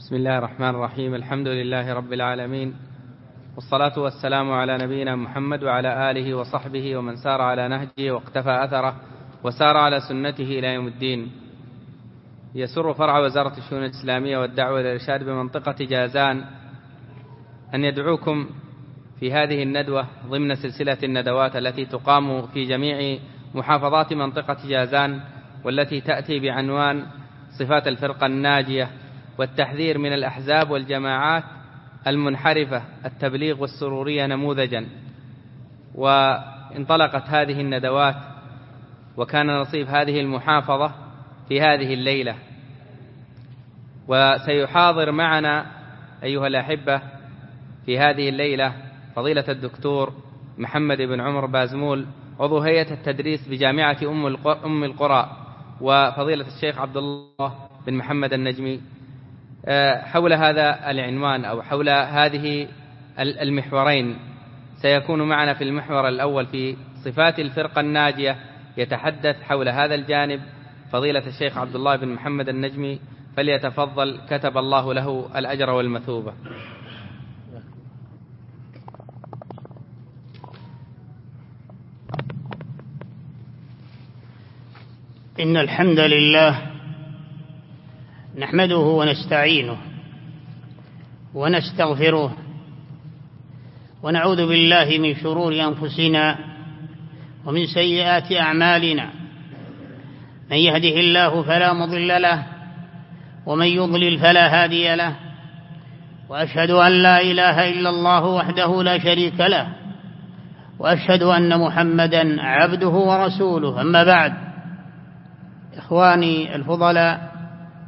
بسم الله الرحمن الرحيم. الحمد لله رب العالمين، والصلاة والسلام على نبينا محمد وعلى آله وصحبه ومن سار على نهجه واقتفى أثره وسار على سنته إلى يوم الدين. يسر فرع وزارة الشؤون الإسلامية والدعوة والإرشاد بمنطقة جازان أن يدعوكم في هذه الندوة ضمن سلسلة الندوات التي تقام في جميع محافظات منطقة جازان، والتي تأتي بعنوان صفات الفرقة الناجية والتحذير من الأحزاب والجماعات المنحرفة التبليغ والسرورية نموذجا. وانطلقت هذه الندوات، وكان نصيب هذه المحافظة في هذه الليلة. وسيحاضر معنا أيها الأحبة في هذه الليلة فضيلة الدكتور محمد بن عمر بازمول، عضو هيئة التدريس بجامعة أم القرى، وفضيلة الشيخ عبد الله بن محمد النجمي، حول هذا العنوان أو حول هذه المحورين. سيكون معنا في المحور الأول في صفات الفرقة الناجية يتحدث حول هذا الجانب فضيلة الشيخ عبد الله بن محمد النجمي، فليتفضل كتب الله له الأجر والمثوبة. إن الحمد لله نحمده ونستعينه ونستغفره ونعوذ بالله من شرور أنفسنا ومن سيئات أعمالنا، من يهده الله فلا مضل له ومن يضلل فلا هادي له، وأشهد أن لا إله إلا الله وحده لا شريك له، وأشهد أن محمدا عبده ورسوله. أما بعد، إخواني الفضلاء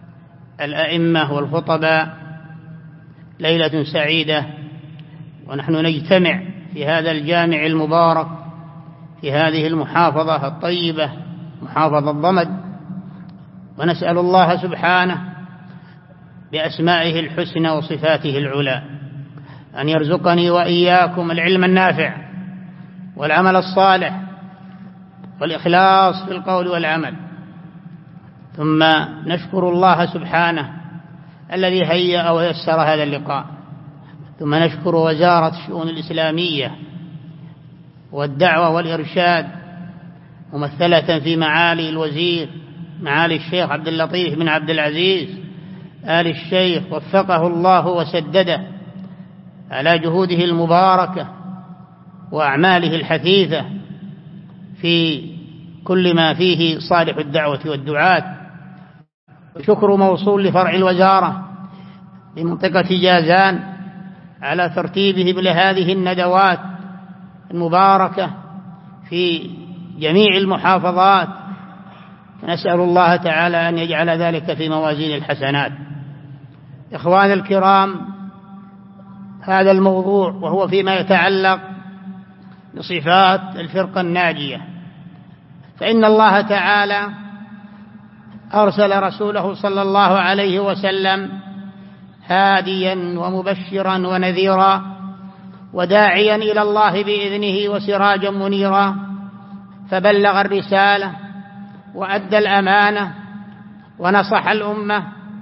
الأئمة والخطباء، ليلة سعيدة ونحن نجتمع في هذا الجامع المبارك في هذه المحافظة الطيبة، محافظة ضمد، ونسأل الله سبحانه بأسمائه الحسنى وصفاته العلى أن يرزقني وإياكم العلم النافع والعمل الصالح والإخلاص في القول والعمل. ثم نشكر الله سبحانه الذي هيأ ويسر هذا اللقاء، ثم نشكر وزارة الشؤون الإسلامية والدعوة والإرشاد ممثلة في معالي الوزير معالي الشيخ عبد اللطيف بن عبد العزيز آل الشيخ، وفقه الله وسدده على جهوده المباركة وأعماله الحثيثة في كل ما فيه صالح الدعوة والدعاة. شكر موصول لفرع الوزارة بمنطقة جازان على ترتيبهم لهذه الندوات المباركة في جميع المحافظات، نسأل الله تعالى أن يجعل ذلك في موازين الحسنات. إخوان الكرام، هذا الموضوع وهو فيما يتعلق بصفات الفرقة الناجية، فإن الله تعالى أرسل رسوله صلى الله عليه وسلم هاديا ومبشرا ونذيرا وداعيا إلى الله بإذنه وسراجا منيرا، فبلغ الرسالة وأدى الأمانة ونصح الأمة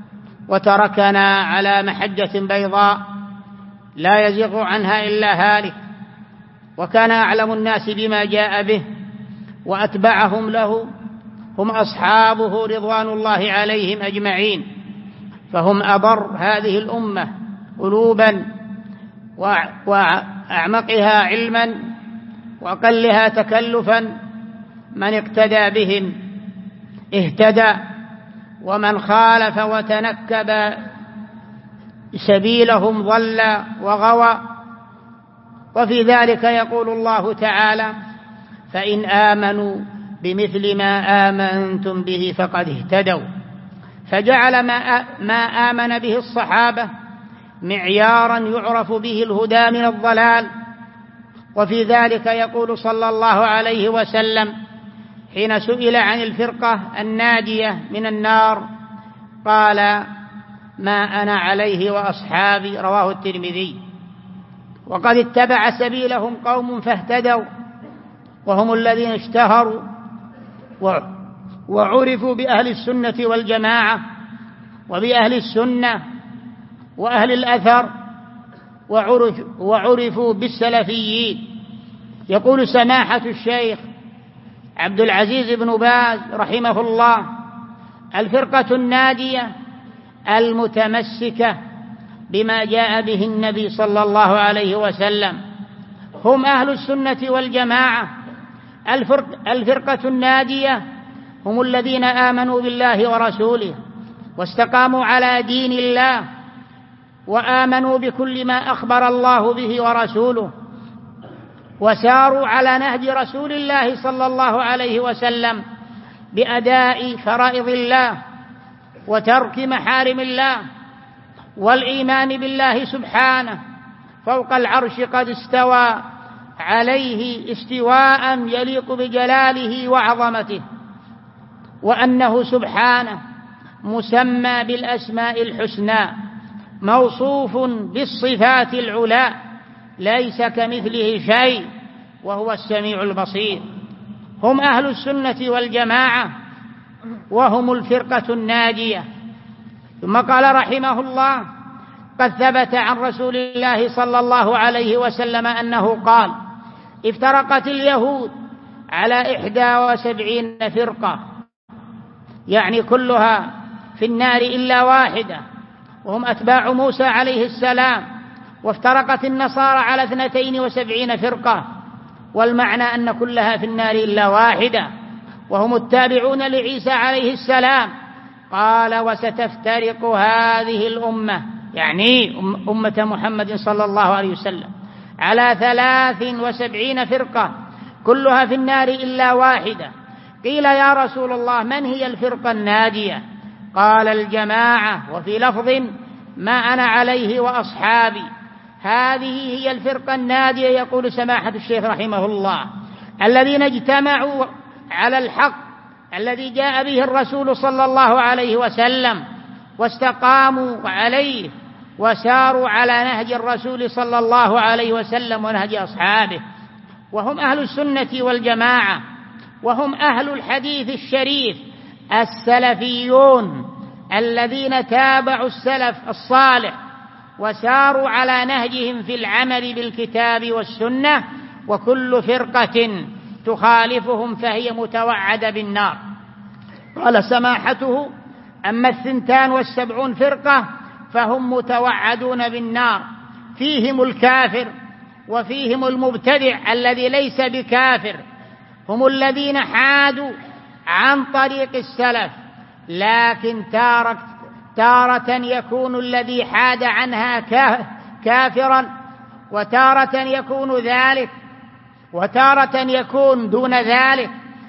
وتركنا على محجة بيضاء لا يزيغ عنها إلا هالك، وكان أعلم الناس بما جاء به وأتبعهم له هم أصحابه رضوان الله عليهم أجمعين، فهم أبر هذه الأمة قلوبا وأعمقها علما وأقلها تكلفا. من اقتدى بهم اهتدى، ومن خالف وتنكب سبيلهم ضل وغوى. وفي ذلك يقول الله تعالى: فإن آمنوا بمثل ما آمنتم به فقد اهتدوا. فجعل ما آمن به الصحابة معيارا يعرف به الهدى من الضلال. وفي ذلك يقول صلى الله عليه وسلم حين سئل عن الفرقة الناجية من النار قال: ما أنا عليه وأصحابي، رواه الترمذي. وقد اتبع سبيلهم قوم فاهتدوا، وهم الذين اشتهروا وعرفوا بأهل السنة والجماعة وبأهل السنة وأهل الأثر وعرفوا بالسلفيين. يقول سماحة الشيخ عبد العزيز بن باز رحمه الله: الفرقة الناجية المتمسكة بما جاء به النبي صلى الله عليه وسلم هم أهل السنة والجماعة. الفرقة الناجية هم الذين آمنوا بالله ورسوله واستقاموا على دين الله وآمنوا بكل ما أخبر الله به ورسوله وساروا على نهج رسول الله صلى الله عليه وسلم بأداء فرائض الله وترك محارم الله والإيمان بالله سبحانه فوق العرش قد استوى عليه استواء يليق بجلاله وعظمته، وأنه سبحانه مسمى بالأسماء الحسنى موصوف بالصفات العلى ليس كمثله شيء وهو السميع البصير. هم أهل السنة والجماعة وهم الفرقة الناجية. ثم قال رحمه الله: قد ثبت عن رسول الله صلى الله عليه وسلم أنه قال: افترقت اليهود على 71 فرقة، يعني كلها في النار إلا واحدة وهم أتباع موسى عليه السلام، وافترقت النصارى على 72 فرقة، والمعنى أن كلها في النار إلا واحدة وهم التابعون لعيسى عليه السلام. قال: وستفترق هذه الأمة، يعني أمة محمد صلى الله عليه وسلم، على 73 فرقة كلها في النار إلا واحدة. قيل: يا رسول الله من هي الفرقة الناجية؟ قال: الجماعة، وفي لفظ: ما أنا عليه وأصحابي. هذه هي الفرقة الناجية. يقول سماحة الشيخ رحمه الله: الذين اجتمعوا على الحق الذي جاء به الرسول صلى الله عليه وسلم واستقاموا عليه وساروا على نهج الرسول صلى الله عليه وسلم ونهج أصحابه، وهم أهل السنة والجماعة، وهم أهل الحديث الشريف السلفيون الذين تابعوا السلف الصالح وساروا على نهجهم في العمل بالكتاب والسنة، وكل فرقة تخالفهم فهي متوعدة بالنار. قال سماحته: أما 72 فرقة فهم متوعدون بالنار، فيهم الكافر وفيهم المبتدع الذي ليس بكافر، هم الذين حادوا عن طريق السلف، لكن تارة يكون الذي حاد عنها كافرا، وتارة يكون ذلك، وتارة يكون دون ذلك.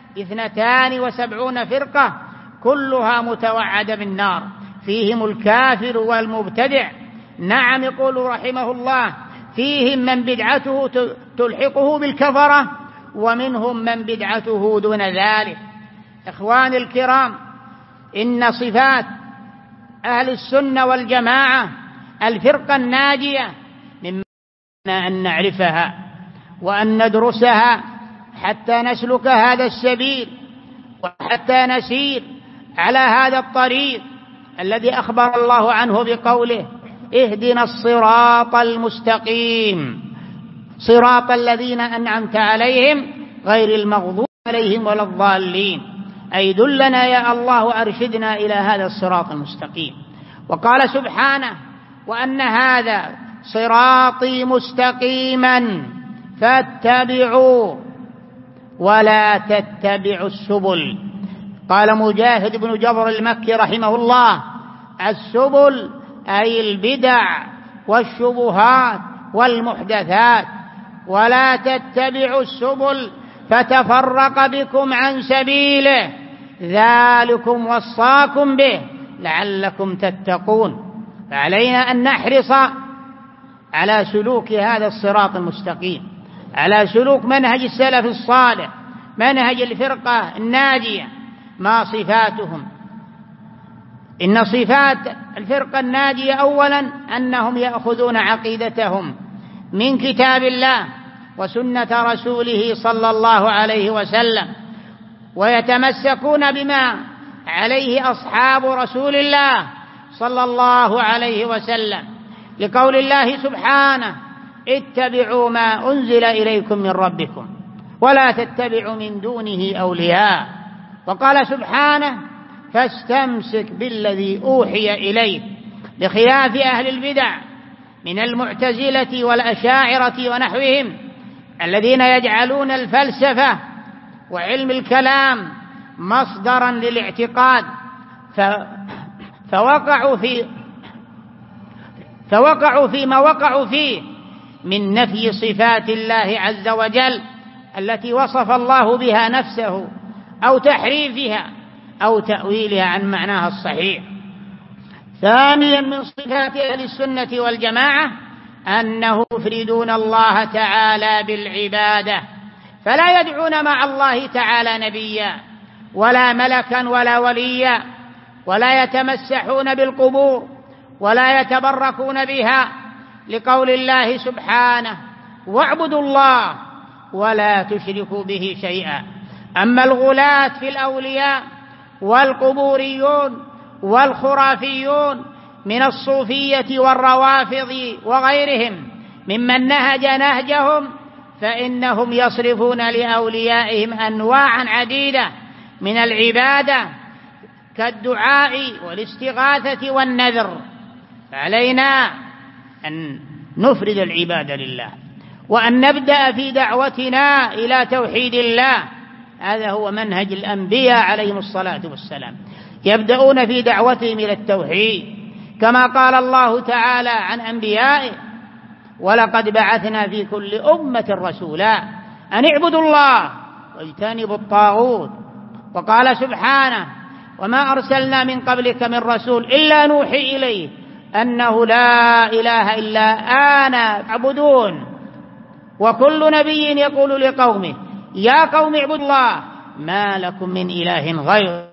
72 فرقة كلها متوعدة بالنار، فيهم الكافر والمبتدع. نعم، يقول رحمه الله: فيهم من بدعته تلحقه بالكفرة ومنهم من بدعته دون ذلك. إخواني الكرام، إن صفات أهل السنة والجماعة الفرقة الناجية مما أن نعرفها وأن ندرسها حتى نسلك هذا السبيل وحتى نسير على هذا الطريق الذي أخبر الله عنه بقوله: اهدنا الصراط المستقيم صراط الذين أنعمت عليهم غير المغضوب عليهم ولا الضالين. أي دلنا يا الله وأرشدنا إلى هذا الصراط المستقيم. وقال سبحانه: وأن هذا صراطي مستقيما فاتبعوا ولا تتبعوا السبل. قال مجاهد بن جبر المكي رحمه الله: السبل أي البدع والشبهات والمحدثات، ولا تتبعوا السبل فتفرق بكم عن سبيله ذلكم وصاكم به لعلكم تتقون. فعلينا أن نحرص على سلوك هذا الصراط المستقيم، على سلوك منهج السلف الصالح، منهج الفرقة الناجية. ما صفاتهم؟ إن صفات الفرقة الناجية أولا أنهم يأخذون عقيدتهم من كتاب الله وسنة رسوله صلى الله عليه وسلم، ويتمسكون بما عليه أصحاب رسول الله صلى الله عليه وسلم لقول الله سبحانه: اتبعوا ما أنزل إليكم من ربكم ولا تتبعوا من دونه أولياء. وقال سبحانه: فاستمسك بالذي أوحي إليك، بخلاف أهل البدع من المعتزلة والأشاعرة ونحوهم الذين يجعلون الفلسفة وعلم الكلام مصدرا للاعتقاد، فوقعوا فيما وقعوا فيه من نفي صفات الله عز وجل التي وصف الله بها نفسه، أو تحريفها أو تأويلها عن معناها الصحيح. ثانيا من صفات أهل السنة والجماعة أنه يفردون الله تعالى بالعبادة، فلا يدعون مع الله تعالى نبيا ولا ملكا ولا وليا، ولا يتمسحون بالقبور ولا يتبركون بها، لقول الله سبحانه: واعبدوا الله ولا تشركوا به شيئا. أما الغلاة في الأولياء والقبوريون والخرافيون من الصوفية والروافض وغيرهم ممن نهج نهجهم، فإنهم يصرفون لأوليائهم أنواعا عديدة من العبادة كالدعاء والاستغاثة والنذر. فعلينا أن نفرد العبادة لله، وأن نبدأ في دعوتنا إلى توحيد الله. هذا هو منهج الأنبياء عليهم الصلاة والسلام، يبدأون في دعوتهم إلى التوحيد، كما قال الله تعالى عن أنبيائه: ولقد بعثنا في كل أمة رسولا أن اعبدوا الله واجتنبوا الطاغوت. وقال سبحانه: وما أرسلنا من قبلك من رسول إلا نوحي إليه أنه لا إله إلا أنا فاعبدون. وكل نبي يقول لقومه: يا قوم اعبدوا الله ما لكم من إله غيره.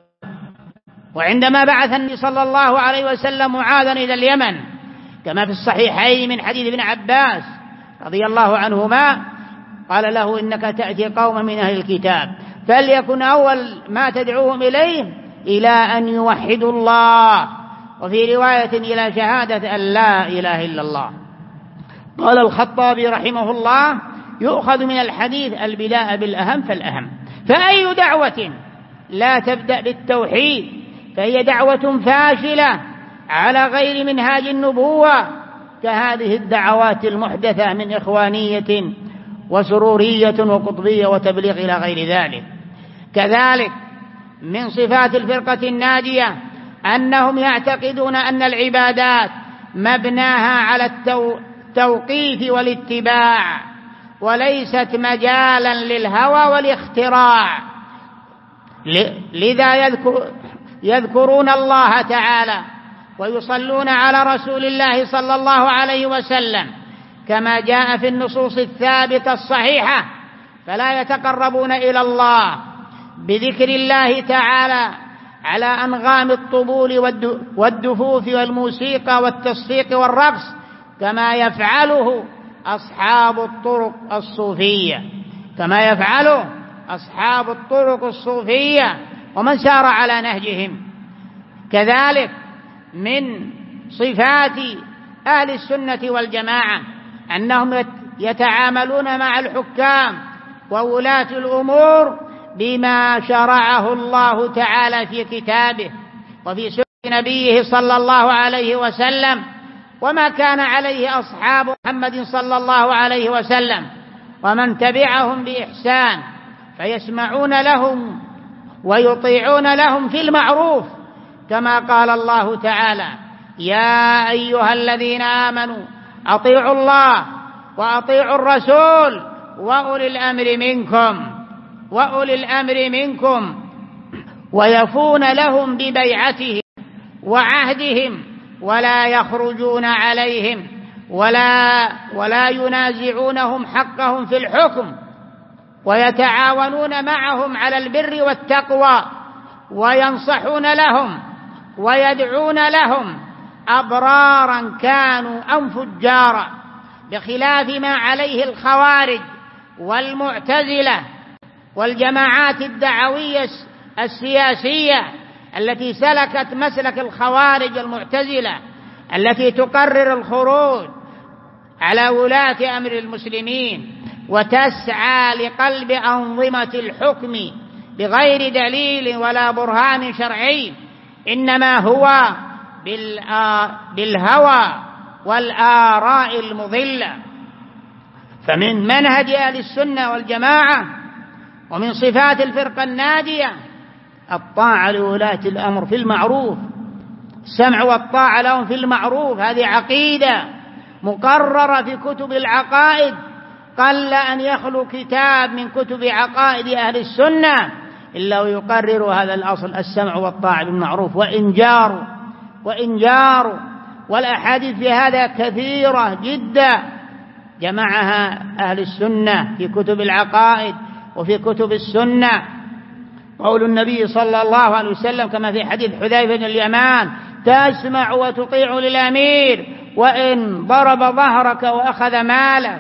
وعندما بعث النبي صلى الله عليه وسلم معاذا إلى اليمن كما في الصحيحين من حديث ابن عباس رضي الله عنهما، قال له: إنك تأتي قوما من أهل الكتاب فليكن أول ما تدعوهم إليه إلى أن يوحدوا الله، وفي رواية إلى شهادة أن لا إله إلا الله. قال الخطابي رحمه الله: يؤخذ من الحديث البداء بالأهم فالأهم، فأي دعوة لا تبدأ بالتوحيد فهي دعوة فاشلة على غير منهاج النبوة، كهذه الدعوات المحدثة من إخوانية وسرورية وقطبية وتبليغ إلى غير ذلك. كذلك من صفات الفرقة الناجية أنهم يعتقدون أن العبادات مبناها على التوقيف والاتباع، وليست مجالا للهوى والاختراع. لذا يذكرون الله تعالى ويصلون على رسول الله صلى الله عليه وسلم كما جاء في النصوص الثابتة الصحيحة، فلا يتقربون إلى الله بذكر الله تعالى على أنغام الطبول والدفوف والموسيقى والتصفيق والرقص كما يفعله أصحاب الطرق الصوفية ومن سار على نهجهم. كذلك من صفات أهل السنة والجماعة أنهم يتعاملون مع الحكام وولاة الأمور بما شرعه الله تعالى في كتابه وفي سنة نبيه صلى الله عليه وسلم، وما كان عليه أصحاب محمد صلى الله عليه وسلم ومن تبعهم بإحسان، فيسمعون لهم ويطيعون لهم في المعروف، كما قال الله تعالى: يا أيها الذين آمنوا أطيعوا الله وأطيعوا الرسول وأولي الأمر منكم ويفون لهم ببيعتهم وعهدهم ولا يخرجون عليهم ولا ينازعونهم حقهم في الحكم، ويتعاونون معهم على البر والتقوى، وينصحون لهم ويدعون لهم أبرارا كانوا أم فجارا، بخلاف ما عليه الخوارج والمعتزلة والجماعات الدعوية السياسية التي سلكت مسلك الخوارج والمعتزلة التي تقرر الخروج على ولاة أمر المسلمين وتسعى لقلب أنظمة الحكم بغير دليل ولا برهان شرعي، إنما هو بالهوى والآراء المضلة. فمن منهج أهل السنة والجماعة ومن صفات الفرقة الناجية الطاعة لولاة الأمر في المعروف، السمع والطاعة لهم في المعروف. هذه عقيدة مقررة في كتب العقائد، قل أن يخلو كتاب من كتب عقائد أهل السنة إلا ويقرر هذا الأصل: السمع والطاعة بالمعروف وإن جاروا. والأحاديث في هذا كثيرة جدا جمعها أهل السنة في كتب العقائد وفي كتب السنة. قول النبي صلى الله عليه وسلم كما في حديث حذيفة بن اليمان: تسمع وتطيع للأمير وإن ضرب ظهرك وأخذ مالك.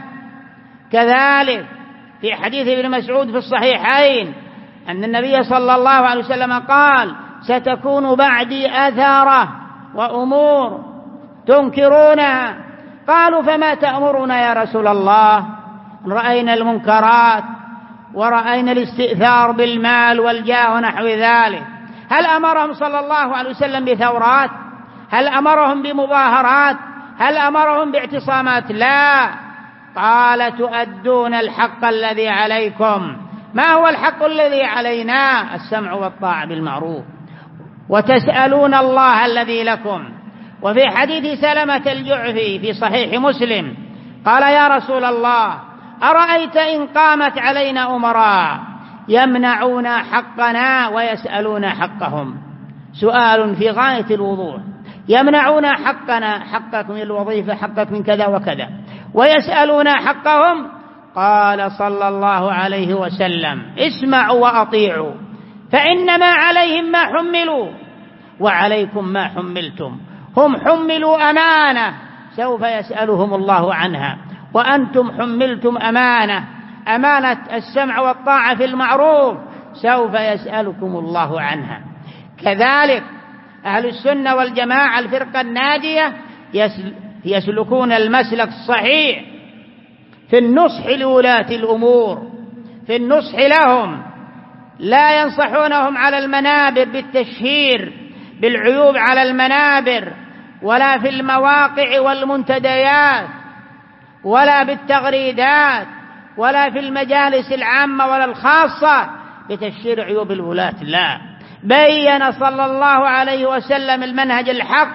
كذلك في حديث ابن مسعود في الصحيحين أن النبي صلى الله عليه وسلم قال: ستكون بعدي أثرة وأمور تنكرونها. قالوا: فما تأمرنا يا رسول الله؟ رأينا المنكرات ورأينا الاستئثار بالمال والجاه ونحو ذلك. هل أمرهم صلى الله عليه وسلم بثورات؟ هل أمرهم بمظاهرات؟ هل أمرهم باعتصامات؟ لا. قال: تؤدون الحق الذي عليكم. ما هو الحق الذي علينا؟ السمع والطاعة بالمعروف، وتسألون الله الذي لكم. وفي حديث سلمة الجعفي في صحيح مسلم قال: يا رسول الله، أرأيت إن قامت علينا أمراء يمنعون حقنا ويسألون حقهم؟ سؤال في غاية الوضوح. يمنعون حقنا، حقك من الوظيفة، حقك من كذا وكذا، ويسألون حقهم. قال صلى الله عليه وسلم: اسمعوا وأطيعوا، فإنما عليهم ما حملوا وعليكم ما حملتم. هم حملوا أمانة سوف يسألهم الله عنها، وأنتم حملتم أمانة السمع والطاعة في المعروف سوف يسألكم الله عنها. كذلك أهل السنة والجماعة الفرقة الناجية يسلكون المسلك الصحيح في النصح لولاة الأمور، في النصح لهم، لا ينصحونهم على المنابر بالتشهير بالعيوب على المنابر، ولا في المواقع والمنتديات، ولا بالتغريدات، ولا في المجالس العامة ولا الخاصة بتشهير عيوب الولاة. لا، بين صلى الله عليه وسلم المنهج الحق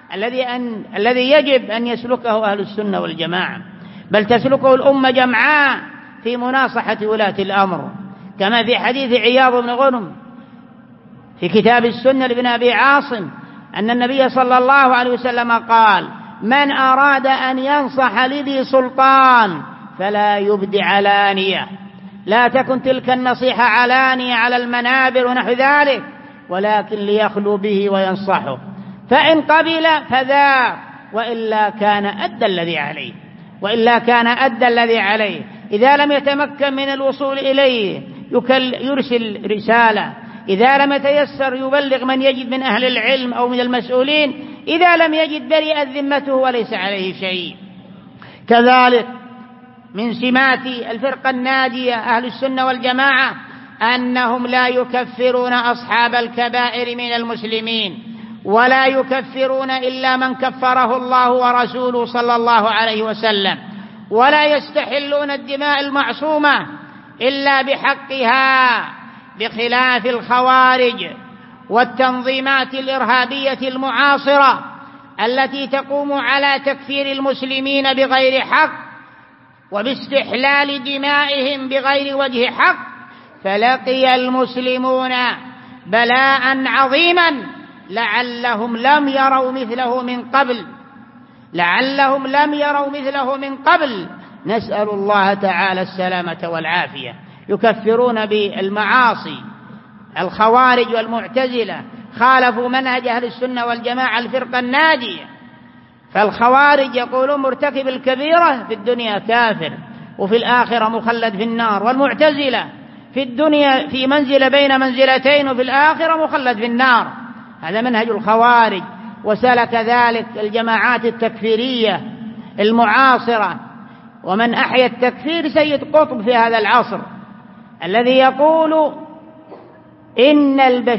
الذي يجب أن يسلكه أهل السنة والجماعة، بل تسلكه الأمة جمعاء في مناصحة ولاة الأمر، كما في حديث عياض بن غنم في كتاب السنة لابن أبي عاصم أن النبي صلى الله عليه وسلم قال: من أراد أن ينصح لذي سلطان فلا يبدي علانية. لا تكن تلك النصيحة علانية على المنابر ونحو ذلك، ولكن ليخلو به وينصحه، فإن قبل فذاك، وإلا كان أدى الذي عليه. إذا لم يتمكن من الوصول إليه يرسل رسالة، إذا لم يتيسر يبلغ من يجد من أهل العلم أو من المسؤولين، إذا لم يجد برئت ذمته وليس عليه شيء. كذلك من سمات الفرقة الناجية أهل السنة والجماعة أنهم لا يكفرون أصحاب الكبائر من المسلمين، ولا يكفرون إلا من كفره الله ورسوله صلى الله عليه وسلم، ولا يستحلون الدماء المعصومة إلا بحقها، بخلاف الخوارج والتنظيمات الإرهابية المعاصرة التي تقوم على تكفير المسلمين بغير حق وباستحلال دمائهم بغير وجه حق. فلقي المسلمون بلاء عظيما لعلهم لم يروا مثله من قبل. نسأل الله تعالى السلامة والعافية. يكفرون بالمعاصي. الخوارج والمعتزلة خالفوا منهج أهل السنة والجماعة الفرقة الناجية، فالخوارج يقولون مرتكب الكبيرة في الدنيا كافر وفي الآخرة مخلد في النار، والمعتزلة في الدنيا في منزلة بين منزلتين وفي الآخرة مخلد في النار. هذا منهج الخوارج. وسلك ذلك الجماعات التكفيرية المعاصرة. ومن أحيا التكفير سيد قطب في هذا العصر، الذي يقول إن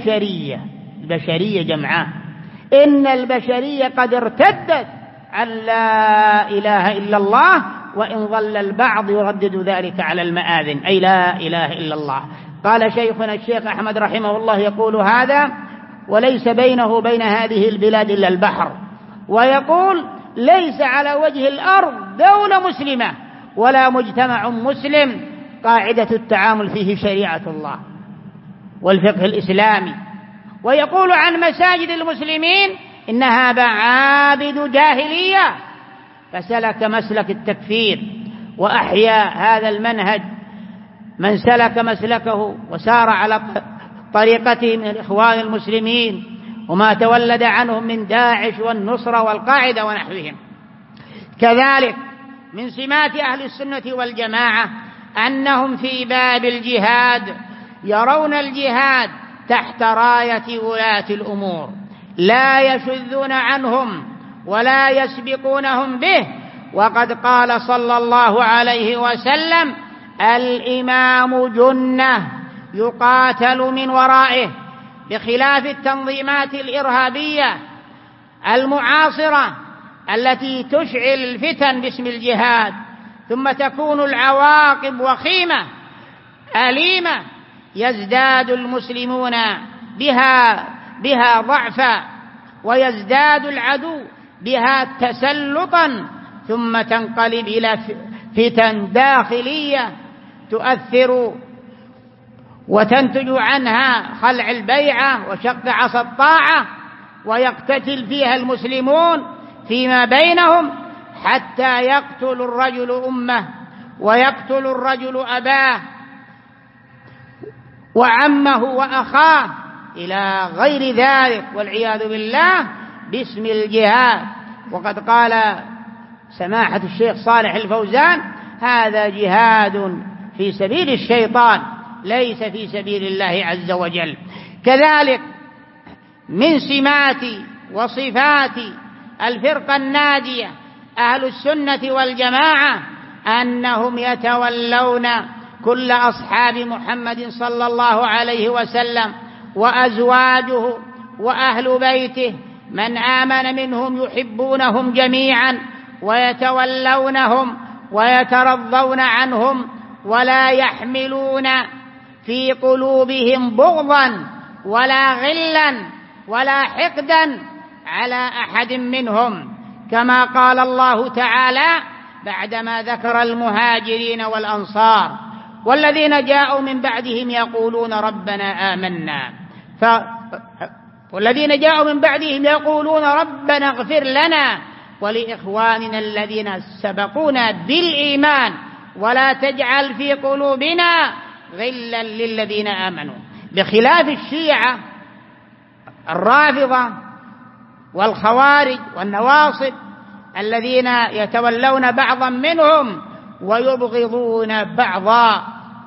البشرية جمعاء، إن البشرية قد ارتدت عن لا إله إلا الله، وإن ظل البعض يردد ذلك على المآذن، أي لا إله إلا الله. قال شيخنا الشيخ أحمد رحمه الله يقول هذا، وليس بينه وبين هذه البلاد إلا البحر. ويقول ليس على وجه الأرض دولة مسلمة ولا مجتمع مسلم قاعدة التعامل فيه شريعة الله والفقه الإسلامي. ويقول عن مساجد المسلمين إنها معابد جاهلية، فسلك مسلك التكفير وأحيا هذا المنهج من سلك مسلكه وسار على طريقته من الإخوان المسلمين وما تولد عنهم من داعش والنصرة والقاعدة ونحوهم. كذلك من سمات أهل السنة والجماعة أنهم في باب الجهاد يرون الجهاد تحت راية ولاة الأمور، لا يشذون عنهم ولا يسبقونهم به. وقد قال صلى الله عليه وسلم: الإمام جنة يقاتل من ورائه، بخلاف التنظيمات الإرهابية المعاصرة التي تشعل الفتن باسم الجهاد، ثم تكون العواقب وخيمة أليمة، يزداد المسلمون بها ضعفا، ويزداد العدو بها تسلطا، ثم تنقلب إلى فتن داخلية تؤثر وتنتج عنها خلع البيعة وشق عصا الطاعة، ويقتتل فيها المسلمون فيما بينهم، حتى يقتل الرجل أمه ويقتل الرجل أباه وعمه وأخاه إلى غير ذلك، والعياذ بالله، باسم الجهاد. وقد قال سماحة الشيخ صالح الفوزان: هذا جهاد في سبيل الشيطان ليس في سبيل الله عز وجل. كذلك من سمات وصفات الفرقة الناجية أهل السنة والجماعة أنهم يتولون كل أصحاب محمد صلى الله عليه وسلم وأزواجه وأهل بيته، من آمن منهم يحبونهم جميعا ويتولونهم ويترضون عنهم، ولا يحملون في قلوبهم بغضا ولا غلا ولا حقدا على أحد منهم، كما قال الله تعالى بعدما ذكر المهاجرين والأنصار: والذين جاءوا من بعدهم يقولون ربنا آمنا والذين جاءوا من بعدهم يقولون ربنا اغفر لنا ولإخواننا الذين سبقونا بالإيمان ولا تجعل في قلوبنا غلا للذين آمنوا. بخلاف الشيعة الرافضة والخوارج والنواصب الذين يتولون بعضا منهم ويبغضون بعضا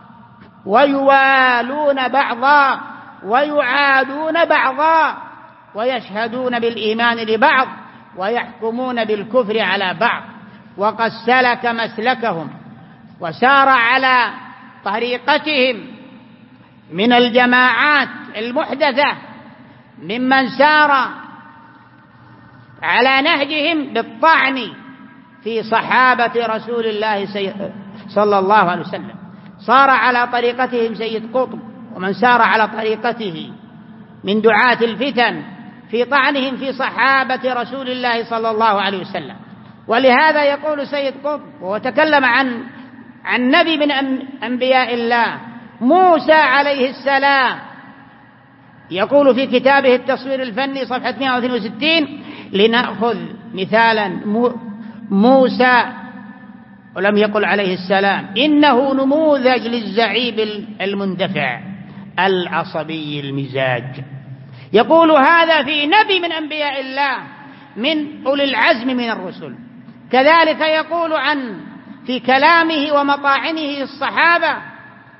ويوالون بعضا ويعادون بعضا ويشهدون بالإيمان لبعض ويحكمون بالكفر على بعض. وقد سلك مسلكهم وسار على طريقتهم من الجماعات المحدثة ممن سار على نهجهم بالطعن في صحابة رسول الله صلى الله عليه وسلم. صار على طريقتهم سيد قطب ومن سار على طريقته من دعاة الفتن في طعنهم في صحابة رسول الله صلى الله عليه وسلم. ولهذا يقول سيد قطب وتكلم عن نبي من أنبياء الله موسى عليه السلام، يقول في كتابه التصوير الفني صفحة 162: لنأخذ مثالا موسى، ولم يقل عليه السلام: إنه نموذج للزعيم المندفع العصبي المزاج. يقول هذا في نبي من أنبياء الله من أولي العزم من الرسل. كذلك يقول في كلامه ومطاعنه الصحابة،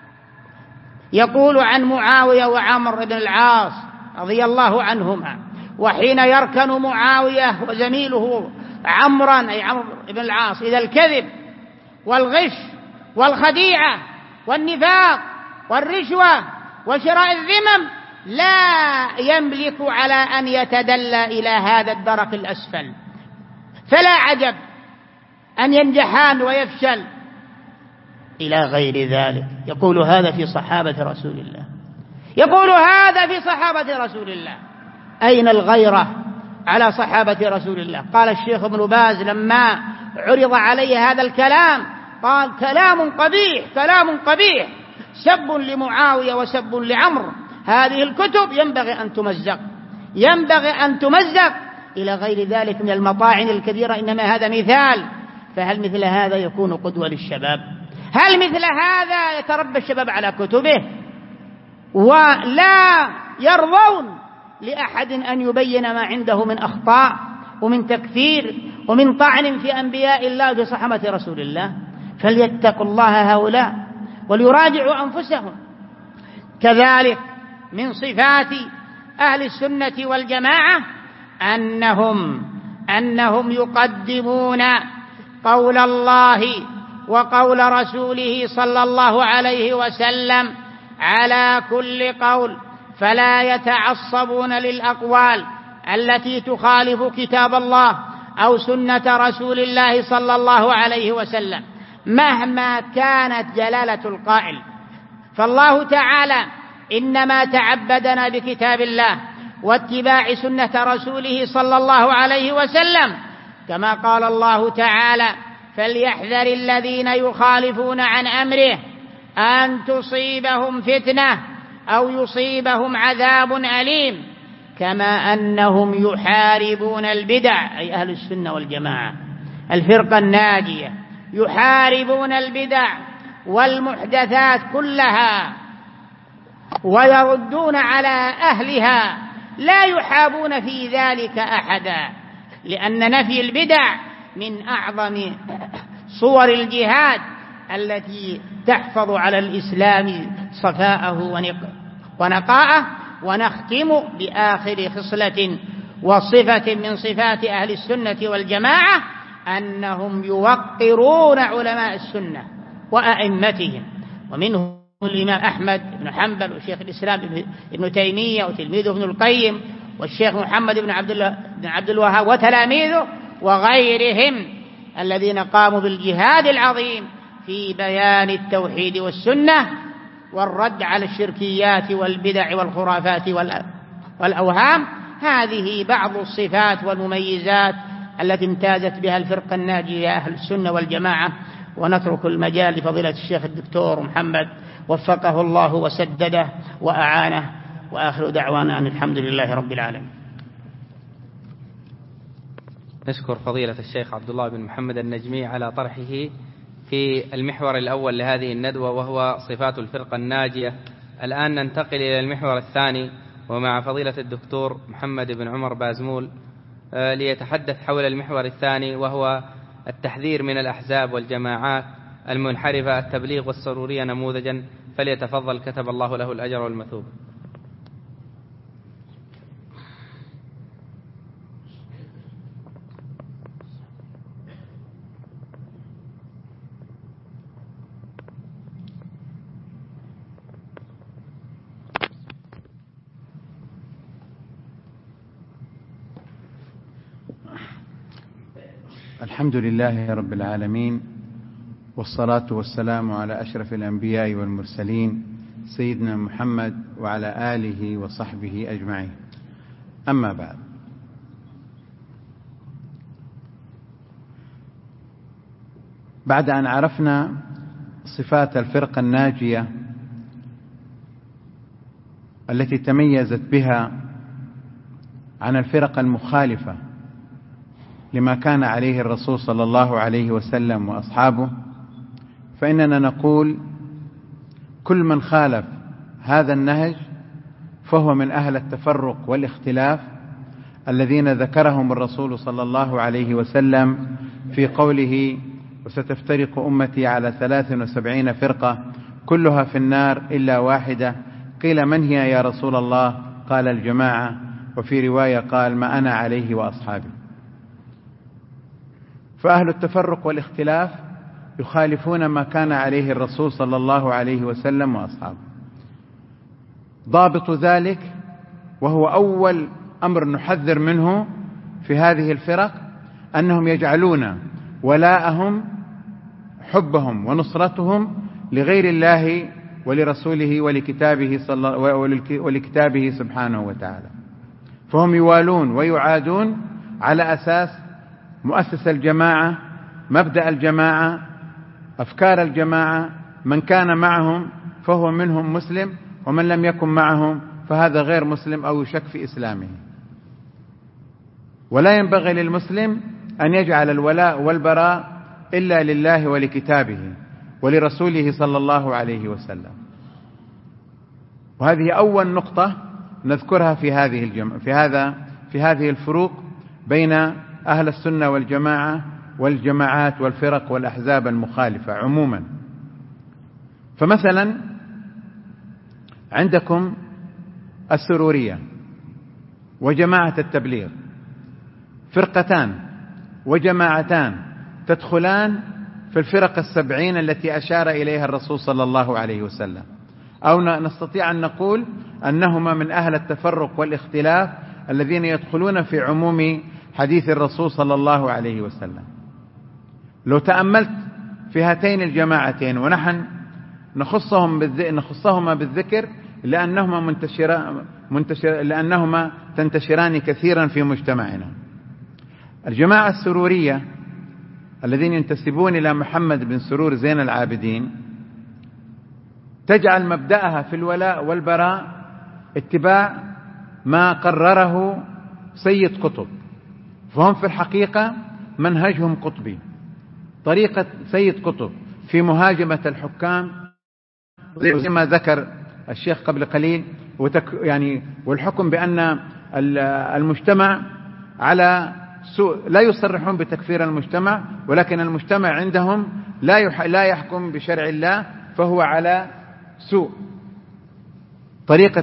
يقول عن معاوية وعمر بن العاص رضي الله عنهما: وحين يركن معاوية وزميله عمرا أي عمرو بن العاص إلى الكذب والغش والخديعة والنفاق والرشوة وشراء الذمم لا يملك على أن يتدلى إلى هذا الدرك الأسفل، فلا عجب أن ينجحان ويفشل إلى غير ذلك. يقول هذا في صحابة رسول الله، يقول هذا في صحابة رسول الله. أين الغيرة على صحابة رسول الله؟ قال الشيخ ابن باز لما عرض عليه هذا الكلام قال: كلام قبيح، كلام قبيح، سب لمعاوية وسب لعمرو. هذه الكتب ينبغي أن تمزق، ينبغي أن تمزق إلى غير ذلك من المطاعن الكبيرة. إنما هذا مثال، فهل مثل هذا يكون قدوة للشباب؟ هل مثل هذا يتربى الشباب على كتبه ولا يرضون لأحد أن يبين ما عنده من أخطاء ومن تكفير ومن طعن في أنبياء الله وفي صحابة رسول الله؟ فليتقوا الله هؤلاء وليراجعوا أنفسهم. كذلك من صفات أهل السنة والجماعة أنهم يقدمون قول الله وقول رسوله صلى الله عليه وسلم على كل قول، فلا يتعصبون للأقوال التي تخالف كتاب الله أو سنة رسول الله صلى الله عليه وسلم مهما كانت جلالة القائل. فالله تعالى إنما تعبدنا بكتاب الله واتباع سنة رسوله صلى الله عليه وسلم، كما قال الله تعالى: فليحذر الذين يخالفون عن أمره أن تصيبهم فتنة أو يصيبهم عذاب أليم. كما أنهم يحاربون البدع، أي أهل السنة والجماعة الفرقة الناجية، يحاربون البدع والمحدثات كلها ويردون على أهلها، لا يحابون في ذلك أحدا، لأن نفي البدع من أعظم صور الجهاد التي تحفظ على الإسلام صفاءه ونقاءه. ونختم بآخر خصلة وصفة من صفات أهل السنة والجماعة أنهم يوقرون علماء السنة وأئمتهم، ومنهم الإمام أحمد بن حنبل وشيخ الإسلام ابن تيمية وتلميذه ابن القيم والشيخ محمد بن عبد الوهاب وتلاميذه وغيرهم الذين قاموا بالجهاد العظيم في بيان التوحيد والسنة والرد على الشركيات والبدع والخرافات والأوهام. هذه بعض الصفات والمميزات التي امتازت بها الفرقة الناجية أهل السنة والجماعة. ونترك المجال لفضيلة الشيخ الدكتور محمد وفقه الله وسدده وأعانه، وآخر دعوانا أن الحمد لله رب العالمين. نشكر فضيلة الشيخ عبد الله بن محمد النجمي على طرحه في المحور الأول لهذه الندوة، وهو صفات الفرقة الناجية. الآن ننتقل إلى المحور الثاني، ومع فضيلة الدكتور محمد بن عمر بازمول ليتحدث حول المحور الثاني، وهو التحذير من الأحزاب والجماعات المنحرفة، التبليغ والسرورية نموذجا. فليتفضل، كتب الله له الأجر والمثوبة. الحمد لله رب العالمين، والصلاة والسلام على أشرف الأنبياء والمرسلين سيدنا محمد وعلى آله وصحبه أجمعين. أما بعد، بعد أن عرفنا صفات الفرقة الناجية التي تميزت بها عن الفرق المخالفة لما كان عليه الرسول صلى الله عليه وسلم وأصحابه، فإننا نقول: كل من خالف هذا النهج فهو من أهل التفرق والاختلاف الذين ذكرهم الرسول صلى الله عليه وسلم في قوله: وستفترق أمتي على 73 فرقة كلها في النار إلا واحدة. قيل: من هي يا رسول الله؟ قال: الجماعة. وفي رواية قال ما أنا عليه وأصحابي. فأهل التفرق والاختلاف يخالفون ما كان عليه الرسول صلى الله عليه وسلم وأصحابه. ضابط ذلك، وهو أول أمر نحذر منه في هذه الفرق، أنهم يجعلون ولاءهم حبهم ونصرتهم لغير الله ولرسوله ولكتابه سبحانه وتعالى. فهم يوالون ويعادون على أساس مؤسس الجماعة، مبدأ الجماعة، أفكار الجماعة. من كان معهم فهو منهم مسلم، ومن لم يكن معهم فهذا غير مسلم أو يشك في إسلامه. ولا ينبغي للمسلم أن يجعل الولاء والبراء إلا لله ولكتابه ولرسوله صلى الله عليه وسلم. وهذه أول نقطة نذكرها في هذه الفروق بين أهل السنة والجماعة والجماعات والفرق والأحزاب المخالفة عموما. فمثلا عندكم السرورية وجماعة التبليغ، فرقتان وجماعتان تدخلان في الفرق 70 التي أشار إليها الرسول صلى الله عليه وسلم، أو نستطيع أن نقول أنهما من أهل التفرق والاختلاف الذين يدخلون في عموم حديث الرسول صلى الله عليه وسلم. لو تأملت في هاتين الجماعتين، ونحن نخصهما بالذكر لأنهما تنتشران كثيرا في مجتمعنا. الجماعة السرورية الذين ينتسبون إلى محمد بن سرور زين العابدين تجعل مبدأها في الولاء والبراء اتباع ما قرره سيد قطب. فهم في الحقيقة منهجهم قطبي، طريقة سيد قطب في مهاجمة الحكام زي ما ذكر الشيخ قبل قليل، والحكم بأن المجتمع على سوء. لا يصرحون بتكفير المجتمع، ولكن المجتمع عندهم لا يحكم بشرع الله، فهو على سوء. طريقة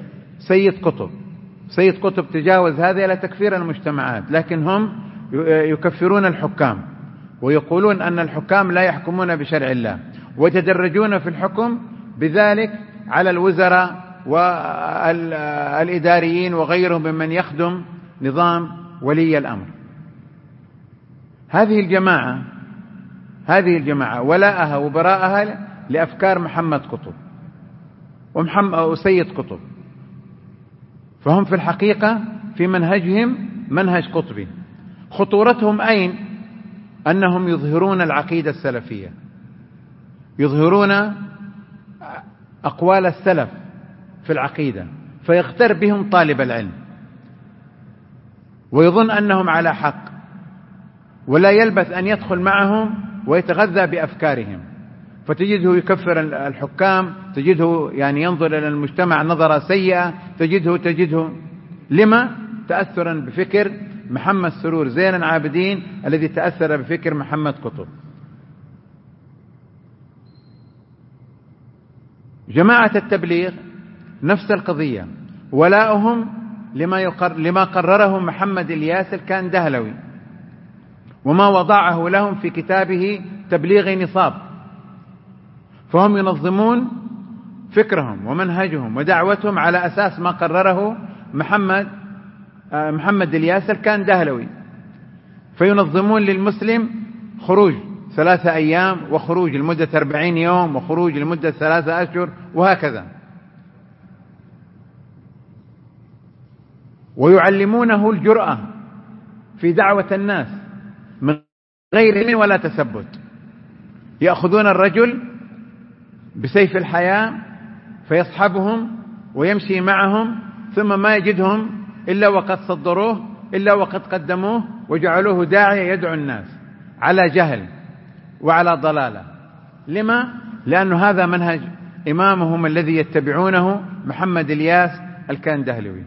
سيد قطب تجاوز هذا إلى تكفير المجتمعات، لكن هم يكفرون الحكام ويقولون أن الحكام لا يحكمون بشرع الله، ويتدرجون في الحكم بذلك على الوزراء والإداريين وغيرهم ممن يخدم نظام ولي الأمر. هذه الجماعة ولاءها وبراءها لأفكار محمد قطب وسيد قطب. فهم في الحقيقة في منهجهم منهج قطبي. خطورتهم أين؟ أنهم يظهرون العقيدة السلفية، يظهرون أقوال السلف في العقيدة، فيغتر بهم طالب العلم ويظن أنهم على حق، ولا يلبث أن يدخل معهم ويتغذى بأفكارهم، فتجده يكفر الحكام، تجده ينظر إلى المجتمع نظرة سيئة، تجده لما؟ تأثرا بفكر محمد سرور زين العابدين الذي تأثر بفكر محمد قطب. جماعة التبليغ نفس القضية، ولاؤهم لما قرره محمد الياس الكندهلوي وما وضعه لهم في كتابه تبليغ نصاب. فهم ينظمون فكرهم ومنهجهم ودعوتهم على أساس ما قرره محمد الياس الكندهلوي. فينظمون للمسلم خروج 3 أيام، وخروج لمدة 40 يوم، وخروج لمدة 3 أشهر، وهكذا. ويعلمونه الجرأة في دعوة الناس من غير علم ولا تثبت. يأخذون الرجل بسيف الحياة فيصحبهم ويمشي معهم، ثم ما يجدهم إلا وقد صدروه، إلا وقد قدموه وجعلوه داعية يدعو الناس على جهل وعلى ضلالة. لما؟ لأن هذا منهج إمامهم الذي يتبعونه محمد الياس الكندهلوي.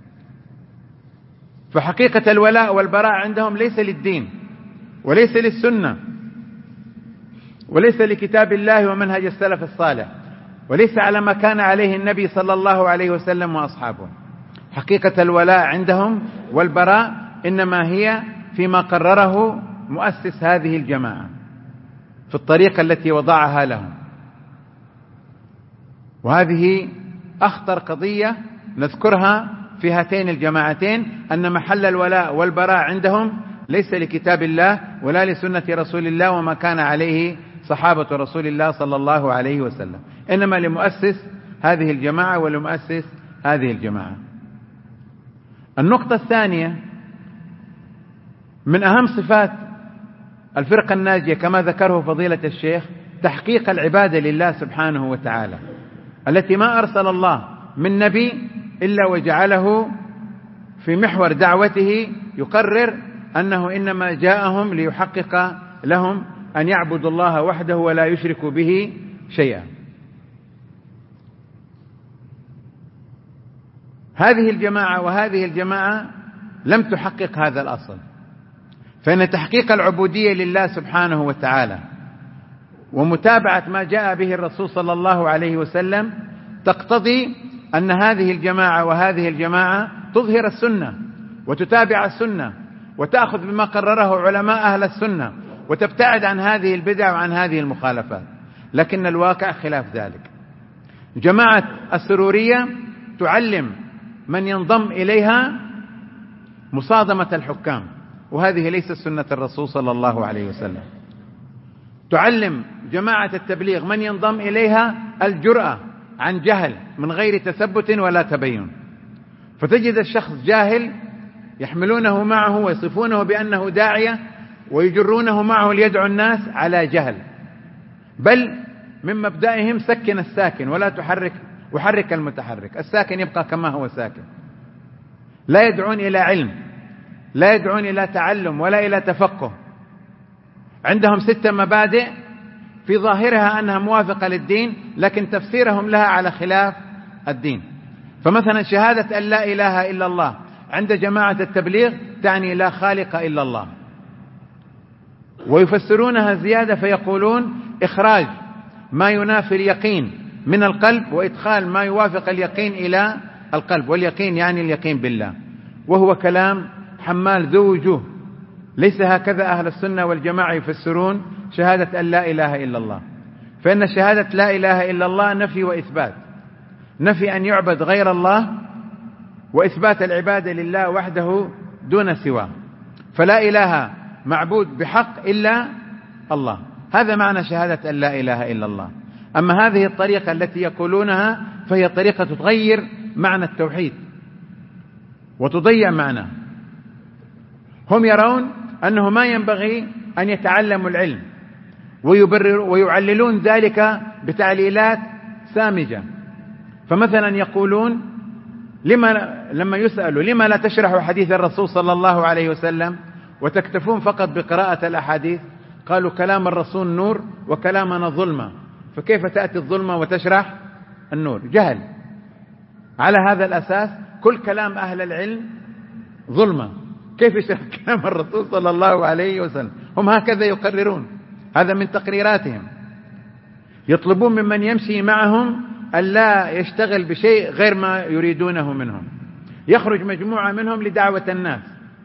فحقيقة الولاء والبراء عندهم ليس للدين وليس للسنة وليس لكتاب الله ومنهج السلف الصالح، وليس على ما كان عليه النبي صلى الله عليه وسلم وأصحابه. حقيقة الولاء عندهم والبراء إنما هي فيما قرره مؤسس هذه الجماعة في الطريقة التي وضعها لهم. وهذه أخطر قضية نذكرها في هاتين الجماعتين، أن محل الولاء والبراء عندهم ليس لكتاب الله ولا لسنة رسول الله وما كان عليه صحابة رسول الله صلى الله عليه وسلم، إنما لمؤسس هذه الجماعة ولمؤسس هذه الجماعة. النقطة الثانية من أهم صفات الفرقة الناجية كما ذكره فضيلة الشيخ تحقيق العبادة لله سبحانه وتعالى، التي ما أرسل الله من نبي إلا وجعله في محور دعوته يقرر أنه إنما جاءهم ليحقق لهم أن يعبدوا الله وحده ولا يشركوا به شيئا. هذه الجماعة وهذه الجماعة لم تحقق هذا الأصل، فإن تحقيق العبودية لله سبحانه وتعالى ومتابعة ما جاء به الرسول صلى الله عليه وسلم تقتضي أن هذه الجماعة وهذه الجماعة تظهر السنة وتتابع السنة وتأخذ بما قرره علماء أهل السنة وتبتعد عن هذه البدع وعن هذه المخالفات. لكن الواقع خلاف ذلك. جماعة السرورية تعلم من ينضم إليها مصادمة الحكام، وهذه ليست سنة الرسول صلى الله عليه وسلم. تعلم جماعة التبليغ من ينضم إليها الجرأة عن جهل من غير تثبت ولا تبين، فتجد الشخص جاهل يحملونه معه ويصفونه بأنه داعية ويجرونه معه ليدعو الناس على جهل، بل من مبدئهم سكن الساكن ولا وحرك المتحرك. الساكن يبقى كما هو ساكن، لا يدعون إلى علم، لا يدعون إلى تعلم ولا إلى تفقه. عندهم 6 مبادئ في ظاهرها أنها موافقة للدين، لكن تفسيرهم لها على خلاف الدين. فمثلا شهادة أن لا إله إلا الله عند جماعة التبليغ تعني لا خالق إلا الله، ويفسرونها زيادة فيقولون إخراج ما ينافي اليقين من القلب وإدخال ما يوافق اليقين إلى القلب، واليقين يعني اليقين بالله، وهو كلام حمال ذو وجوه. ليس هكذا أهل السنة والجماعة يفسرون شهادة أن لا إله إلا الله، فإن شهادة لا إله إلا الله نفي وإثبات، نفي أن يعبد غير الله وإثبات العبادة لله وحده دون سواه، فلا إله معبود بحق إلا الله. هذا معنى شهادة أن لا إله إلا الله. أما هذه الطريقة التي يقولونها فهي طريقة تغير معنى التوحيد وتضيع معناه. هم يرون أنه ما ينبغي أن يتعلموا العلم ويعللون ذلك بتعليلات سامجة. فمثلا يقولون لما يسألوا لما لا تشرحوا حديث الرسول صلى الله عليه وسلم وتكتفون فقط بقراءة الأحاديث؟ قالوا كلام الرسول نور وكلامنا ظلمة، فكيف تأتي الظلمة وتشرح النور؟ جهل. على هذا الأساس كل كلام أهل العلم ظلمة، كيف يشرح كلام الرسول صلى الله عليه وسلم؟ هم هكذا يقررون، هذا من تقريراتهم. يطلبون ممن يمشي معهم ألا يشتغل بشيء غير ما يريدونه منهم. يخرج مجموعة منهم لدعوة الناس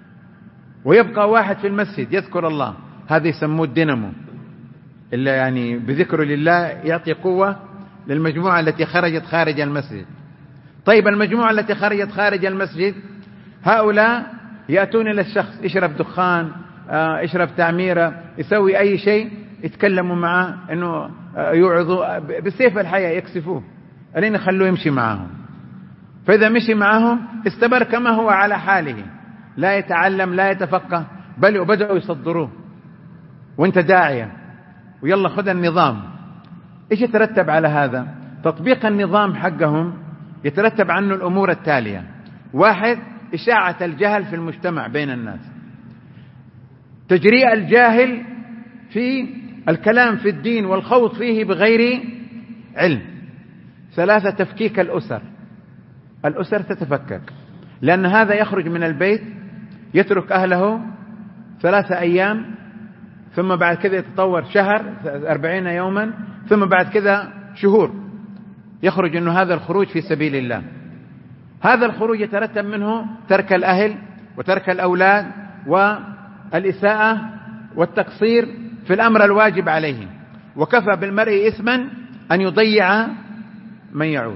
ويبقى واحد في المسجد يذكر الله، هذا يسموه الدينامو، إلا يعني بذكر لله يعطي قوة للمجموعة التي خرجت خارج المسجد. طيب المجموعة التي خرجت خارج المسجد هؤلاء يأتون إلى الشخص يشرب دخان، يشرب تعميرة، يسوي أي شيء، يتكلموا معه إنه يوعظوا بسيف الحياة، يكسفوه ألين يخلوه يمشي معهم. فإذا مشي معهم استمر كما هو على حاله، لا يتعلم لا يتفقه، بل بدأوا يصدروه وانت داعية ويلا خذ النظام. ايش يترتب على هذا؟ تطبيق النظام حقهم يترتب عنه الأمور التالية: 1، إشاعة الجهل في المجتمع بين الناس، تجريء الجاهل في الكلام في الدين والخوض فيه بغير علم. 3، تفكيك الأسر. الأسر تتفكك، لأن هذا يخرج من البيت يترك أهله 3 أيام، ثم بعد كذا يتطور شهر 40 يوما، ثم بعد كذا شهور، يخرج أنه هذا الخروج في سبيل الله. هذا الخروج يترتب منه ترك الأهل وترك الأولاد والإساءة والتقصير في الأمر الواجب عليه، وكفى بالمرء إثما أن يضيع من يعود،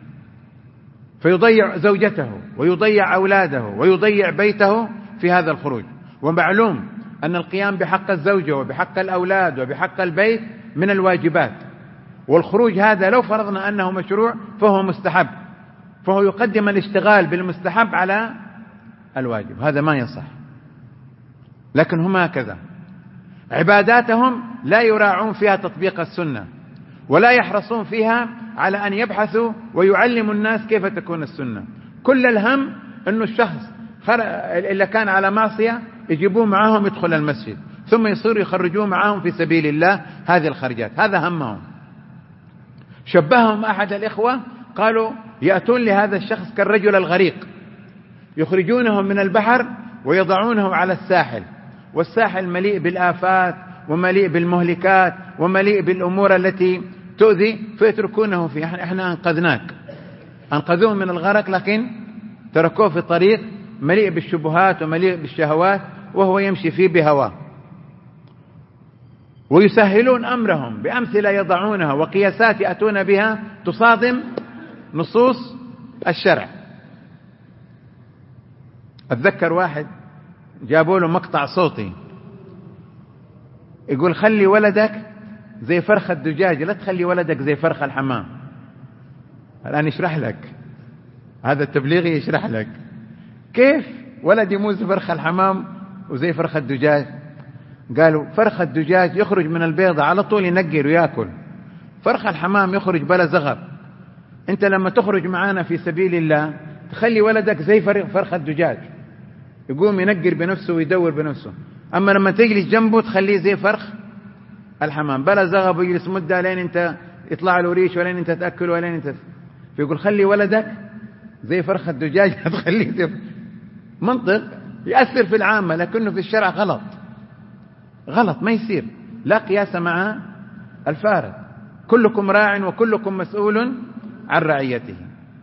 فيضيع زوجته ويضيع أولاده ويضيع بيته في هذا الخروج. ومعلوم أن القيام بحق الزوجة وبحق الأولاد وبحق البيت من الواجبات، والخروج هذا لو فرضنا أنه مشروع فهو مستحب، فهو يقدم الاشتغال بالمستحب على الواجب، هذا ما يصح. لكن هم هكذا عباداتهم لا يراعون فيها تطبيق السنة، ولا يحرصون فيها على أن يبحثوا ويعلموا الناس كيف تكون السنة. كل الهم أنه الشخص اللي كان على معصية يجيبوه معهم يدخل المسجد، ثم يصيروا يخرجوه معهم في سبيل الله، هذه الخرجات، هذا همهم. شبههم أحد الإخوة قالوا يأتون لهذا الشخص كالرجل الغريق، يخرجونهم من البحر ويضعونهم على الساحل، والساحل مليء بالآفات ومليء بالمهلكات ومليء بالأمور التي تؤذي، فيتركونه فيه. احنا أنقذوه من الغرق، لكن تركوه في طريق مليء بالشبهات ومليء بالشهوات وهو يمشي فيه بهواه. ويسهلون أمرهم بأمثلة يضعونها وقياسات يأتون بها تصادم نصوص الشرع. أتذكر واحد جابوا له مقطع صوتي يقول خلي ولدك زي فرخ الدجاج، لا تخلي ولدك زي فرخ الحمام. الآن يشرح لك هذا التبليغي، يشرح لك كيف ولدي مو زي فرخ الحمام وزي فرخ الدجاج. قالوا فرخ الدجاج يخرج من البيضة على طول ينقر ويأكل، فرخ الحمام يخرج بلا زغب. انت لما تخرج معانا في سبيل الله تخلي ولدك زي فرخ الدجاج، يقوم ينقر بنفسه ويدور بنفسه، اما لما تجلس جنبه تخليه زي فرخ الحمام بلا زغب، ويجلس مدة لين انت يطلع له ريش ولين انت تأكل ولين انت. فيقول خلي ولدك زي فرخ الدجاج، تخليه زي منطق يأثر في العامة، لكنه في الشرع غلط ما يصير. لا قياس مع الفارق، كلكم راع وكلكم مسؤول عن رعيته.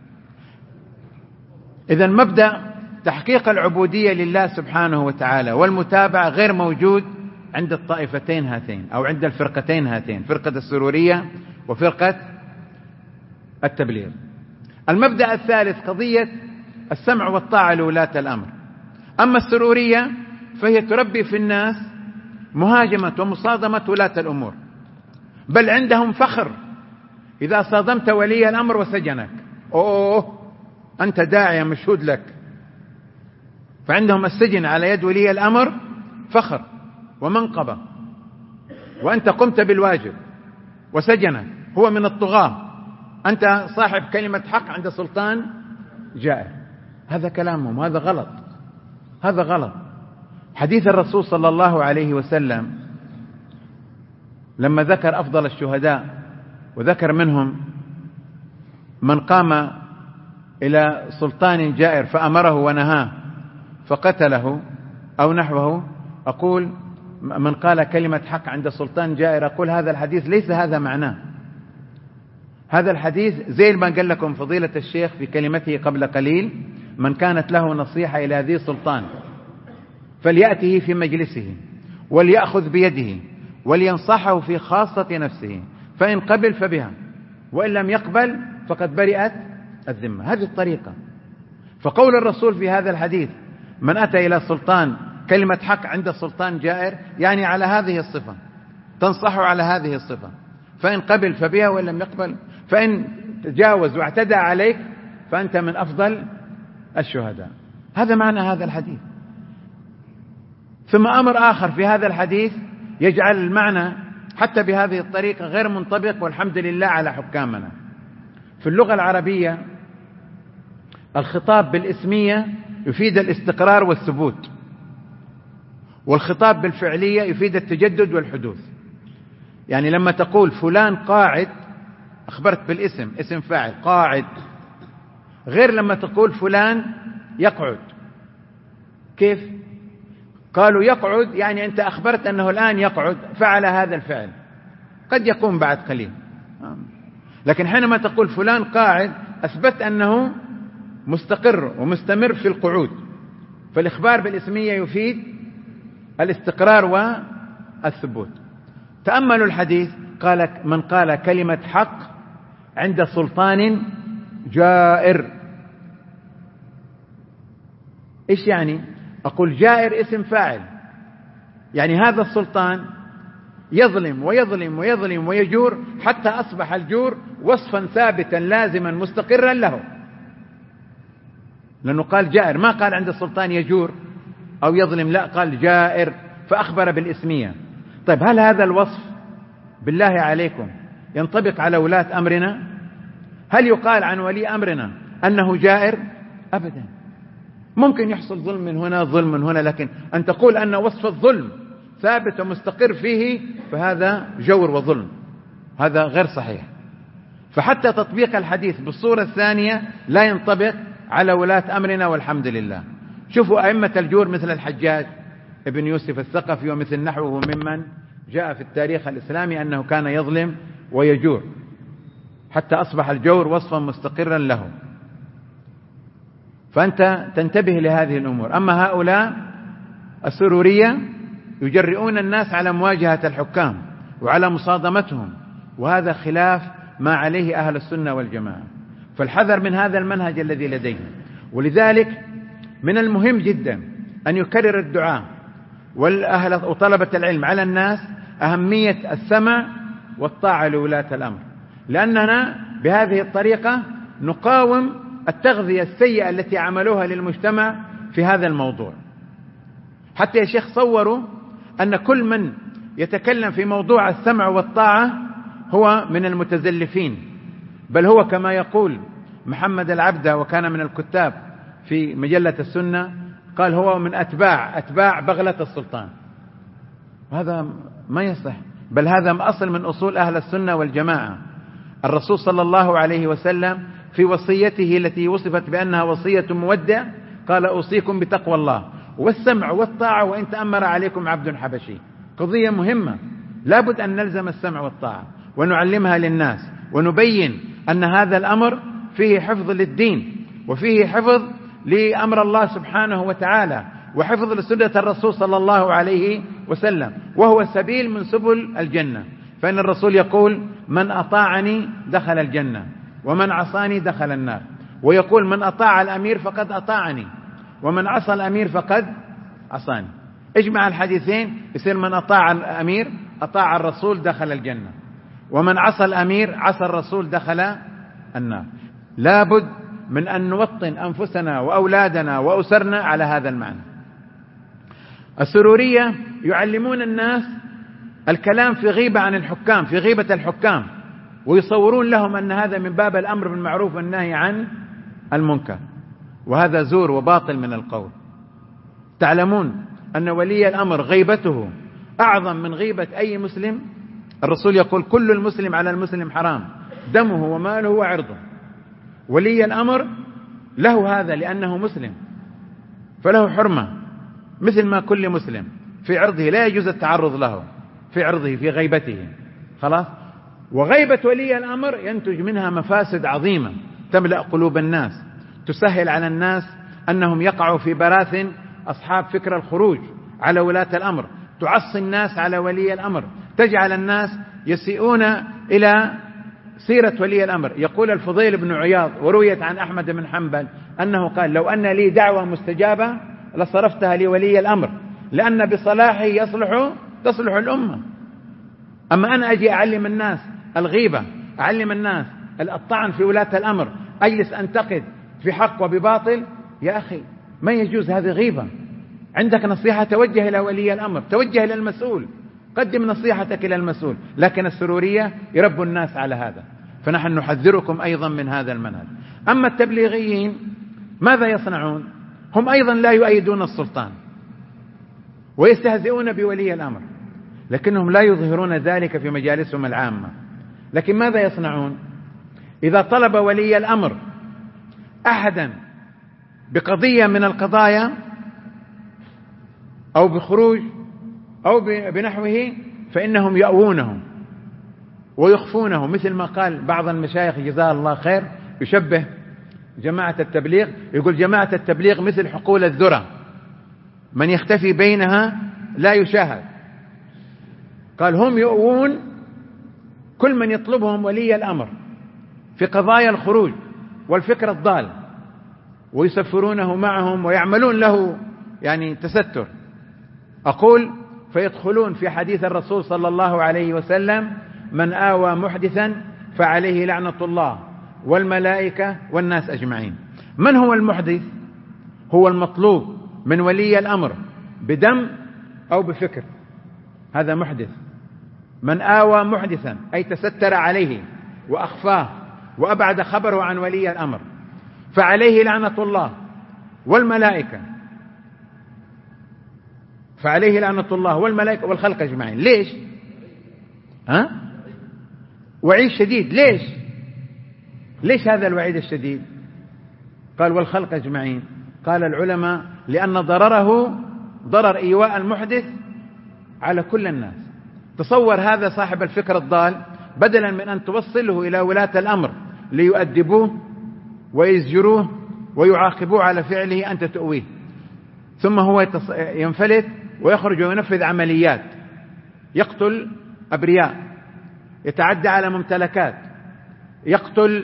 إذن مبدأ تحقيق العبودية لله سبحانه وتعالى والمتابعة غير موجود عند الطائفتين هاتين أو عند الفرقتين هاتين، فرقة السرورية وفرقة التبليغ. المبدأ الثالث قضية السمع والطاعة لولاة الأمر. أما السرورية فهي تربي في الناس مهاجمة ومصادمة ولاة الأمور، بل عندهم فخر إذا صادمت ولي الأمر وسجنك، أنت داعية مشهود لك. فعندهم السجن على يد ولي الأمر فخر ومنقبة، وأنت قمت بالواجب وسجنك، هو من الطغاة، أنت صاحب كلمة حق عند سلطان جائر. هذا كلامهم، هذا غلط. حديث الرسول صلى الله عليه وسلم لما ذكر أفضل الشهداء وذكر منهم من قام إلى سلطان جائر فأمره ونهاه فقتله أو نحوه، أقول من قال كلمة حق عند سلطان جائر، أقول هذا الحديث ليس هذا معناه. هذا الحديث زي ما قال لكم فضيلة الشيخ في كلمته قبل قليل، من كانت له نصيحة إلى ذي سلطان فليأته في مجلسه وليأخذ بيده ولينصحه في خاصة نفسه، فإن قبل فبها وإن لم يقبل فقد برئت الذمة. هذه الطريقة. فقول الرسول في هذا الحديث من أتى إلى سلطان كلمة حق عند سلطان جائر، يعني على هذه الصفة، تنصحه على هذه الصفة، فإن قبل فبها وإن لم يقبل، فإن تجاوز واعتدى عليك فأنت من أفضل الشهداء. هذا معنى هذا الحديث. ثم أمر آخر في هذا الحديث يجعل المعنى حتى بهذه الطريقة غير منطبق، والحمد لله على حكامنا. في اللغة العربية الخطاب بالاسمية يفيد الاستقرار والثبوت، والخطاب بالفعلية يفيد التجدد والحدوث. يعني لما تقول فلان قاعد أخبرت بالاسم، اسم فاعل قاعد، غير لما تقول فلان يقعد. كيف؟ قالوا يقعد يعني أنت أخبرت أنه الآن يقعد، فعل هذا الفعل، قد يقوم بعد قليل. لكن حينما تقول فلان قاعد أثبت أنه مستقر ومستمر في القعود. فالإخبار بالإسمية يفيد الاستقرار والثبوت. تأملوا الحديث، قال من قال كلمة حق عند سلطان جائر. إيش يعني؟ أقول جائر اسم فاعل، يعني هذا السلطان يظلم ويظلم ويظلم ويجور حتى أصبح الجور وصفا ثابتا لازما مستقرا له، لأنه قال جائر، ما قال عند السلطان يجور أو يظلم، لا، قال جائر فأخبر بالإسمية. طيب هل هذا الوصف بالله عليكم ينطبق على ولاة أمرنا؟ هل يقال عن ولي أمرنا أنه جائر؟ أبدا. ممكن يحصل ظلم من هنا ظلم من هنا، لكن أن تقول أن وصف الظلم ثابت ومستقر فيه فهذا جور وظلم، هذا غير صحيح. فحتى تطبيق الحديث بالصورة الثانية لا ينطبق على ولاة أمرنا والحمد لله. شوفوا أئمة الجور مثل الحجاج ابن يوسف الثقفي ومثل نحوه ممن جاء في التاريخ الإسلامي أنه كان يظلم ويجور حتى أصبح الجور وصفا مستقرا له. فأنت تنتبه لهذه الأمور. أما هؤلاء السرورية يجرئون الناس على مواجهة الحكام وعلى مصادمتهم، وهذا خلاف ما عليه أهل السنة والجماعة. فالحذر من هذا المنهج الذي لديهم. ولذلك من المهم جدا أن يكرر الدعاء والأهل وطلبة العلم على الناس أهمية السمع والطاعة لولاة الأمر، لأننا بهذه الطريقة نقاوم التغذية السيئة التي عملوها للمجتمع في هذا الموضوع. حتى يا شيخ صوروا أن كل من يتكلم في موضوع السمع والطاعة هو من المتزلفين، بل هو كما يقول محمد العبدة وكان من الكتاب في مجلة السنة، قال هو من أتباع بغلة السلطان. هذا ما يصح، بل هذا أصل من أصول أهل السنة والجماعة. الرسول صلى الله عليه وسلم في وصيته التي وصفت بأنها وصية مودع قال أوصيكم بتقوى الله والسمع والطاعة وإن تأمر عليكم عبد حبشي. قضية مهمة، لابد أن نلزم السمع والطاعة ونعلمها للناس ونبين أن هذا الأمر فيه حفظ للدين وفيه حفظ لأمر الله سبحانه وتعالى وحفظ لسنة الرسول صلى الله عليه وسلم، وهو سبيل من سبل الجنة. فإن الرسول يقول من أطاعني دخل الجنة ومن عصاني دخل النار، ويقول من أطاع الأمير فقد أطاعني ومن عصى الأمير فقد عصاني. اجمع الحديثين يصير من أطاع الأمير أطاع الرسول دخل الجنة، ومن عصى الأمير عصى الرسول دخل النار. لابد من أن نوطن أنفسنا وأولادنا وأسرنا على هذا المعنى. السرورية يعلمون الناس الكلام في غيبة عن الحكام، في غيبة الحكام، ويصورون لهم أن هذا من باب الأمر بالمعروف والنهي عن المنكر، وهذا زور وباطل من القول. تعلمون أن ولي الأمر غيبته أعظم من غيبة أي مسلم. الرسول يقول كل المسلم على المسلم حرام دمه وماله وعرضه. ولي الأمر له هذا لأنه مسلم فله حرمة مثل ما كل مسلم في عرضه، لا يجوز التعرض له في عرضه في غيبته، خلاص. وغيبة ولي الأمر ينتج منها مفاسد عظيمة تملأ قلوب الناس، تسهل على الناس أنهم يقعوا في براثن أصحاب فكر الخروج على ولاة الأمر، تعصي الناس على ولي الأمر، تجعل الناس يسيئون إلى سيرة ولي الأمر. يقول الفضيل بن عياض ورويت عن أحمد بن حنبل أنه قال لو أن لي دعوة مستجابة لصرفتها لولي الأمر، لأن بصلاحه تصلح الأمة. أما أنا أجي أعلم الناس الغيبة، أعلم الناس الطعن في ولاة الأمر، أجلس أنتقد في حق وبباطل، يا أخي ما يجوز، هذه غيبة. عندك نصيحة توجه إلى ولي الأمر، توجه إلى المسؤول، قدم نصيحتك إلى المسؤول. لكن السرورية يربوا الناس على هذا، فنحن نحذركم أيضا من هذا المنهج. أما التبليغيين ماذا يصنعون؟ هم أيضا لا يؤيدون السلطان ويستهزئون بولي الأمر، لكنهم لا يظهرون ذلك في مجالسهم العامة. لكن ماذا يصنعون؟ إذا طلب ولي الأمر أحدا بقضية من القضايا أو بخروج أو بنحوه فإنهم يأوونه ويخفونه، مثل ما قال بعض المشايخ جزاه الله خير، يشبه جماعة التبليغ، يقول جماعة التبليغ مثل حقول الذرة من يختفي بينها لا يشاهد. قال هم يؤوون كل من يطلبهم ولي الأمر في قضايا الخروج والفكر الضال، ويسفرونه معهم ويعملون له يعني تستر. أقول فيدخلون في حديث الرسول صلى الله عليه وسلم: من آوى محدثا فعليه لعنة الله والملائكة والناس أجمعين. من هو المحدث؟ هو المطلوب من ولي الأمر بدم أو بفكر، هذا محدث. من آوى محدثا أي تستر عليه وأخفاه وأبعد خبره عن ولي الأمر فعليه لعنة الله والملائكة، فعليه لعنة الله والملائكة والخلق أجمعين. ليش؟ وعيد شديد. ليش هذا الوعيد الشديد؟ قال والخلق أجمعين. قال العلماء لأن ضرره ضرر إيواء المحدث على كل الناس. تصور هذا صاحب الفكر الضال، بدلا من أن توصله إلى ولاة الأمر ليؤدبوه ويزجروه ويعاقبوه على فعله، أنت تؤويه، ثم هو ينفلت ويخرج وينفذ عمليات، يقتل أبرياء، يتعدى على ممتلكات، يقتل،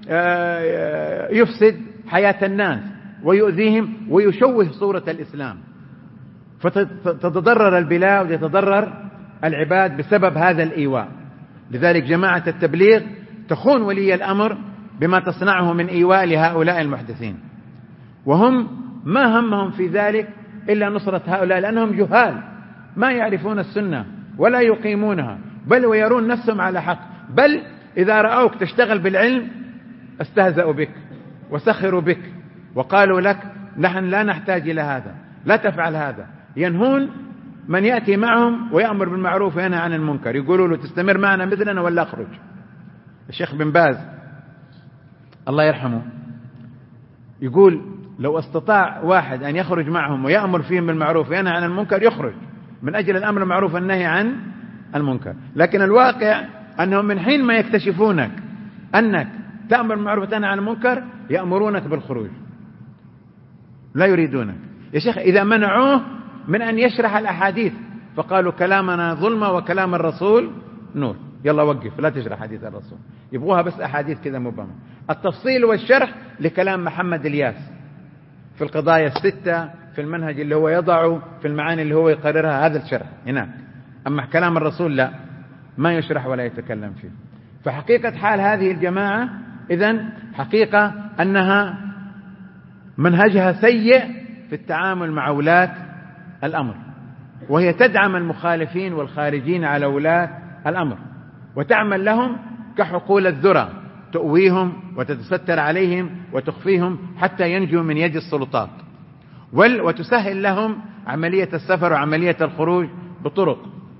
يفسد حياة الناس ويؤذيهم ويشوه صورة الإسلام، فتتضرر البلاد ويتضرر العباد بسبب هذا الإيواء. لذلك جماعة التبليغ تخون ولي الأمر بما تصنعه من إيواء لهؤلاء المحدثين، وهم ما همهم في ذلك إلا نصرة هؤلاء، لأنهم جهال ما يعرفون السنة ولا يقيمونها، بل ويرون نفسهم على حق، بل إذا رأوك تشتغل بالعلم استهزأوا بك وسخروا بك وقالوا لك نحن لا نحتاج إلى هذا، لا تفعل هذا. ينهون من يأتي معهم ويأمر بالمعروف وينهى عن المنكر، يقولوا له تستمر معنا مثلنا ولا أخرج. الشيخ بن باز الله يرحمه يقول لو استطاع واحد أن يخرج معهم ويأمر فيهم بالمعروف وينهى عن المنكر يخرج من أجل الأمر بالمعروف والنهي عن المنكر، لكن الواقع أنهم من حين ما يكتشفونك أنك تأمر بالمعروف وتنهى عن المنكر يأمرونك بالخروج، لا يريدونك. يا شيخ إذا منعوه من أن يشرح الأحاديث فقالوا كلامنا ظلمة وكلام الرسول نور، يلا وقف لا تشرح حديث الرسول، يبغوها بس أحاديث كذا مبهمة. التفصيل والشرح لكلام محمد الياس في القضايا الستة، في المنهج اللي هو يضعه، في المعاني اللي هو يقررها، هذا الشرح هناك. أما كلام الرسول لا، ما يشرح ولا يتكلم فيه. فحقيقة حال هذه الجماعة إذن حقيقة أنها منهجها سيء في التعامل مع ولاة الأمر، وهي تدعم المخالفين والخارجين على ولاة الأمر وتعمل لهم كحقول الذرة، تؤويهم وتتستر عليهم وتخفيهم حتى ينجوا من يد السلطات، وتسهل لهم عملية السفر وعملية الخروج بطرق.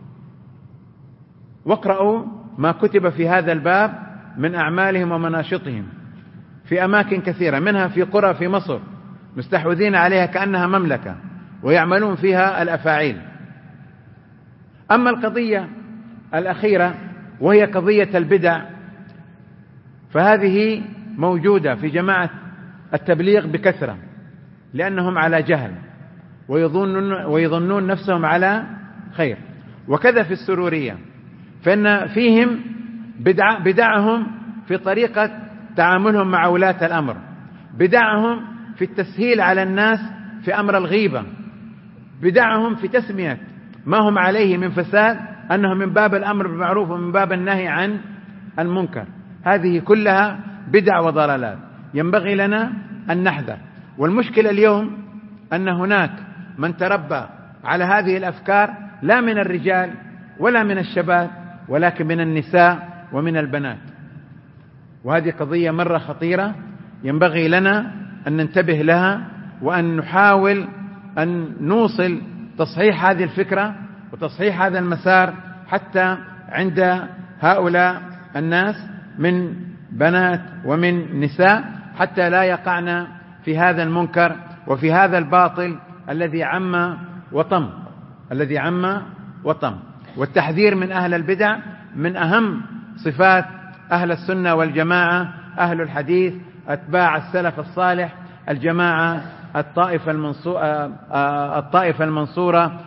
واقرأوا ما كتب في هذا الباب من أعمالهم ومناشطهم في أماكن كثيرة، منها في قرى في مصر مستحوذين عليها كأنها مملكة ويعملون فيها الأفاعيل. أما القضية الأخيرة وهي قضية البدع فهذه موجودة في جماعة التبليغ بكثرة، لأنهم على جهل ويظنون نفسهم على خير. وكذا في السرورية، فإن فيهم بدعهم في طريقة تعاملهم مع ولاة الأمر، بدعهم في التسهيل على الناس في أمر الغيبة، بدعهم في تسمية ما هم عليه من فساد أنه من باب الأمر بالمعروف ومن باب النهي عن المنكر. هذه كلها بدع وضلالات ينبغي لنا أن نحذر. والمشكلة اليوم أن هناك من تربى على هذه الأفكار لا من الرجال ولا من الشباب ولكن من النساء ومن البنات، وهذه قضية مرة خطيرة ينبغي لنا أن ننتبه لها وأن نحاول أن نوصل تصحيح هذه الفكرة وتصحيح هذا المسار حتى عند هؤلاء الناس من بنات ومن نساء، حتى لا يقعن في هذا المنكر وفي هذا الباطل الذي عم وطم. والتحذير من أهل البدع من أهم صفات أهل السنة والجماعة، أهل الحديث، أتباع السلف الصالح الجماعة الطائفة المنصورة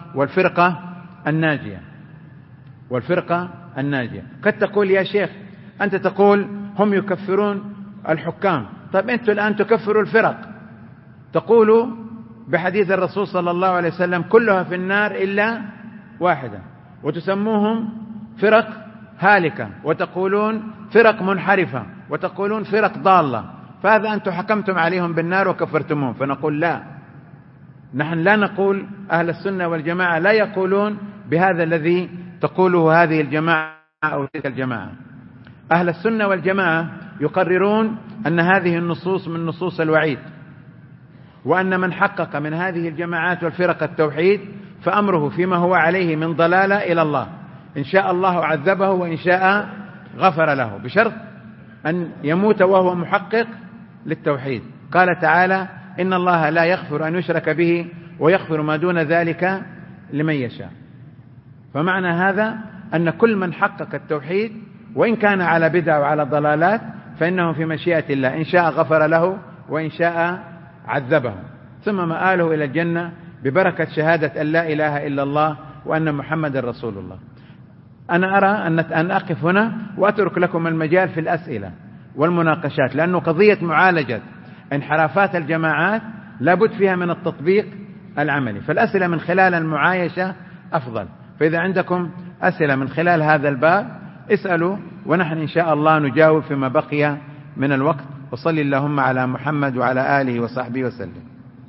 والفرقة الناجية. قد تقول يا شيخ أنت تقول هم يكفرون الحكام، طيب أنتم الآن تكفروا الفرق، تقولوا بحديث الرسول صلى الله عليه وسلم كلها في النار إلا واحدة، وتسموهم فرق هالكة، وتقولون فرق منحرفة، وتقولون فرق ضالة، فهذا أنتم حكمتم عليهم بالنار وكفرتموهم. فنقول لا، نحن لا نقول، أهل السنة والجماعة لا يقولون بهذا الذي تقوله هذه الجماعة أو تلك الجماعة. أهل السنة والجماعة يقررون أن هذه النصوص من نصوص الوعيد، وأن من حقق من هذه الجماعات والفرق التوحيد فأمره فيما هو عليه من ضلالة إلى الله، إن شاء الله عذبه وإن شاء غفر له، بشرط أن يموت وهو محقق للتوحيد. قال تعالى إن الله لا يغفر أن يشرك به ويغفر ما دون ذلك لمن يشاء. فمعنى هذا أن كل من حقق التوحيد وإن كان على بدع وعلى ضلالات فإنه في مشيئة الله، إن شاء غفر له وإن شاء عذبه، ثم مآله إلى الجنة ببركة شهادة أن لا إله إلا الله وأن محمد رسول الله. أنا أرى أن أقف هنا وأترك لكم المجال في الأسئلة والمناقشات، لأنه قضية معالجة انحرافات الجماعات لابد فيها من التطبيق العملي، فالأسئلة من خلال المعايشة أفضل. فإذا عندكم أسئلة من خلال هذا الباب اسألوا، ونحن إن شاء الله نجاوب فيما بقي من الوقت. وصل اللهم على محمد وعلى آله وصحبه وسلم.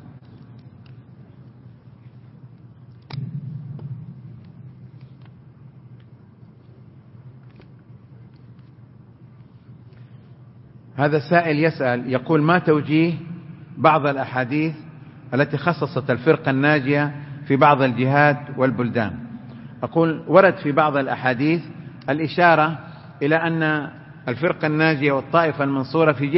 هذا السائل يسأل يقول ما توجيه بعض الأحاديث التي خصصت الفرقة الناجية في بعض الجهات والبلدان؟ أقول ورد في بعض الأحاديث الإشارة إلى أن الفرقة الناجية والطائفة المنصورة في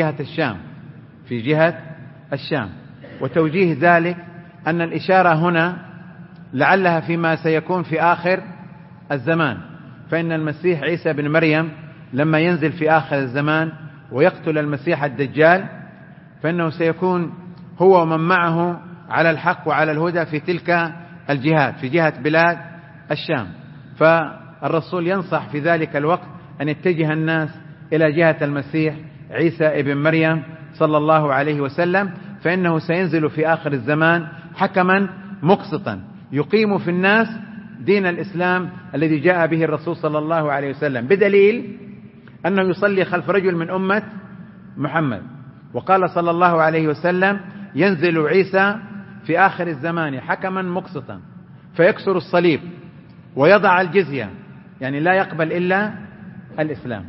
جهة الشام، وتوجيه ذلك أن الإشارة هنا لعلها فيما سيكون في آخر الزمان، فإن المسيح عيسى بن مريم لما ينزل في آخر الزمان ويقتل المسيح الدجال فإنه سيكون هو ومن معه على الحق وعلى الهدى في تلك الجهات، في جهة بلاد الشام. فالرسول ينصح في ذلك الوقت أن يتجه الناس إلى جهة المسيح عيسى ابن مريم صلى الله عليه وسلم، فإنه سينزل في آخر الزمان حكما مقسطا يقيم في الناس دين الإسلام الذي جاء به الرسول صلى الله عليه وسلم، بدليل أنه يصلي خلف رجل من أمة محمد. وقال صلى الله عليه وسلم ينزل عيسى في آخر الزمان حكما مقسطا فيكسر الصليب ويضع الجزية، يعني لا يقبل إلا الإسلام.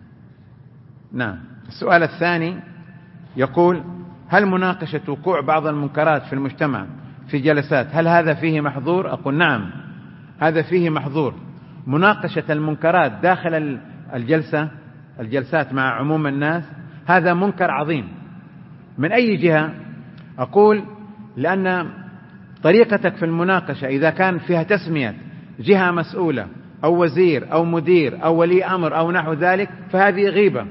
نعم. السؤال الثاني يقول هل مناقشة وقوع بعض المنكرات في المجتمع في جلسات هل هذا فيه محظور؟ أقول نعم، هذا فيه محظور. مناقشة المنكرات داخل الجلسات مع عموم الناس هذا منكر عظيم. من أي جهة؟ أقول لأن طريقتك في المناقشة إذا كان فيها تسمية جهة مسؤولة أو وزير أو مدير أو ولي أمر أو نحو ذلك فهذه غيبة.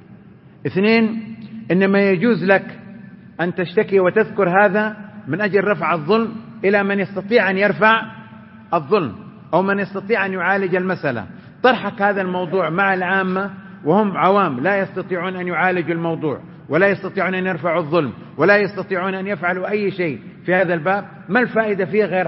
اثنين، إنما يجوز لك أن تشتكي وتذكر هذا من أجل رفع الظلم إلى من يستطيع أن يرفع الظلم أو من يستطيع أن يعالج المسألة. طرحك هذا الموضوع مع العامة وهم عوام لا يستطيعون أن يعالجوا الموضوع ولا يستطيعون أن يرفعوا الظلم ولا يستطيعون أن يفعلوا أي شيء في هذا الباب، ما الفائدة فيه غير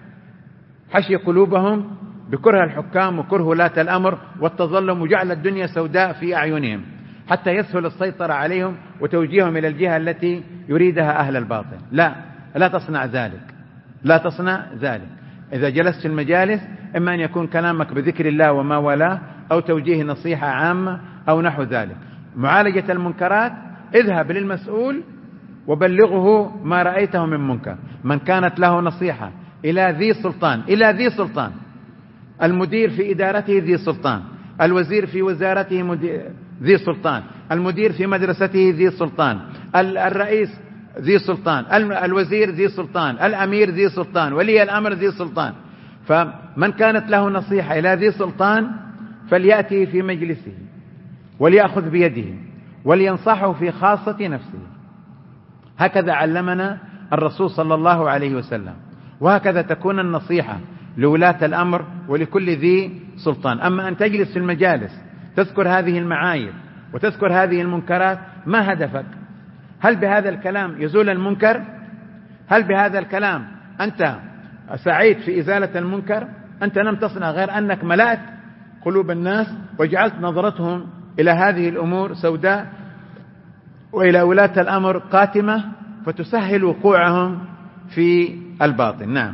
حشي قلوبهم بكره الحكام وكره ولاة الأمر والتظلم وجعل الدنيا سوداء في أعينهم حتى يسهل السيطرة عليهم وتوجيههم إلى الجهة التي يريدها أهل الباطل. لا تصنع ذلك، لا تصنع ذلك. إذا جلست في المجالس إما أن يكون كلامك بذكر الله وما والاه أو توجيه نصيحة عامة أو نحو ذلك. معالجة المنكرات اذهب للمسؤول وبلغه ما رأيته من منكر. من كانت له نصيحة إلى ذي سلطان، المدير في إدارته ذي سلطان، الوزير في وزارته ذي سلطان، المدير في مدرسته ذي سلطان، الرئيس ذي سلطان، الوزير ذي سلطان، الأمير ذي سلطان، ولي الأمر ذي سلطان. فمن كانت له نصيحة إلى ذي سلطان فليأتي في مجلسه وليأخذ بيده ولينصحه في خاصة نفسه. هكذا علمنا الرسول صلى الله عليه وسلم، وهكذا تكون النصيحة لولاة الأمر ولكل ذي سلطان. أما أن تجلس في المجالس تذكر هذه المعايب وتذكر هذه المنكرات، ما هدفك؟ هل بهذا الكلام يزول المنكر؟ هل بهذا الكلام أنت سعيد في إزالة المنكر؟ أنت لم تصنع غير أنك ملأت قلوب الناس وجعلت نظرتهم إلى هذه الأمور سوداء وإلى ولاة الأمر قاتمة، فتسهل وقوعهم في الباطل. نعم.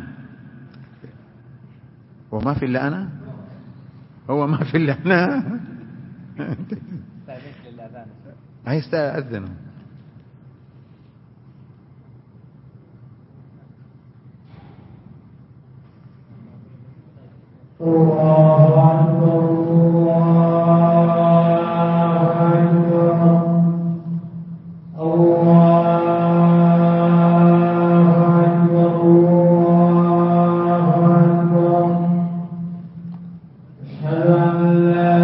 وما في إلا أنا، هو ما في إلا أنا. هيستأذنوا. الله أكبر الله أكبر الله أكبر الله أكبر أشهد أن لا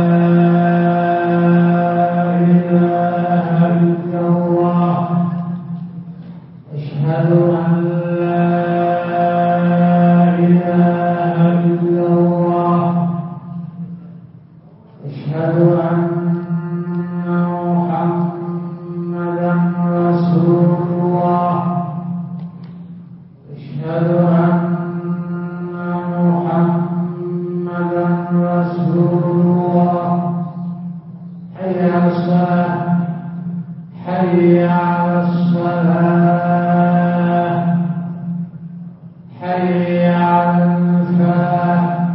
إله إلا الله أشهد أن لا إله إلا الله أشهد أن محمدا رسول الله أشهد أن محمدا رسول الله حي على الصلاة حي على الصلاة حي على الفلاح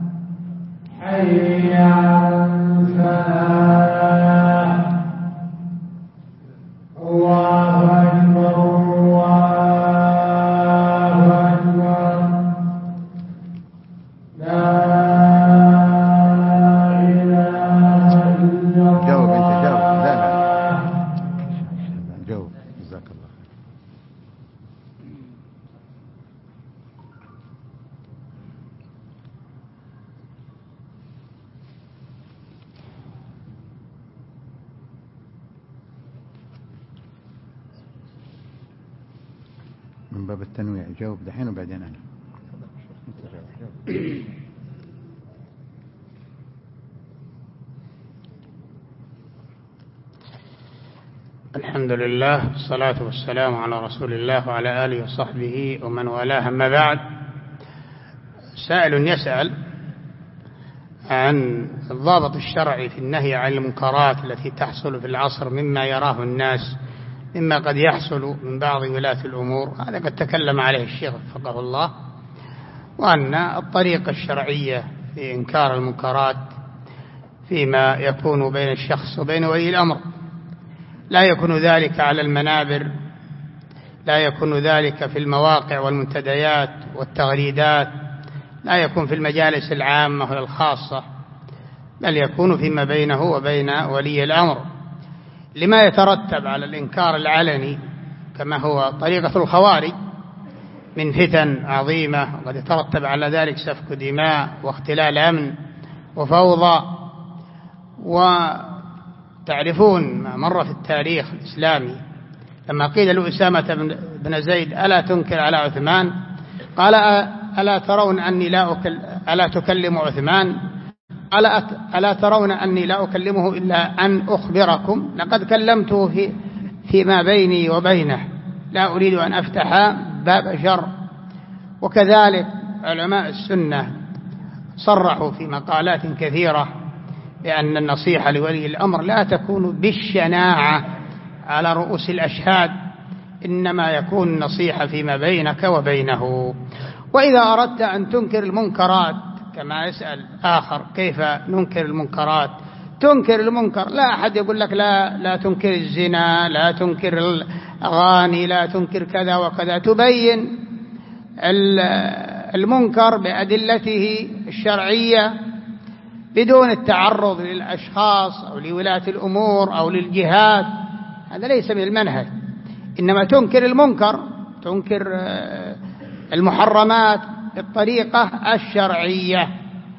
حي على الفلاح الله أكبر الله أكبر لا إله إلا الله. جاوب أنت، جاوب. لا جاوب، جزاك الله. من باب التنويع جاوب دحين وبعدين أنا. الحمد لله والصلاة والسلام على رسول الله وعلى آله وصحبه ومن والاه. أما بعد، سائل يسأل عن الضابط الشرعي في النهي عن المنكرات التي تحصل في العصر مما يراه الناس، مما قد يحصل من بعض ولاة الأمور. هذا قد تكلم عليه الشيخ وفقه الله، وأن الطريقة الشرعية في إنكار المنكرات فيما يكون بين الشخص وبين ولي الأمر، لا يكون ذلك على المنابر، لا يكون ذلك في المواقع والمنتديات والتغريدات، لا يكون في المجالس العامة والخاصة، بل يكون فيما بينه وبين ولي الأمر، لما يترتب على الإنكار العلني كما هو طريقة الخوارج من فتن عظيمة، وقد يترتب على ذلك سفك دماء واختلال أمن وفوضى. وتعرفون ما مر في التاريخ الإسلامي لما قيل لأسامة بن زيد: ألا تنكر على عثمان؟ قال: ألا ترون أني ألا تكلم عثمان؟ ألا ترون أني لا أكلمه إلا أن أخبركم؟ لقد كلمته فيما بيني وبينه، لا أريد أن أفتح باب شر. وكذلك علماء السنة صرحوا في مقالات كثيرة بأن النصيحة لولي الأمر لا تكون بالشناعة على رؤوس الأشهاد، إنما يكون النصيحة فيما بينك وبينه. وإذا أردت أن تنكر المنكرات، كما يسأل آخر: كيف ننكر المنكرات؟ تنكر المنكر، لا أحد يقول لك لا تنكر الزنا، لا تنكر الأغاني، لا تنكر كذا وكذا. تبين المنكر بأدلته الشرعية بدون التعرض للأشخاص أو لولاة الأمور أو للجهات. هذا ليس من المنهج، إنما تنكر المنكر، تنكر المحرمات بالطريقة الشرعية.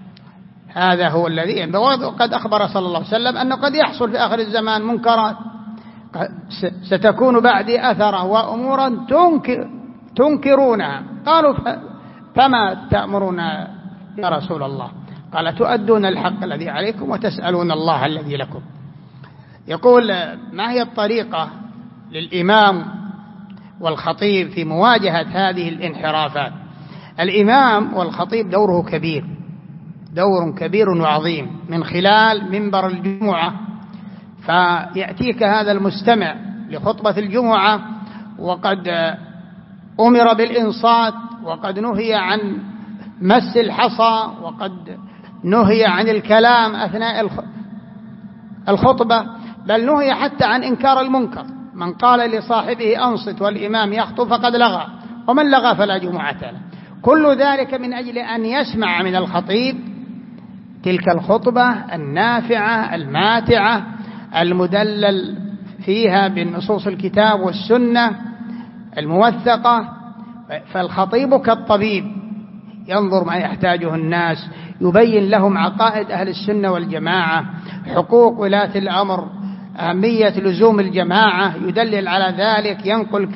هذا هو الذي ينبغي. وقد أخبر صلى الله عليه وسلم أنه قد يحصل في آخر الزمان منكرات، ستكون بعدي أثرة وأمورا تنكرونها. قالوا فما تأمرون يا رسول الله؟ قال تؤدون الحق الذي عليكم وتسألون الله الذي لكم. يقول ما هي الطريقة للإمام والخطيب في مواجهة هذه الانحرافات؟ الإمام والخطيب دوره كبير، دور كبير وعظيم من خلال منبر الجمعة. فيأتيك هذا المستمع لخطبة الجمعة وقد أمر بالإنصات، وقد نهي عن مس الحصى، وقد نهي عن الكلام أثناء الخطبة، بل نهي حتى عن إنكار المنكر. من قال لصاحبه أنصت والإمام يخطب فقد لغى، ومن لغى فلا جمعة له. كل ذلك من أجل أن يسمع من الخطيب تلك الخطبة النافعة الماتعة المدلل فيها بالنصوص الكتاب والسنة الموثقة. فالخطيب كالطبيب ينظر ما يحتاجه الناس، يبين لهم عقائد أهل السنة والجماعة، حقوق ولاة الأمر، أهمية لزوم الجماعة، يدلل على ذلك، ينقل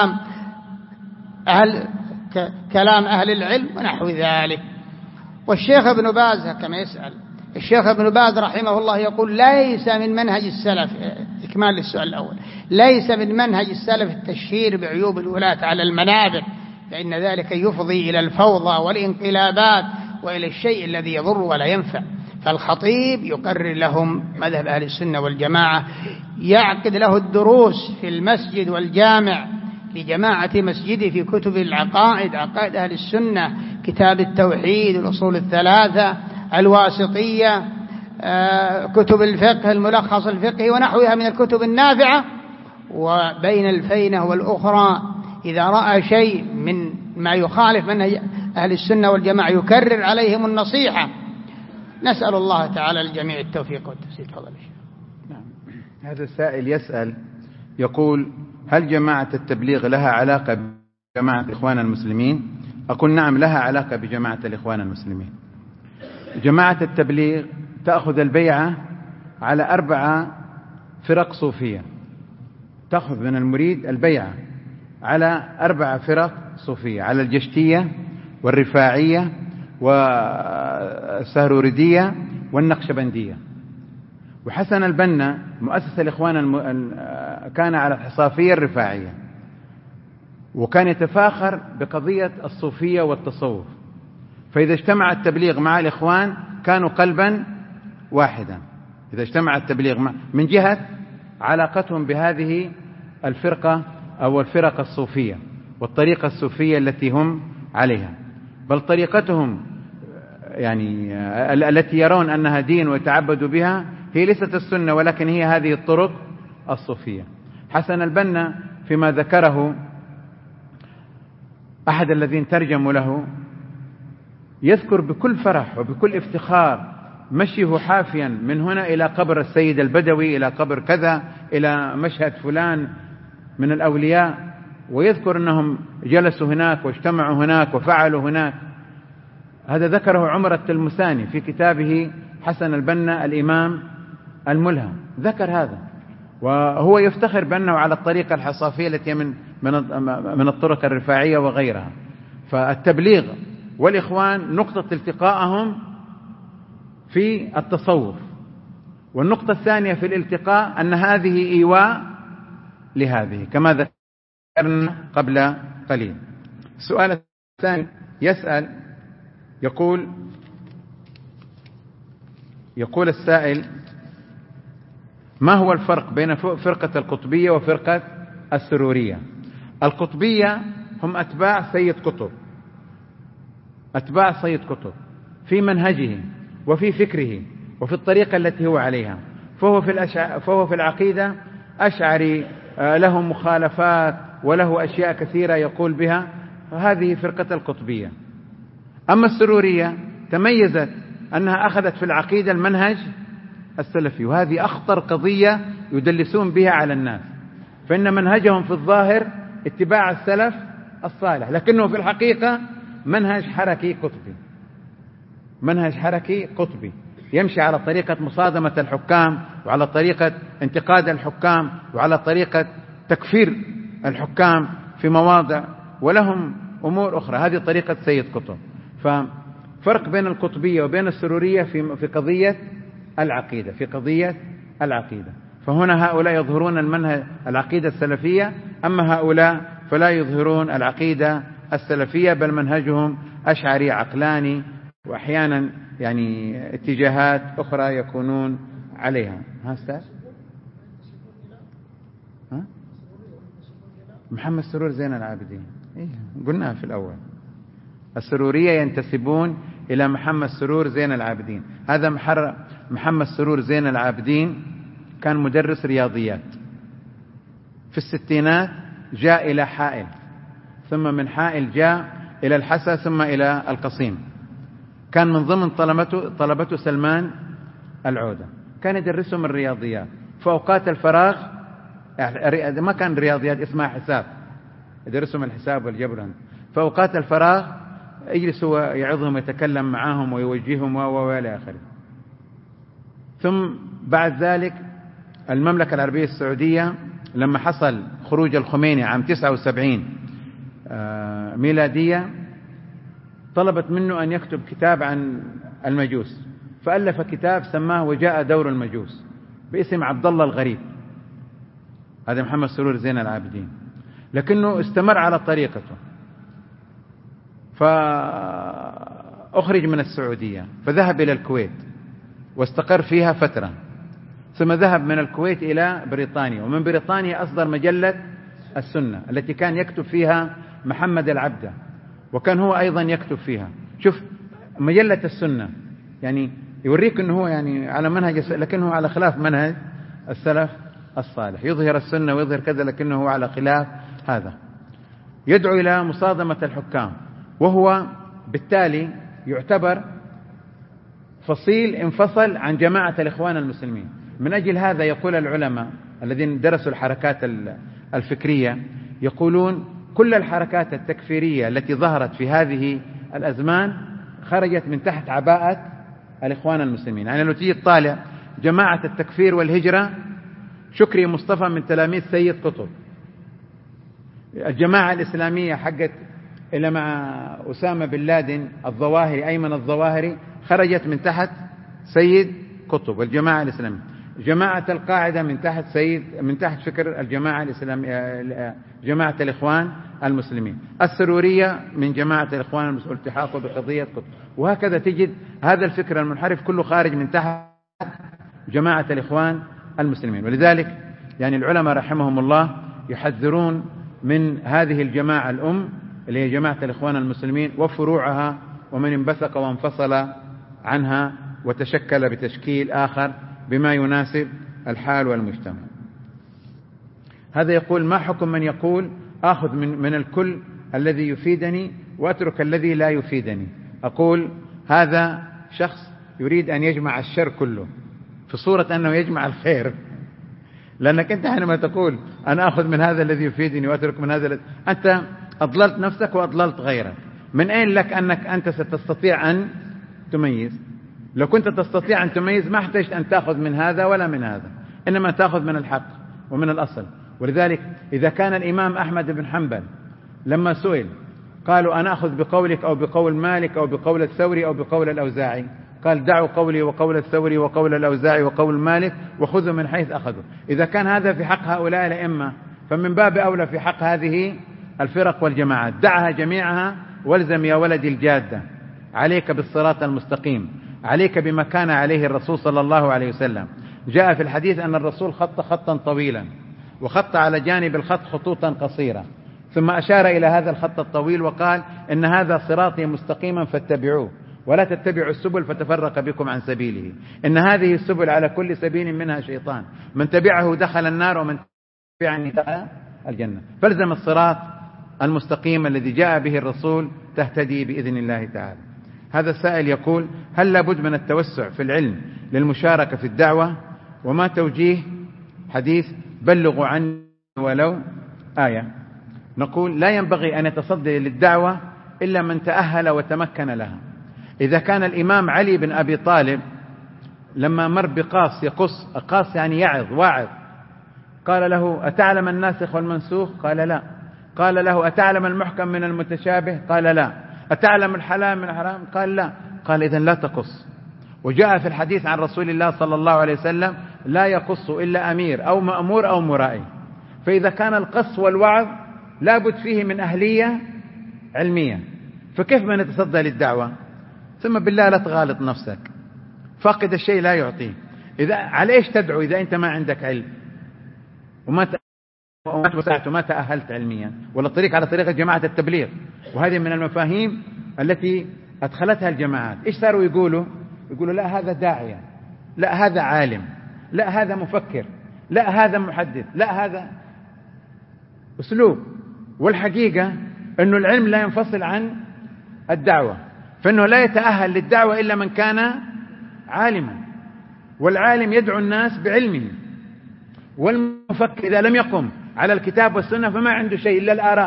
كلام أهل العلم ونحو ذلك. والشيخ ابن باز كما يسأل الشيخ ابن باز رحمه الله يقول ليس من منهج السلف، إكمال للسؤال الأول، ليس من منهج السلف التشهير بعيوب الولاة على المنابر، فإن ذلك يفضي إلى الفوضى والانقلابات وإلى الشيء الذي يضر ولا ينفع. فالخطيب يقرر لهم مذهب أهل السنة والجماعة، يعقد له الدروس في المسجد والجامع لجماعة مسجده في كتب العقائد، عقائد أهل السنة، كتاب التوحيد، الأصول الثلاثة، الواسطية، كتب الفقه، الملخص الفقهي ونحوها من الكتب النافعة. وبين الفينة والأخرى إذا رأى شيء من ما يخالف منهج أهل السنة والجماعة يكرر عليهم النصيحة. نسأل الله تعالى الجميع التوفيق والتسديد. تفضل. نعم. هذا السائل يسأل يقول هل جماعة التبليغ لها علاقة بجماعة الإخوان المسلمين؟ أقول نعم، لها علاقة بجماعة الإخوان المسلمين. جماعة التبليغ تأخذ البيعة على 4 فرق صوفية، تأخذ من المريد البيعة على 4 فرق صوفية، على الجشتية والرفاعية والسهروردية والنقشبندية. وحسن البنا مؤسس الإخوان كان على الحصافية الرفاعية، وكان يتفاخر بقضية الصوفية والتصوف. فإذا اجتمع التبليغ مع الإخوان كانوا قلبا واحدا، إذا اجتمع التبليغ من جهة علاقتهم بهذه الفرقة أو الفرق الصوفية والطريقة الصوفية التي هم عليها، بل طريقتهم يعني التي يرون أنها دين ويتعبدوا بها هي ليست السنة، ولكن هي هذه الطرق الصوفية. حسن البنا فيما ذكره أحد الذين ترجموا له يذكر بكل فرح وبكل افتخار مشيه حافيا من هنا إلى قبر السيد البدوي، إلى قبر كذا، إلى مشهد فلان من الأولياء، ويذكر أنهم جلسوا هناك واجتمعوا هناك وفعلوا هناك. هذا ذكره عمر التلمساني في كتابه حسن البنا الإمام الملهم، ذكر هذا، وهو يفتخر بأنه على الطريقة الحصافية التي من الطرق الرفاعية وغيرها. فالتبليغ والإخوان نقطة التقائهم في التصوف، والنقطة الثانية في الالتقاء أن هذه إيواء لهذه كما ذكرنا قبل قليل. السؤال الثاني يسأل يقول السائل ما هو الفرق بين فرقة القطبية وفرقة السرورية؟ القطبية هم أتباع سيد قطب، أتباع سيد قطب في منهجه وفي فكره وفي الطريقة التي هو عليها، فهو في العقيدة أشعري، له مخالفات وله أشياء كثيرة يقول بها، هذه فرقة القطبية. أما السرورية تميزت أنها أخذت في العقيدة المنهج السلفي، وهذه أخطر قضية يدلسون بها على الناس، فإن منهجهم في الظاهر اتباع السلف الصالح، لكنه في الحقيقة منهج حركي قطبي، منهج حركي قطبي. يمشي على طريقة مصادمة الحكام، وعلى طريقة انتقاد الحكام، وعلى طريقة تكفير الحكام في مواضع، ولهم أمور أخرى. هذه طريقة سيد قطب. ففرق بين القطبية وبين السرورية في قضية العقيدة، في قضية العقيدة. فهنا هؤلاء يظهرون المنهج العقيدة السلفية، أما هؤلاء فلا يظهرون العقيدة السلفية، بل منهجهم أشعري عقلاني، وأحيانا يعني اتجاهات أخرى يكونون عليها. محمد سرور زين العابدين، قلناها في الأول، السرورية ينتسبون إلى محمد سرور زين العابدين. هذا محمد سرور زين العابدين كان مدرس رياضيات، في الستينات جاء إلى حائل، ثم من حائل جاء إلى الحسا، ثم إلى القصيم. كان من ضمن طلبته سلمان العودة، كان يدرسهم الرياضيات. فأوقات الفراغ ما كان رياضيات، اسمها حساب، يدرسهم الحساب والجبر. فأوقات الفراغ يجلس ويعظهم ويتكلم معهم ويوجههم وإلى آخره. ثم بعد ذلك المملكة العربية السعودية لما حصل خروج الخميني عام 79 ميلادية، طلبت منه أن يكتب كتاب عن المجوس، فألف كتاب سماه وجاء دور المجوس باسم عبد الله الغريب. هذا محمد سرور زين العابدين، لكنه استمر على طريقته، فأخرج من السعودية فذهب إلى الكويت واستقر فيها فترة، ثم ذهب من الكويت إلى بريطانيا، ومن بريطانيا أصدر مجلة السنة التي كان يكتب فيها محمد العبدة، وكان هو أيضا يكتب فيها. شوف مجلة السنة، يعني يوريك أنه هو يعني على منهج، لكنه على خلاف منهج السلف الصالح، يظهر السنة ويظهر كذا، لكنه هو على خلاف هذا. يدعو إلى مصادمة الحكام، وهو بالتالي يعتبر فصيل انفصل عن جماعة الإخوان المسلمين. من أجل هذا يقول العلماء الذين درسوا الحركات الفكرية، يقولون كل الحركات التكفيرية التي ظهرت في هذه الأزمان خرجت من تحت عباءة الإخوان المسلمين. يعني لو تيجي تطالع جماعة التكفير والهجرة، شكري مصطفى من تلاميذ سيد قطب. الجماعة الإسلامية حقت إلى مع أسامة بن لادن الظواهري، أيمن الظواهري، خرجت من تحت سيد قطب والجماعة الإسلامية. جماعة القاعدة من تحت فكر الجماعة الإسلامية، جماعة الإخوان المسلمين. السرورية من جماعة الإخوان المسلمين التحاقوا بقضية قطب، وهكذا تجد هذا الفكر المنحرف كله خارج من تحت جماعة الإخوان المسلمين. ولذلك يعني العلماء رحمهم الله يحذرون من هذه الجماعة الأم اللي هي جماعة الإخوان المسلمين وفروعها، ومن انبثق وانفصل عنها وتشكل بتشكيل آخر بما يناسب الحال والمجتمع. هذا يقول: ما حكم من يقول آخذ من الكل الذي يفيدني وأترك الذي لا يفيدني؟ أقول هذا شخص يريد أن يجمع الشر كله في صورة أنه يجمع الخير، لأنك أنت حينما تقول أنا أخذ من هذا الذي يفيدني وأترك من هذا أنت أضللت نفسك وأضللت غيرك. من أين لك أنك أنت ستستطيع أن تميز؟ لو كنت تستطيع أن تميز ما احتجت أن تأخذ من هذا ولا من هذا، إنما تأخذ من الحق ومن الأصل. ولذلك إذا كان الإمام أحمد بن حنبل لما سئل قالوا أنا أخذ بقولك أو بقول مالك أو بقول الثوري أو بقول الأوزاعي، قال دعوا قولي وقول الثوري وقول الأوزاعي وقول مالك وخذوا من حيث أخذوا. إذا كان هذا في حق هؤلاء الأئمة فمن باب أولى في حق هذه الفرق والجماعات. دعها جميعها والزم يا ولدي الجادة، عليك بالصراط المستقيم، عليك بما كان عليه الرسول صلى الله عليه وسلم. جاء في الحديث أن الرسول خط خطا طويلا وخط على جانب الخط خطوطا قصيرة، ثم أشار إلى هذا الخط الطويل وقال إن هذا صراطي مستقيما فاتبعوه ولا تتبعوا السبل فتفرق بكم عن سبيله، إن هذه السبل على كل سبيل منها شيطان، من تبعه دخل النار ومن تبعني دخل الجنة. فالزم الصراط المستقيم الذي جاء به الرسول تهتدي بإذن الله تعالى. هذا السائل يقول: هل لابد من التوسع في العلم للمشاركة في الدعوة؟ وما توجيه حديث بلغوا عني ولو آية؟ نقول لا ينبغي أن يتصدى للدعوة إلا من تأهل وتمكن لها. إذا كان الإمام علي بن أبي طالب لما مر بقاص يقص، قاص يعني يعظ واعظ، قال له: أتعلم الناسخ والمنسوخ؟ قال لا. قال له: أتعلم المحكم من المتشابه؟ قال لا. أتعلم الحلال من الحرام؟ قال لا. قال: إذن لا تقص. وجاء في الحديث عن رسول الله صلى الله عليه وسلم: لا يقص إلا أمير أو مأمور أو مرائي. فإذا كان القص والوعظ لابد فيه من أهلية علمية، فكيف ما نتصدى للدعوة؟ ثم بالله لا تغالط نفسك، فاقد الشيء لا يعطيه. إذا على إيش تدعو إذا أنت ما عندك علم وما توسعت وما تأهلت علميا؟ ولا طريق على طريقة جماعة التبليغ. وهذه من المفاهيم التي أدخلتها الجماعات. إيش صاروا يقولوا لا هذا داعية، لا هذا عالم، لا هذا مفكر، لا هذا محدث، لا هذا أسلوب. والحقيقة أنه العلم لا ينفصل عن الدعوة، فإنه لا يتأهل للدعوة إلا من كان عالما، والعالم يدعو الناس بعلمه، والمفكر إذا لم يقم على الكتاب والسنة فما عنده شيء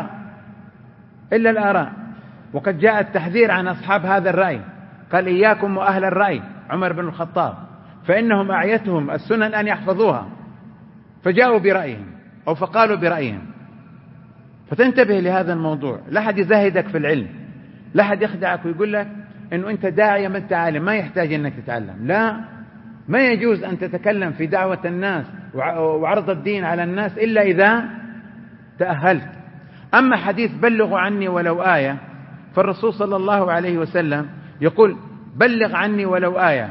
إلا الآراء. وقد جاء التحذير عن أصحاب هذا الرأي، قال: إياكم وأهل الرأي، عمر بن الخطاب، فإنهم أعيتهم السنن أن يحفظوها، فجاءوا برأيهم أو فقالوا برأيهم. فتنتبه لهذا الموضوع. لا أحد يزهدك في العلم، لا أحد يخدعك ويقول لك أنه أنت داعية ما أنت عالم، ما يحتاج أنك تتعلم. لا، ما يجوز أن تتكلم في دعوة الناس وعرض الدين على الناس إلا إذا تأهلت. أما حديث بلغوا عني ولو آية، فالرسول صلى الله عليه وسلم يقول: بلغ عني ولو آية.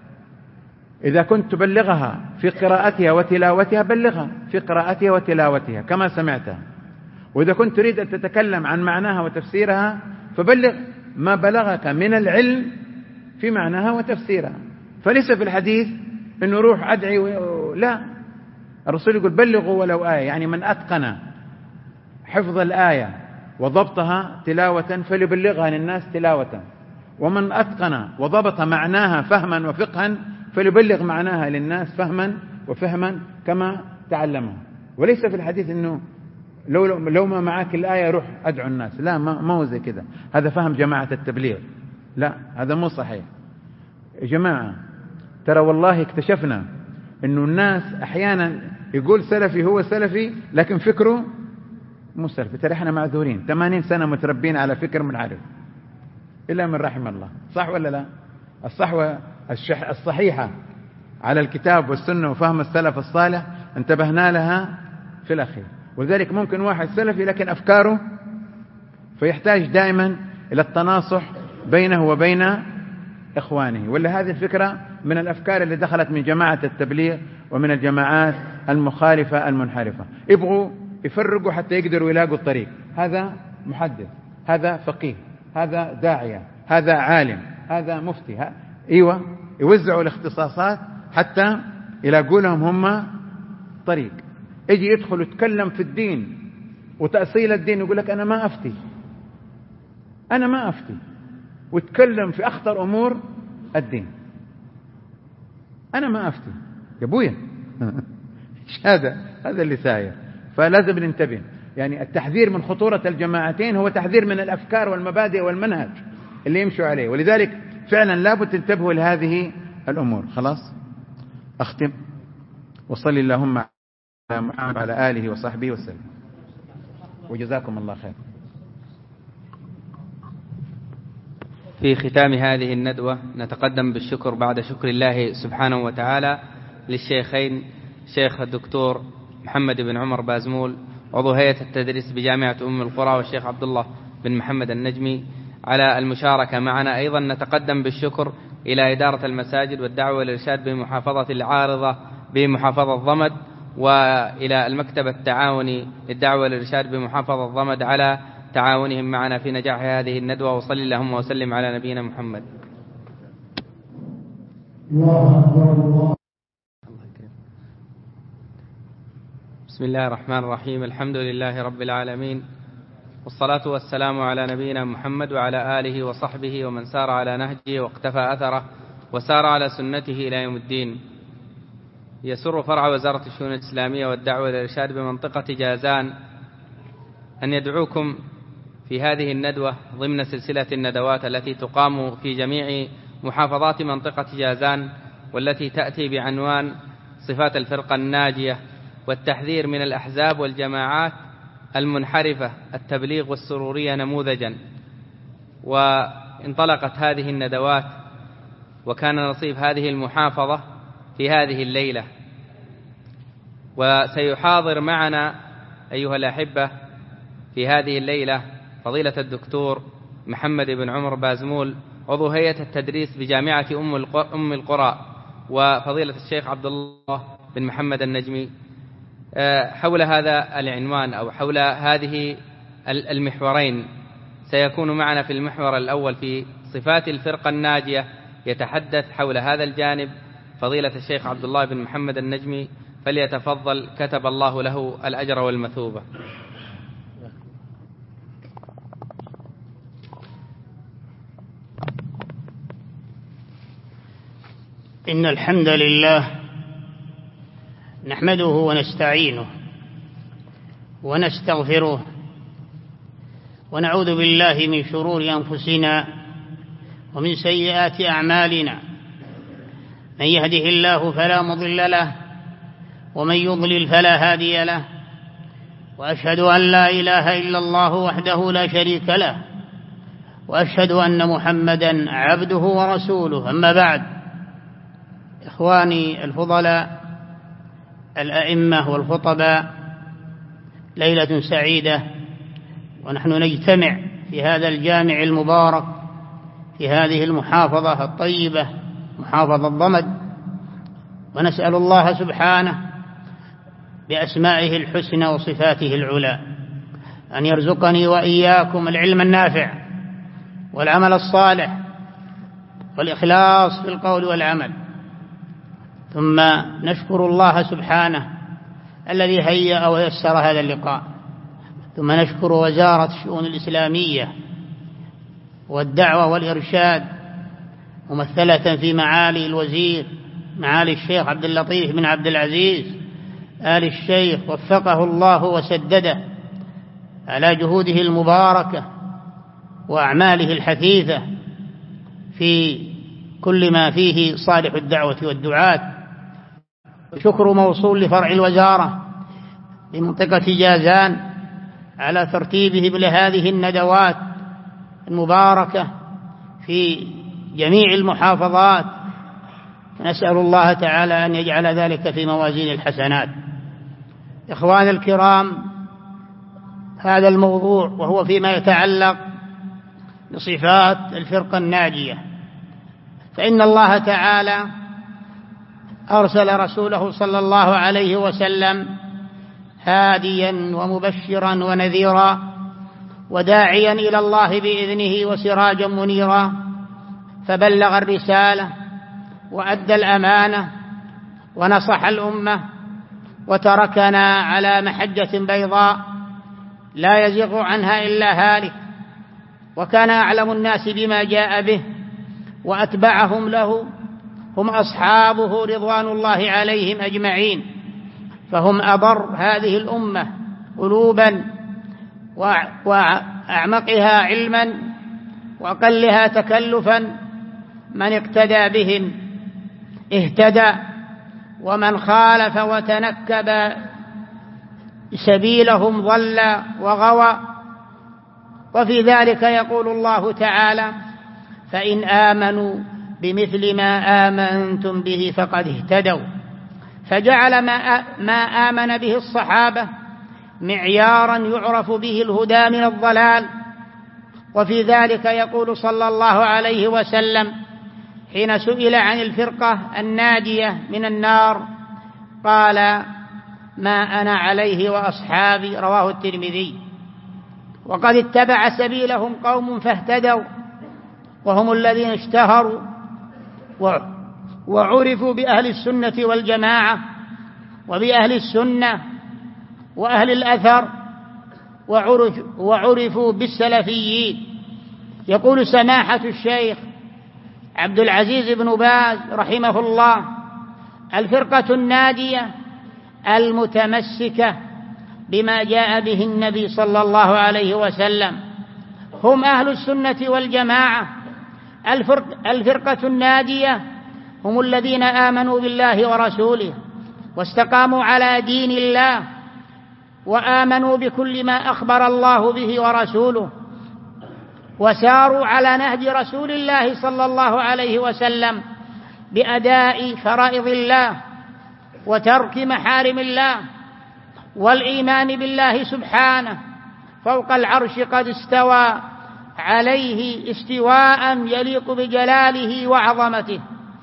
إذا كنت تبلغها في قراءتها وتلاوتها بلغها في قراءتها وتلاوتها كما سمعتها، وإذا كنت تريد أن تتكلم عن معناها وتفسيرها فبلغ ما بلغك من العلم في معناها وتفسيرها. فليس في الحديث أنه روح أدعي لا، الرسول يقول: بلغوا ولو آية، يعني من أتقن حفظ الآية وضبطها تلاوة فليبلغها للناس تلاوة، ومن أتقن وضبط معناها فهما وفقها فليبلغ معناها للناس فهما وفهما كما تعلمه. وليس في الحديث أنه لو ما معك الآية روح أدعو الناس، لا، ما هو زي كده. هذا فهم جماعة التبليغ، لا، هذا مو صحيح يا جماعة. ترى والله اكتشفنا أنه الناس أحيانا يقول سلفي هو سلفي لكن فكره مو سلفي. ترى احنا معذورين، 80 سنة متربين على فكر منحرف إلا من رحم الله، صح ولا لا؟ الصحوة الصحيحة على الكتاب والسنة وفهم السلف الصالح انتبهنا لها في الأخير. ولذلك ممكن واحد سلفي لكن أفكاره، فيحتاج دائما إلى التناصح بينه وبين إخوانه. ولا هذه الفكرة من الأفكار اللي دخلت من جماعة التبليغ ومن الجماعات المخالفة المنحرفة. يبغوا يفرقوا حتى يقدروا يلاقوا الطريق، هذا محدث، هذا فقيه، هذا داعية، هذا عالم، هذا مفتي، أيوة، يوزعوا الاختصاصات حتى يلاقوا لهم هم طريق. يجي يدخل يتكلم في الدين وتأصيل الدين، يقول لك أنا ما أفتي، ويتكلم في أخطر أمور الدين. أنا ما أفتي يا أبويا هذا اللي ساير. فلازم ننتبه. يعني التحذير من خطورة الجماعتين هو تحذير من الأفكار والمبادئ والمنهج اللي يمشوا عليه. ولذلك فعلا لابد تنتبهوا لهذه الأمور. خلاص أختم، وصلي اللهم على محمد وعلى آله وصحبه وسلم، وجزاكم الله خير. في ختام هذه الندوة نتقدم بالشكر بعد شكر الله سبحانه وتعالى للشيخين، شيخ الدكتور محمد بن عمر بازمول عضو هيئة التدريس بجامعة أم القرى، والشيخ عبد الله بن محمد النجمي على المشاركة معنا. أيضا نتقدم بالشكر إلى إدارة المساجد والدعوة والإرشاد بمحافظة العارضة بمحافظة ضمد، وإلى المكتب التعاوني للدعوة والإرشاد بمحافظة ضمد على تعاونهم معنا في نجاح هذه الندوة. وصلي اللهم وسلم على نبينا محمد. بسم الله الرحمن الرحيم. الحمد لله رب العالمين، والصلاة والسلام على نبينا محمد وعلى آله وصحبه ومن سار على نهجه واقتفى أثره وسار على سنته إلى يوم الدين. يسر فرع وزارة الشؤون الإسلامية والدعوة والإرشاد بمنطقة جازان أن يدعوكم في هذه الندوة ضمن سلسلة الندوات التي تقام في جميع محافظات منطقة جازان والتي تأتي بعنوان صفات الفرقة الناجية والتحذير من الأحزاب والجماعات المنحرفة التبليغ والسرورية نموذجا. وانطلقت هذه الندوات، وكان نصيب هذه المحافظة في هذه الليلة. وسيحاضر معنا أيها الأحبة في هذه الليلة فضيلة الدكتور محمد بن عمر بازمول، عضو هيئة التدريس بجامعة أم القرى، وفضيلة الشيخ عبد الله بن محمد النجمي، حول هذا العنوان أو حول هذه المحورين. سيكون معنا في المحور الأول في صفات الفرقة الناجية يتحدث حول هذا الجانب فضيلة الشيخ عبد الله بن محمد النجمي، فليتفضل كتب الله له الأجر والمثوبة. إن الحمد لله نحمده ونستعينه ونستغفره ونعوذ بالله من شرور أنفسنا ومن سيئات أعمالنا، من يهده الله فلا مضل له ومن يضلل فلا هادي له، وأشهد أن لا إله إلا الله وحده لا شريك له، وأشهد أن محمدا عبده ورسوله. أما بعد، إخواني الفضلاء الأئمة والخطباء، ليلة سعيدة ونحن نجتمع في هذا الجامع المبارك في هذه المحافظة الطيبة، محافظة ضمد، ونسأل الله سبحانه بأسمائه الحسنى وصفاته العلى أن يرزقني وإياكم العلم النافع والعمل الصالح والإخلاص في القول والعمل. ثم نشكر الله سبحانه الذي هيأ ويسر هذا اللقاء، ثم نشكر وزارة الشؤون الإسلامية والدعوة والإرشاد ممثلة في معالي الوزير معالي الشيخ عبد اللطيف بن عبد العزيز آل الشيخ، وفقه الله وسدده على جهوده المباركة وأعماله الحثيثة في كل ما فيه صالح الدعوة والدعاة. شكر موصول لفرع الوزارة بمنطقة جازان على ترتيبهم لهذه الندوات المباركة في جميع المحافظات، نسأل الله تعالى أن يجعل ذلك في موازين الحسنات. إخوان الكرام، هذا الموضوع وهو فيما يتعلق بصفات الفرقة الناجية، فإن الله تعالى أرسل رسوله صلى الله عليه وسلم هاديا ومبشرا ونذيرا وداعيا إلى الله بإذنه وسراجا منيرا، فبلغ الرسالة وأدى الأمانة ونصح الأمة وتركنا على محجة بيضاء لا يزيغ عنها إلا هالك، وكان أعلم الناس بما جاء به وأتبعهم له هم أصحابه رضوان الله عليهم أجمعين، فهم أبر هذه الأمة قلوبا وأعمقها علما وأقلها تكلفا. من اقتدى بهم اهتدى، ومن خالف وتنكب سبيلهم ضل وغوى. وفي ذلك يقول الله تعالى: فإن آمنوا بمثل ما آمنتم به فقد اهتدوا. فجعل ما آمن به الصحابة معيارا يعرف به الهدى من الضلال. وفي ذلك يقول صلى الله عليه وسلم حين سئل عن الفرقة الناجية من النار قال: ما أنا عليه وأصحابي، رواه الترمذي. وقد اتبع سبيلهم قوم فاهتدوا، وهم الذين اشتهروا وعرفوا بأهل السنة والجماعة وبأهل السنة وأهل الأثر، وعرفوا بالسلفيين. يقول سماحة الشيخ عبد العزيز بن باز رحمه الله: الفرقة الناجية المتمسكة بما جاء به النبي صلى الله عليه وسلم هم أهل السنة والجماعة. الفرقة الناجية هم الذين آمنوا بالله ورسوله واستقاموا على دين الله وآمنوا بكل ما أخبر الله به ورسوله وساروا على نهج رسول الله صلى الله عليه وسلم بأداء فرائض الله وترك محارم الله والإيمان بالله سبحانه فوق العرش قد استوى عليه استواء يليق بجلاله وعظمته،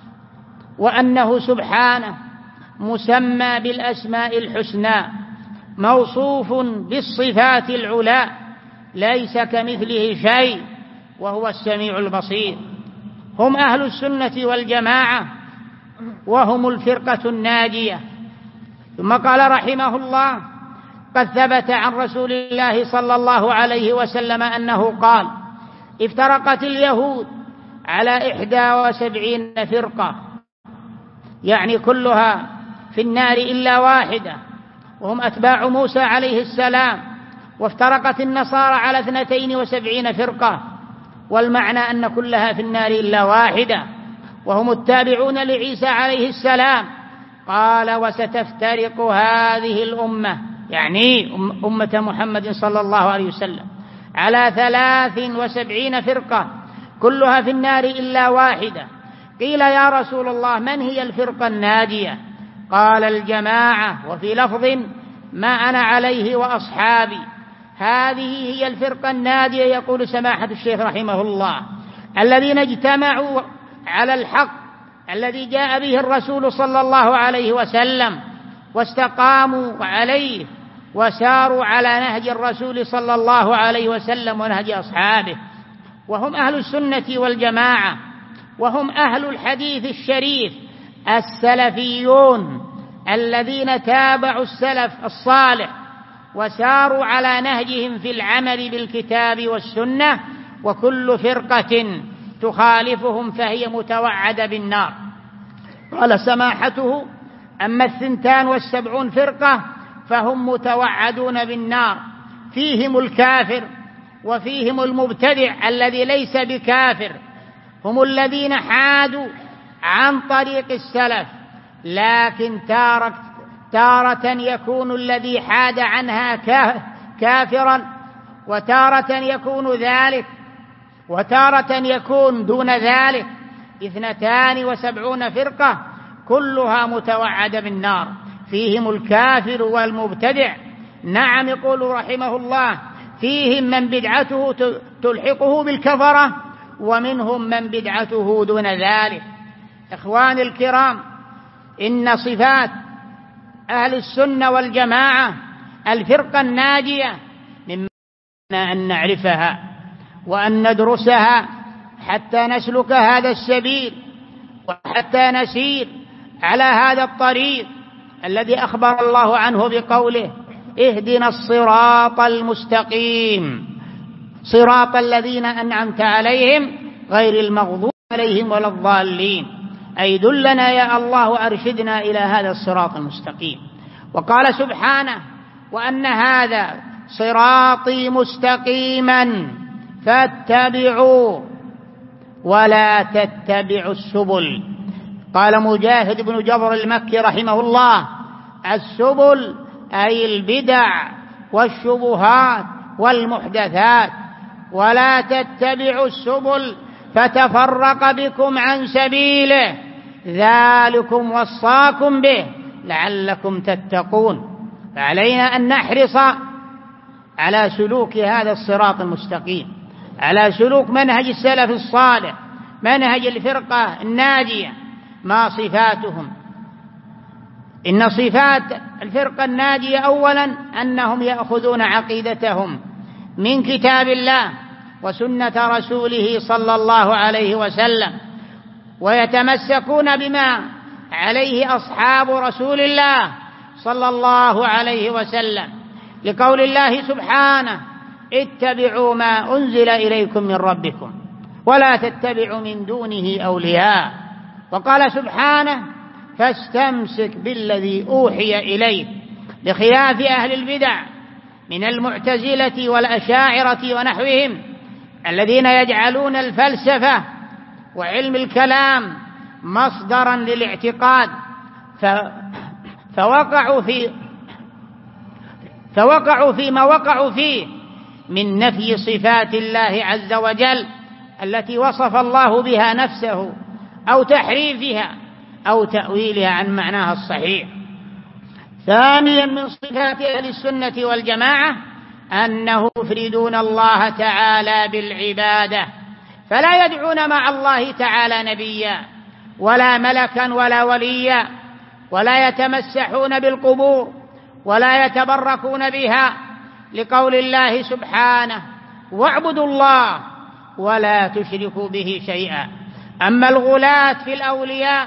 وأنه سبحانه مسمى بالأسماء الحسنى موصوف بالصفات العلى ليس كمثله شيء وهو السميع البصير. هم أهل السنة والجماعة وهم الفرقة الناجية. ثم قال رحمه الله: قد ثبت عن رسول الله صلى الله عليه وسلم أنه قال: افترقت اليهود على 71 فرقة، يعني كلها في النار إلا واحدة وهم أتباع موسى عليه السلام. وافترقت النصارى على 72 فرقة، والمعنى أن كلها في النار إلا واحدة وهم التابعون لعيسى عليه السلام. قال: وستفترق هذه الأمة، يعني أمة محمد صلى الله عليه وسلم، على 73 فرقة كلها في النار إلا واحدة. قيل: يا رسول الله من هي الفرقة الناجية؟ قال: الجماعة، وفي لفظ: ما أنا عليه وأصحابي. هذه هي الفرقة الناجية، يقول سماحة الشيخ رحمه الله، الذين اجتمعوا على الحق الذي جاء به الرسول صلى الله عليه وسلم واستقاموا عليه وساروا على نهج الرسول صلى الله عليه وسلم ونهج أصحابه، وهم أهل السنة والجماعة، وهم أهل الحديث الشريف السلفيون الذين تابعوا السلف الصالح وساروا على نهجهم في العمل بالكتاب والسنة. وكل فرقة تخالفهم فهي متوعدة بالنار. قال سماحته: أما 72 فرقة فهم متوعدون بالنار، فيهم الكافر وفيهم المبتدع الذي ليس بكافر، هم الذين حادوا عن طريق السلف، لكن تارة يكون الذي حاد عنها كافرا، وتارة يكون ذلك، وتارة يكون دون ذلك. 72 فرقة كلها متوعدة بالنار، فيهم الكافر والمبتدع. نعم، يقول رحمه الله: فيهم من بدعته تلحقه بالكفرة ومنهم من بدعته دون ذلك. إخواني الكرام، إن صفات أهل السنة والجماعة الفرقة الناجية مما أن نعرفها وأن ندرسها حتى نسلك هذا السبيل وحتى نسير على هذا الطريق الذي أخبر الله عنه بقوله: اهدنا الصراط المستقيم صراط الذين أنعمت عليهم غير المغضوب عليهم ولا الضالين. أي دلنا يا الله، أرشدنا إلى هذا الصراط المستقيم. وقال سبحانه: وأن هذا صراطي مستقيما فاتبعوا ولا تتبعوا السبل. قال مجاهد بن جبر المكي رحمه الله: السبل أي البدع والشبهات والمحدثات، ولا تتبعوا السبل فتفرق بكم عن سبيله ذلكم وصاكم به لعلكم تتقون. فعلينا أن نحرص على سلوك هذا الصراط المستقيم، على سلوك منهج السلف الصالح، منهج الفرقة الناجية. ما صفاتهم؟ إن صفات الفرقة الناجية أولا أنهم يأخذون عقيدتهم من كتاب الله وسنة رسوله صلى الله عليه وسلم، ويتمسكون بما عليه أصحاب رسول الله صلى الله عليه وسلم، لقول الله سبحانه: اتبعوا ما أنزل إليكم من ربكم ولا تتبعوا من دونه أولياء. وقال سبحانه: فاستمسك بالذي أوحي إليك، بخلاف أهل البدع من المعتزلة والأشاعرة ونحوهم الذين يجعلون الفلسفة وعلم الكلام مصدرا للاعتقاد، فوقعوا فيما وقعوا فيه من نفي صفات الله عز وجل التي وصف الله بها نفسه، أو تحريفها أو تأويلها عن معناها الصحيح. ثانيا من صفات أهل السنة والجماعة أنه يفردون الله تعالى بالعبادة، فلا يدعون مع الله تعالى نبيا ولا ملكا ولا وليا، ولا يتمسحون بالقبور ولا يتبركون بها، لقول الله سبحانه: واعبدوا الله ولا تشركوا به شيئا. أما الغلاة في الأولياء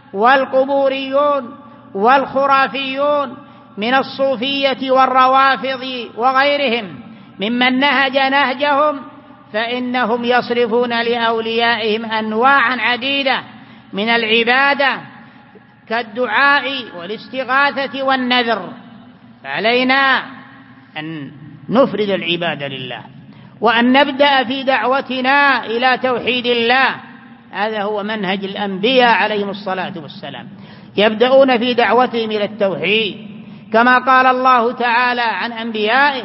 والقبوريون والخرافيون من الصوفية والروافض وغيرهم ممن نهج نهجهم، فإنهم يصرفون لأوليائهم أنواعا عديدة من العبادة كالدعاء والاستغاثة والنذر. فعلينا أن نفرد العبادة لله، وأن نبدأ في دعوتنا إلى توحيد الله. هذا هو منهج الأنبياء عليهم الصلاة والسلام، يبدأون في دعوتهم إلى التوحيد، كما قال الله تعالى عن أنبيائه: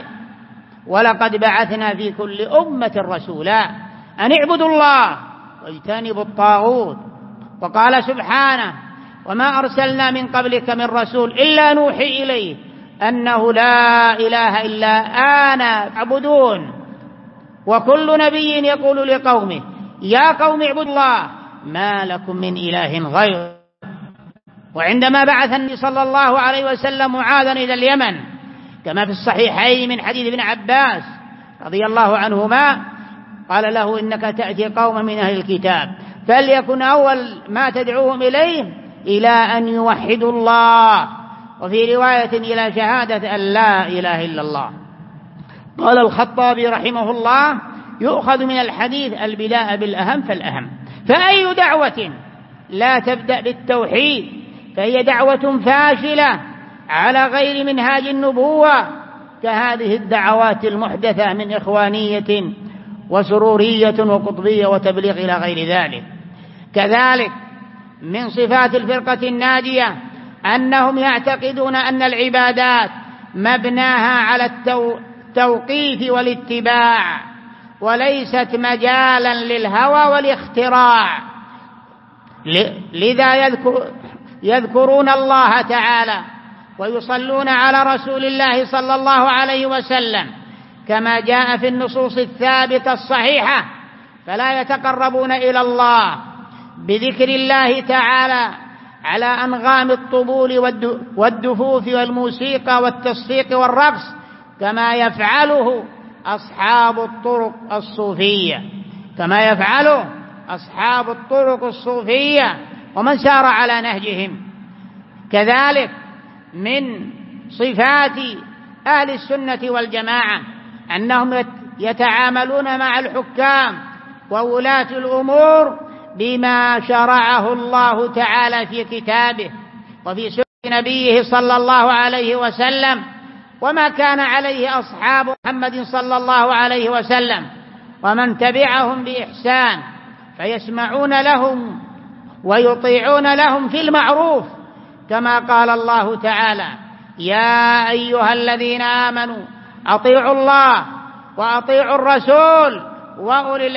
ولقد بعثنا في كل أمة رسولا أن اعبدوا الله واجتنبوا الطاغوت. وقال سبحانه: وما أرسلنا من قبلك من رسول إلا نوحي إليه أنه لا إله إلا أنا فاعبدون. وكل نبي يقول لقومه: يا قوم اعبدوا الله ما لكم من إله غيره. وعندما بعث النبي صلى الله عليه وسلم معاذا إلى اليمن، كما في الصحيحين من حديث ابن عباس رضي الله عنهما، قال له: إنك تأتي قوما من أهل الكتاب، فليكن أول ما تدعوهم إليه إلى أن يوحدوا الله، وفي رواية إلى شهادة أن لا إله إلا الله. قال الخطابي رحمه الله: يؤخذ من الحديث البداء بالأهم فالأهم. فأي دعوة لا تبدأ بالتوحيد فهي دعوة فاشلة على غير منهاج النبوة، كهذه الدعوات المحدثة من إخوانية وسرورية وقطبية وتبليغ إلى غير ذلك. كذلك من صفات الفرقة الناجية أنهم يعتقدون أن العبادات مبناها على التوقيف والاتباع، وليست مجالا للهوى والاختراع. لذا يذكرون الله تعالى ويصلون على رسول الله صلى الله عليه وسلم كما جاء في النصوص الثابتة الصحيحة، فلا يتقربون إلى الله بذكر الله تعالى على أنغام الطبول والدفوف والموسيقى والتصفيق والرقص كما يفعله أصحاب الطرق الصوفية ومن سار على نهجهم. كذلك من صفات أهل السنة والجماعة أنهم يتعاملون مع الحكام وولاة الأمور بما شرعه الله تعالى في كتابه وفي سنة نبيه صلى الله عليه وسلم، وما كان عليه أصحاب محمد صلى الله عليه وسلم ومن تبعهم بإحسان، فيسمعون لهم ويطيعون لهم في المعروف، كما قال الله تعالى: يا أيها الذين آمنوا أطيعوا الله وأطيعوا الرسول وأولي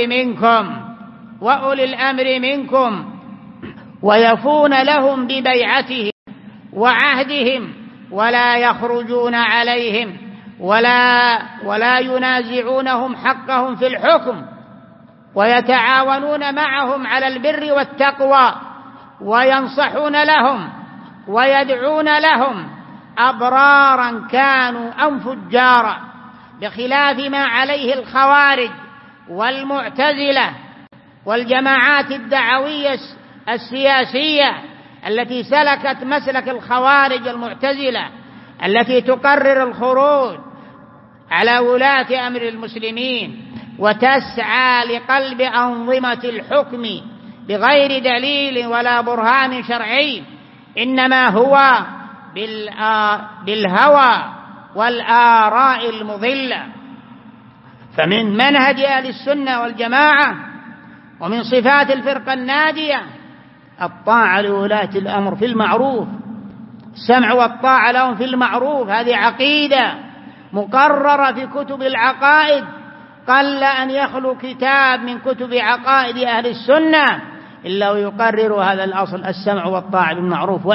الأمر منكم ويفون لهم ببيعتهم وعهدهم ولا يخرجون عليهم ولا ينازعونهم حقهم في الحكم، ويتعاونون معهم على البر والتقوى، وينصحون لهم ويدعون لهم أبرارا كانوا أم فجارا، بخلاف ما عليه الخوارج والمعتزلة والجماعات الدعوية السياسية التي سلكت مسلك الخوارج المعتزلة، التي تقرر الخروج على ولاة أمر المسلمين وتسعى لقلب أنظمة الحكم بغير دليل ولا برهان شرعي، إنما هو بالهوى والآراء المضلة. فمن منهج أهل السنة والجماعة ومن صفات الفرقة الناجية الطاعة لولاة الأمر في المعروف، السمع والطاعة لهم في المعروف، هذه عقيدة مقررة في كتب العقائد. قل أن يخلو كتاب من كتب عقائد أهل السنة إلا ويقرر هذا الأصل، السمع والطاعة بالمعروف،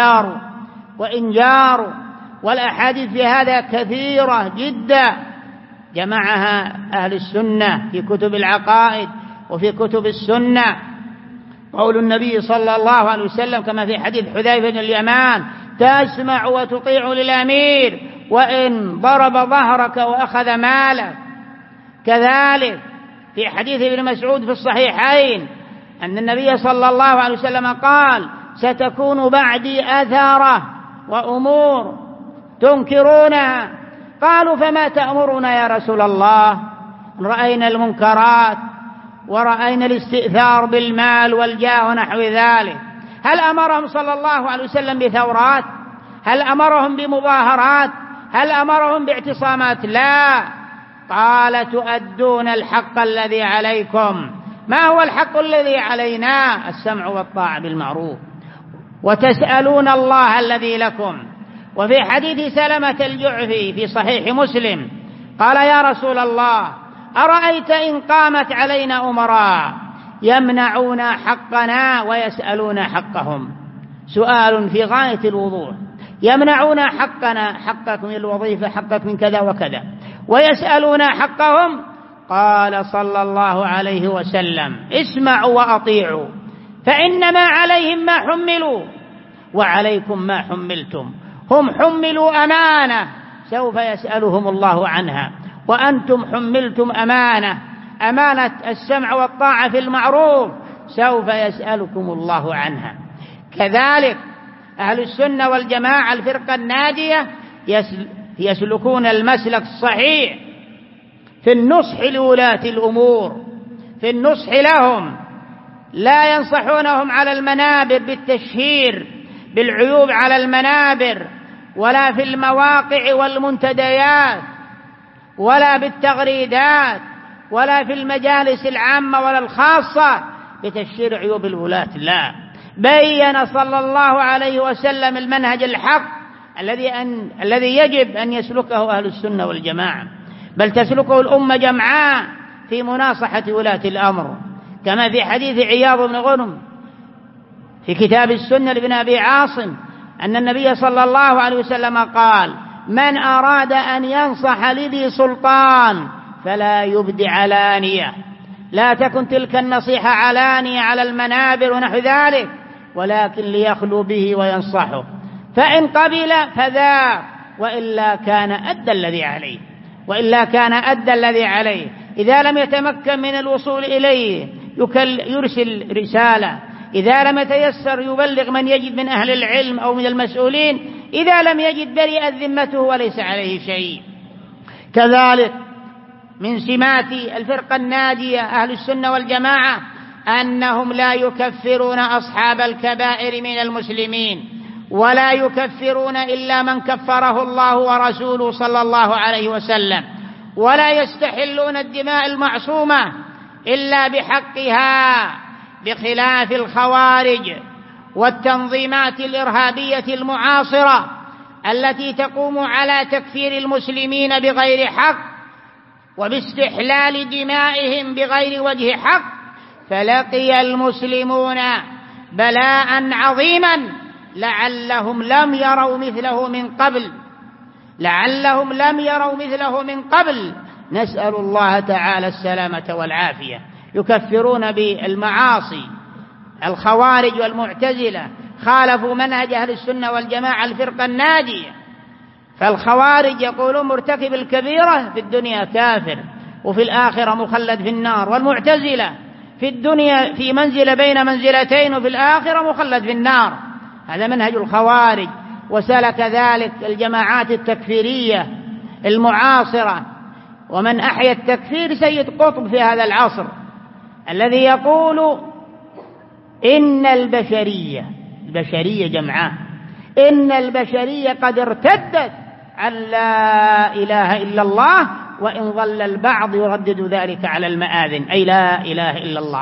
وإن جاروا. والأحاديث في هذا كثيرة جدا جمعها أهل السنة في كتب العقائد وفي كتب السنة. قول النبي صلى الله عليه وسلم كما في حديث حذيفة بن اليمان: تسمع وتطيع للأمير وإن ضرب ظهرك وأخذ مالك. كذلك في حديث ابن مسعود في الصحيحين أن النبي صلى الله عليه وسلم قال: ستكون بعدي أثرة وأمور تنكرونها. قالوا: فما تأمرنا يا رسول الله؟ رأينا المنكرات ورأينا الاستئثار بالمال والجاه ونحو ذلك. هل أمرهم صلى الله عليه وسلم بثورات؟ هل أمرهم بمظاهرات؟ هل أمرهم باعتصامات؟ لا. قال: تؤدون الحق الذي عليكم. ما هو الحق الذي علينا؟ السمع والطاعة بالمعروف، وتسألون الله الذي لكم. وفي حديث سلمة الجعفي في صحيح مسلم قال: يا رسول الله، أرأيت إن قامت علينا أمراء يمنعون حقنا ويسألون حقهم. سؤال في غاية الوضوح. يمنعون حقنا، حقك من الوظيفة، حقك من كذا وكذا، ويسألون حقهم. قال صلى الله عليه وسلم: اسمعوا وأطيعوا، فإنما عليهم ما حملوا وعليكم ما حملتم. هم حملوا أمانة سوف يسألهم الله عنها، وأنتم حملتم أمانة السمع والطاعة في المعروف، سوف يسألكم الله عنها. كذلك أهل السنة والجماعة الفرقة الناجية يسلكون المسلك الصحيح في النصح لولاة الأمور، في النصح لهم. لا ينصحونهم على المنابر بالتشهير بالعيوب على المنابر، ولا في المواقع والمنتديات، ولا بالتغريدات، ولا في المجالس العامة ولا الخاصة بتشهير عيوب الولاة. لا، بين صلى الله عليه وسلم المنهج الحق الذي يجب أن يسلكه أهل السنة والجماعة، بل تسلكه الأمة جمعاء في مناصحة ولاة الأمر، كما في حديث عياض بن غنم في كتاب السنة لابن أبي عاصم أن النبي صلى الله عليه وسلم قال: من أراد أن ينصح لذي سلطان فلا يبدي علانية. لا تكن تلك النصيحة علانية على المنابر ونحو ذلك، ولكن ليخلو به وينصحه، فإن قبل فذاك، وإلا كان أدى الذي عليه. إذا لم يتمكن من الوصول إليه يرسل رسالة، إذا لم يتيسر يبلغ من يجد من أهل العلم أو من المسؤولين، إذا لم يجد برئت ذمته وليس عليه شيء. كذلك من سمات الفرقة الناجية أهل السنة والجماعة أنهم لا يكفرون أصحاب الكبائر من المسلمين، ولا يكفرون إلا من كفره الله ورسوله صلى الله عليه وسلم، ولا يستحلون الدماء المعصومة إلا بحقها، بخلاف الخوارج والتنظيمات الإرهابية المعاصرة التي تقوم على تكفير المسلمين بغير حق وباستحلال دمائهم بغير وجه حق. فلقي المسلمون بلاء عظيما لعلهم لم يروا مثله من قبل. نسأل الله تعالى السلامة والعافية. يكفرون بالمعاصي. الخوارج والمعتزلة خالفوا منهج أهل السنة والجماعة الفرقة الناجية، فالخوارج يقولون مرتكب الكبيرة في الدنيا كافر وفي الآخرة مخلد في النار، والمعتزلة في الدنيا في منزلة بين منزلتين وفي الآخرة مخلد في النار. هذا منهج الخوارج. وسلك ذلك الجماعات التكفيرية المعاصرة. ومن أحيا التكفير سيد قطب في هذا العصر الذي يقول إن البشرية جمعاء، إن البشرية قد ارتدت عن لا إله إلا الله، وإن ظل البعض يردد ذلك على المآذن، أي لا إله إلا الله.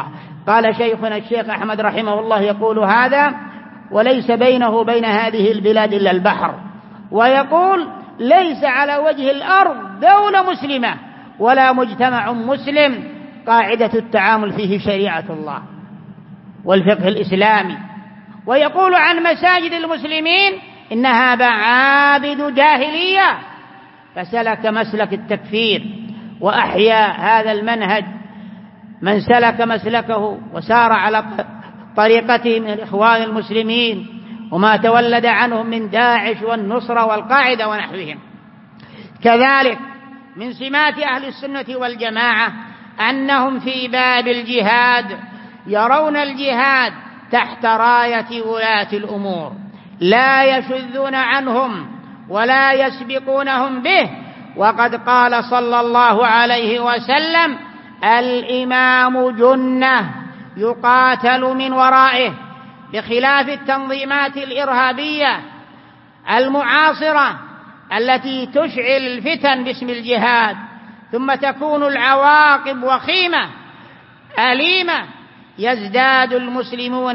قال شيخنا الشيخ أحمد رحمه الله يقول هذا وليس بينه وبين هذه البلاد إلا البحر، ويقول ليس على وجه الأرض دولة مسلمة ولا مجتمع مسلم قاعدة التعامل فيه شريعة الله والفقه الإسلامي. ويقول عن مساجد المسلمين إنها معابد جاهلية، فسلك مسلك التكفير وأحيا هذا المنهج من سلك مسلكه وسار على طريقته من الإخوان المسلمين وما تولد عنهم من داعش والنصرة والقاعدة ونحوهم. كذلك من سمات أهل السنة والجماعة أنهم في باب الجهاد يرون الجهاد تحت راية ولاة الأمور، لا يشذون عنهم ولا يسبقونهم به. وقد قال صلى الله عليه وسلم: الإمام جنة يقاتل من ورائه، بخلاف التنظيمات الإرهابية المعاصرة التي تشعل الفتن باسم الجهاد، ثم تكون العواقب وخيمة أليمة، يزداد المسلمون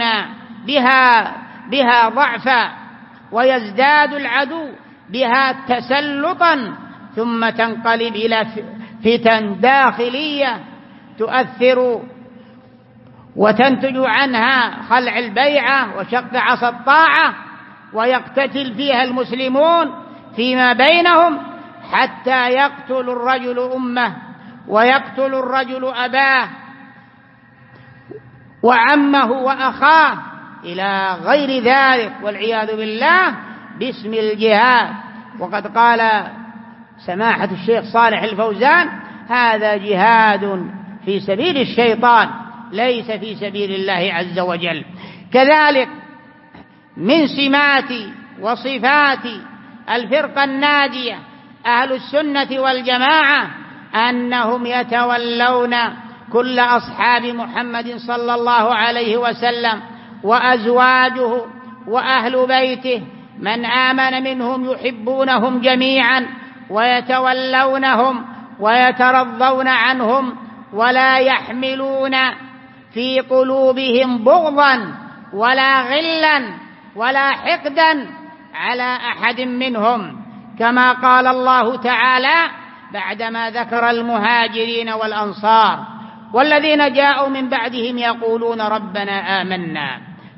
بها ضعفا ويزداد العدو بها تسلطا، ثم تنقلب إلى فتن داخلية تؤثر وتنتج عنها خلع البيعة وشق عصا الطاعة، ويقتتل فيها المسلمون فيما بينهم، حتى يقتل الرجل أمه ويقتل الرجل أباه وعمه وأخاه إلى غير ذلك والعياذ بالله باسم الجهاد. وقد قال سماحة الشيخ صالح الفوزان: هذا جهاد في سبيل الشيطان ليس في سبيل الله عز وجل. كذلك من سمات وصفات الفرقة الناجية أهل السنة والجماعة أنهم يتولون كل أصحاب محمد صلى الله عليه وسلم وأزواجه وأهل بيته، من آمن منهم يحبونهم جميعا ويتولونهم ويترضون عنهم، ولا يحملون في قلوبهم بغضا ولا غلا ولا حقدا على أحد منهم، كما قال الله تعالى بعدما ذكر المهاجرين والأنصار: والذين جاءوا من بعدهم يقولون ربنا آمنا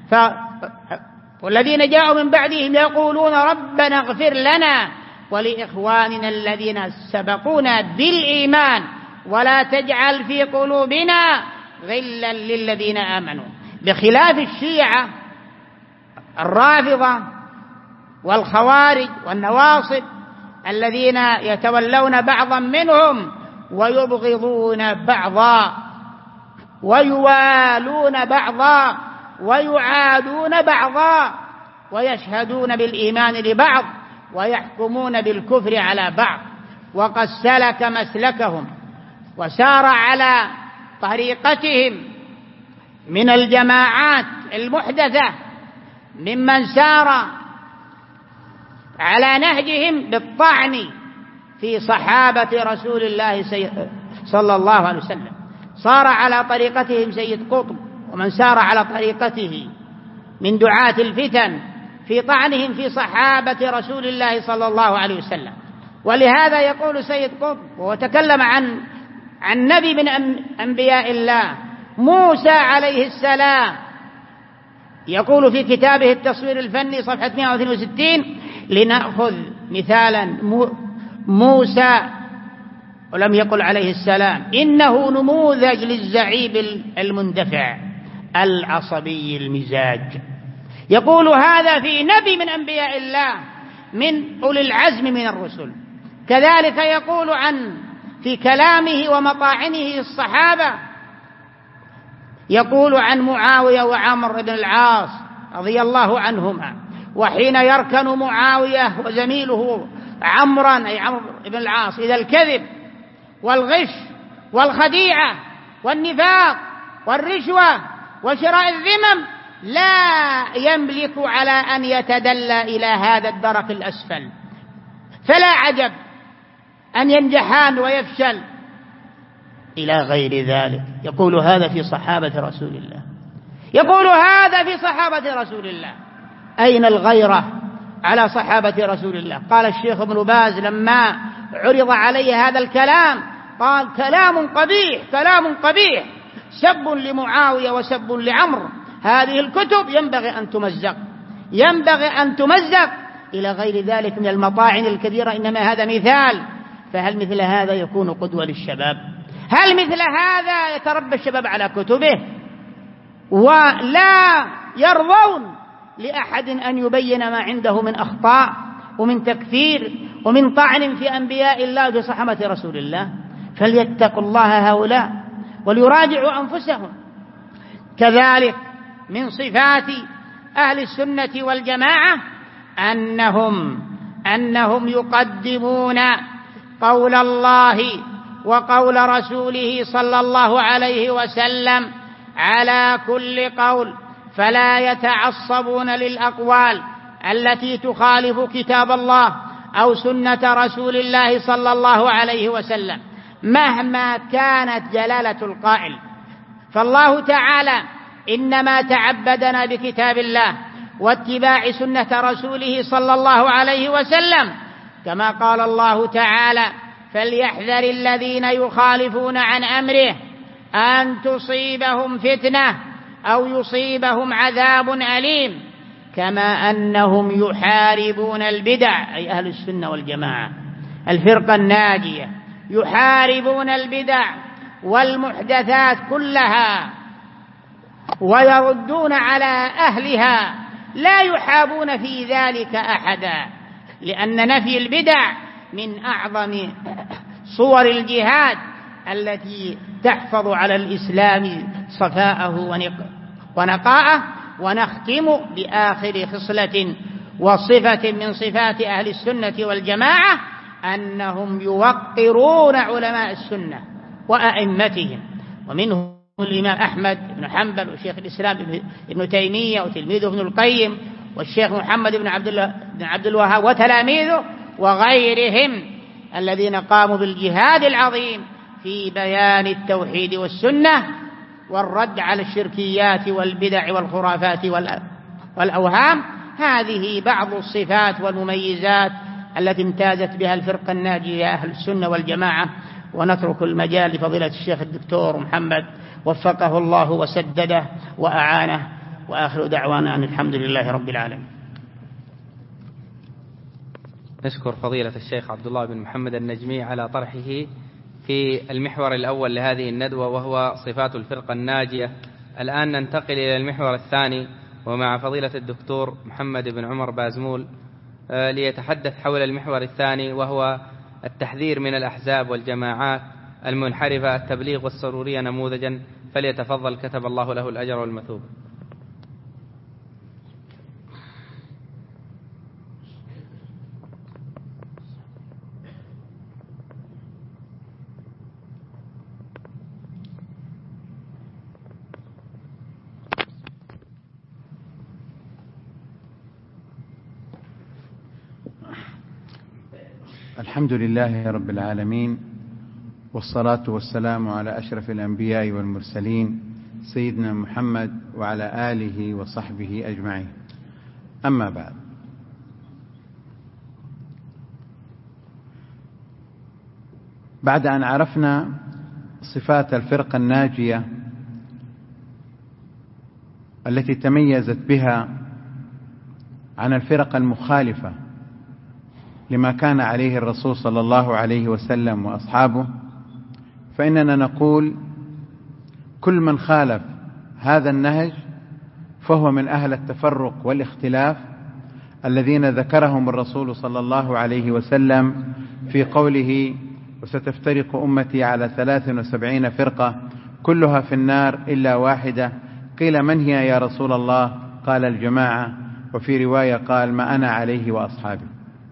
والذين جاءوا من بعدهم يقولون ربنا اغفر لنا ولإخواننا الذين سبقونا بالإيمان ولا تجعل في قلوبنا غلا للذين آمنوا. بخلاف الشيعة الرافضة والخوارج والنواصب الذين يتولون بعضا منهم ويبغضون بعضا ويوالون بعضا ويعادون بعضا ويشهدون بالإيمان لبعض ويحكمون بالكفر على بعض. وقد سلك مسلكهم وسار على طريقتهم من الجماعات المحدثة ممن سار على نهجهم بالطعن في صحابة رسول الله صلى الله عليه وسلم. صار على طريقتهم سيد قطب ومن سار على طريقته من دعاة الفتن في طعنهم في صحابة رسول الله صلى الله عليه وسلم. ولهذا يقول سيد قطب وتكلم عن نبي من أنبياء الله موسى عليه السلام، يقول في كتابه التصوير الفني صفحة 162: لنأخذ مثالا موسى، ولم يقل عليه السلام: إنه نموذج للزعيم المندفع العصبي المزاج. يقول هذا في نبي من أنبياء الله من أولي العزم من الرسل. كذلك يقول في كلامه ومطاعنه الصحابة، يقول عن معاوية وعمر بن العاص رضي الله عنهما: وحين يركن معاوية وزميله عمرا أي عمرو بن العاص إذا الكذب والغش والخديعة والنفاق والرشوة وشراء الذمم لا يملك على أن يتدلى إلى هذا الدرك الأسفل، فلا عجب أن ينجحان ويفشل إلى غير ذلك. يقول هذا في صحابة رسول الله، يقول هذا في صحابة رسول الله. أين الغيرة على صحابة رسول الله؟ قال الشيخ ابن باز لما عرض عليه هذا الكلام قال: كلام قبيح، كلام قبيح، سب لمعاوية وسب لعمرو. هذه الكتب ينبغي أن تمزق، ينبغي أن تمزق إلى غير ذلك من المطاعن الكبيرة. إنما هذا مثال، فهل مثل هذا يكون قدوة للشباب؟ هل مثل هذا يتربى الشباب على كتبه ولا يرضون لأحد أن يبين ما عنده من أخطاء ومن تكفير ومن طعن في أنبياء الله وفي صحابة رسول الله؟ فليتقوا الله هؤلاء وليراجعوا أنفسهم. كذلك من صفات أهل السنة والجماعة أنهم يقدمون قول الله وقول رسوله صلى الله عليه وسلم على كل قول، فلا يتعصبون للأقوال التي تخالف كتاب الله أو سنة رسول الله صلى الله عليه وسلم مهما كانت جلالة القائل. فالله تعالى إنما تعبدنا بكتاب الله واتباع سنة رسوله صلى الله عليه وسلم، كما قال الله تعالى: فليحذر الذين يخالفون عن أمره أن تصيبهم فتنة أو يصيبهم عذاب أليم. كما أنهم يحاربون البدع، أي أهل السنة والجماعة الفرقة الناجية، يحاربون البدع والمحدثات كلها ويردون على أهلها، لا يحابون في ذلك أحدا، لأن نفي البدع من أعظم صور الجهاد التي تحفظ على الإسلام صفاءه ونقاءه. ونختم بآخر خصلة وصفة من صفات أهل السنة والجماعة أنهم يوقرون علماء السنة وأئمتهم، ومنهم الإمام أحمد بن حنبل وشيخ الإسلام ابن تيمية وتلميذه ابن القيم والشيخ محمد بن عبد الوهاب وتلاميذه وغيرهم الذين قاموا بالجهاد العظيم في بيان التوحيد والسنة والرد على الشركيات والبدع والخرافات والأوهام. هذه بعض الصفات والمميزات التي امتازت بها الفرقة الناجية أهل السنة والجماعة. ونترك المجال لفضيلة الشيخ الدكتور محمد وفقه الله وسدده وأعانه، وآخر دعوانا أن الحمد لله رب العالمين. نشكر فضيلة الشيخ عبد الله بن محمد النجمي على طرحه في المحور الأول لهذه الندوة، وهو صفات الفرقة الناجية. الآن ننتقل إلى المحور الثاني، ومع فضيلة الدكتور محمد بن عمر بازمول ليتحدث حول المحور الثاني، وهو التحذير من الأحزاب والجماعات المنحرفة، التبليغ والسرورية نموذجا. فليتفضل، كتب الله له الأجر والمثوبة. الحمد لله رب العالمين، والصلاة والسلام على أشرف الأنبياء والمرسلين سيدنا محمد وعلى آله وصحبه أجمعين. أما بعد، بعد أن عرفنا صفات الفرقة الناجية التي تميزت بها عن الفرق المخالفة لما كان عليه الرسول صلى الله عليه وسلم وأصحابه، فإننا نقول: كل من خالف هذا النهج فهو من أهل التفرق والاختلاف الذين ذكرهم الرسول صلى الله عليه وسلم في قوله: وستفترق أمتي على 73 فرقة كلها في النار إلا واحدة. قيل: من هي يا رسول الله؟ قال: الجماعة. وفي رواية قال: ما أنا عليه وأصحابي.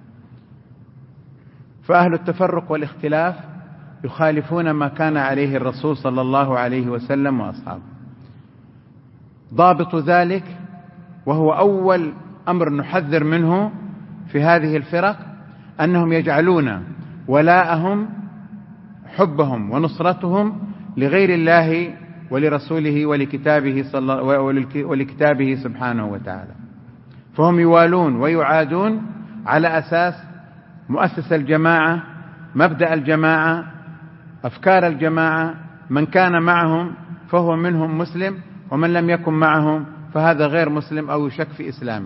فأهل التفرق والاختلاف يخالفون ما كان عليه الرسول صلى الله عليه وسلم وأصحابه. ضابط ذلك، وهو أول أمر نحذر منه في هذه الفرق، أنهم يجعلون ولاءهم، حبهم ونصرتهم لغير الله ولرسوله ولكتابه سبحانه وتعالى. فهم يوالون ويعادون على أساس مؤسس الجماعة، مبدأ الجماعة، أفكار الجماعة. من كان معهم فهو منهم مسلم، ومن لم يكن معهم فهذا غير مسلم أو يشك في إسلامه.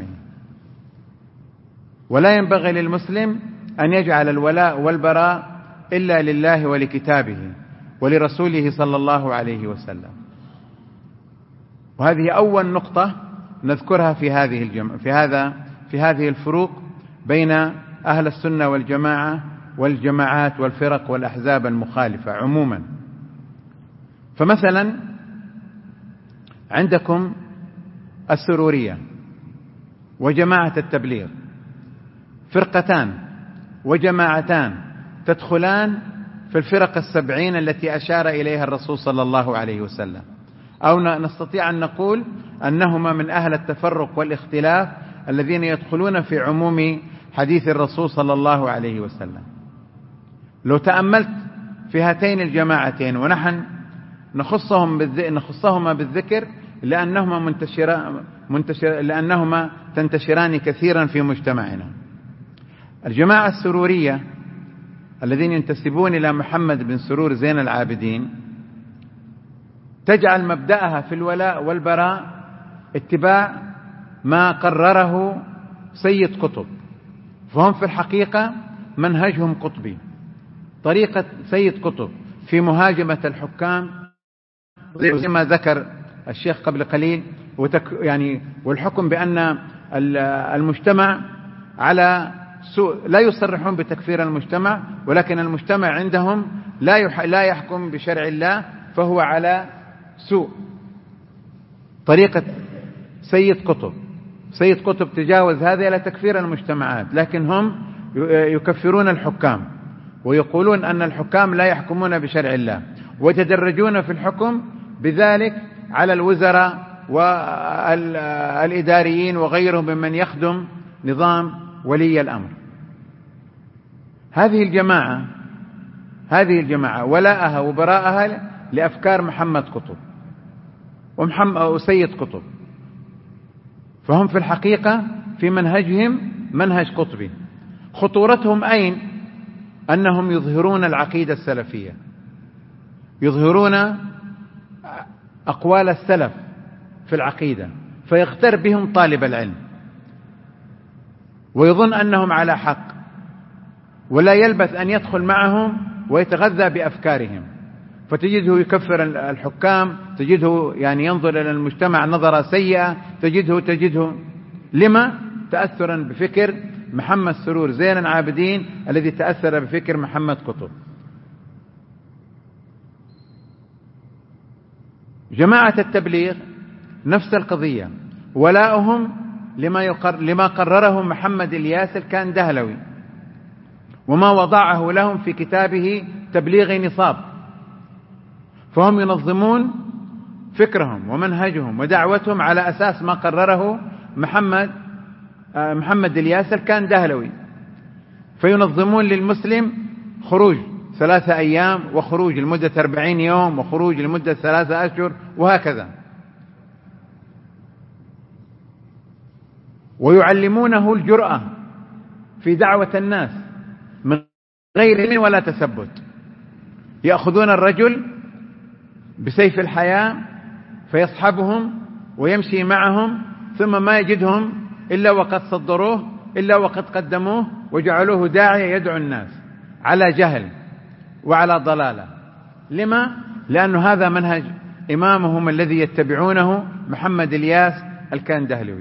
ولا ينبغي للمسلم أن يجعل الولاء والبراء إلا لله ولكتابه ولرسوله صلى الله عليه وسلم. وهذه أول نقطة نذكرها في هذه الفروق بين أهل السنة والجماعة والجماعات والفرق والأحزاب المخالفة عموما. فمثلا عندكم السرورية وجماعة التبليغ، فرقتان وجماعتان تدخلان في الفرق 70 التي أشار إليها الرسول صلى الله عليه وسلم، أو نستطيع أن نقول أنهما من أهل التفرق والاختلاف الذين يدخلون في عموم حديث الرسول صلى الله عليه وسلم. لو تأملت في هاتين الجماعتين، ونحن نخصهما بالذكر لأنهما تنتشران كثيرا في مجتمعنا. الجماعة السرورية الذين ينتسبون إلى محمد بن سرور زين العابدين تجعل مبدأها في الولاء والبراء اتباع ما قرره سيد قطب. فهم في الحقيقة منهجهم قطبي، طريقة سيد قطب في مهاجمة الحكام زي ما ذكر الشيخ قبل قليل، والحكم بأن المجتمع على سوء. لا يصرحون بتكفير المجتمع، ولكن المجتمع عندهم لا يحكم بشرع الله، فهو على سوء. طريقة سيد قطب تجاوز هذا إلى تكفير المجتمعات، لكن هم يكفرون الحكام ويقولون أن الحكام لا يحكمون بشرع الله، ويتدرجون في الحكم بذلك على الوزراء والإداريين وغيرهم ممن يخدم نظام ولي الأمر. هذه الجماعة ولاءها وبراءها لأفكار محمد قطب وسيد قطب. فهم في الحقيقة في منهجهم منهج قطبي. خطورتهم أين؟ أنهم يظهرون العقيدة السلفية، يظهرون أقوال السلف في العقيدة، فيغتر بهم طالب العلم ويظن أنهم على حق، ولا يلبث أن يدخل معهم ويتغذى بأفكارهم، فتجده يكفر الحكام، تجده ينظر إلى المجتمع نظرة سيئة، تجده لما؟ تأثرا بفكر محمد سرور زين العابدين الذي تأثر بفكر محمد قطب. جماعة التبليغ نفس القضية، ولاؤهم لما قرره محمد الياس الكندهلوي وما وضعه لهم في كتابه تبليغ نصاب. فهم ينظمون فكرهم ومنهجهم ودعوتهم على أساس ما قرره محمد الياس الكندهلوي. فينظمون للمسلم خروج 3 أيام، وخروج لمدة 40 يوم، وخروج لمدة 3 أشهر، وهكذا. ويعلمونه الجرأة في دعوة الناس من غير علم ولا تثبت. يأخذون الرجل بسيف الحياة فيصحبهم ويمشي معهم، ثم ما يجدهم إلا وقد صدروه، إلا وقد قدموه وجعلوه داعية يدعو الناس على جهل وعلى ضلالة. لما؟ لأن هذا منهج إمامهم الذي يتبعونه محمد الياس الكندهلوي.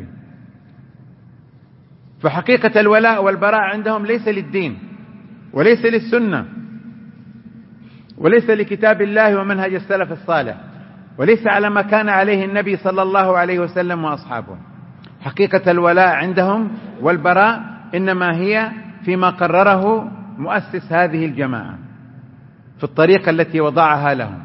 فحقيقة الولاء والبراء عندهم ليس للدين وليس للسنة وليس لكتاب الله ومنهج السلف الصالح، وليس على ما كان عليه النبي صلى الله عليه وسلم وأصحابه. حقيقة الولاء عندهم والبراء إنما هي فيما قرره مؤسس هذه الجماعة في الطريقة التي وضعها لهم.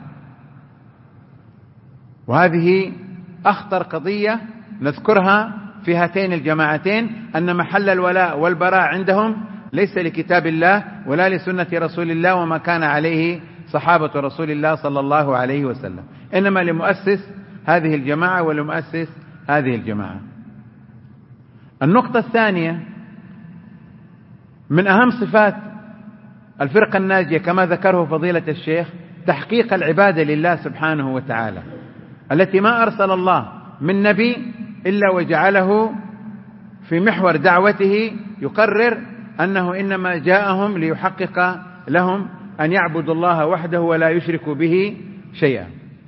وهذه أخطر قضية نذكرها في هاتين الجماعتين، أن محل الولاء والبراء عندهم ليس لكتاب الله ولا لسنة رسول الله وما كان عليه صحابة رسول الله صلى الله عليه وسلم، إنما لمؤسس هذه الجماعة ولمؤسس هذه الجماعة. النقطة الثانية من أهم صفات الفرقة الناجية كما ذكره فضيلة الشيخ تحقيق العبادة لله سبحانه وتعالى، التي ما أرسل الله من نبي إلا وجعله في محور دعوته يقرر أنه إنما جاءهم ليحقق لهم أن يعبدوا الله وحده ولا يشركوا به شيئا.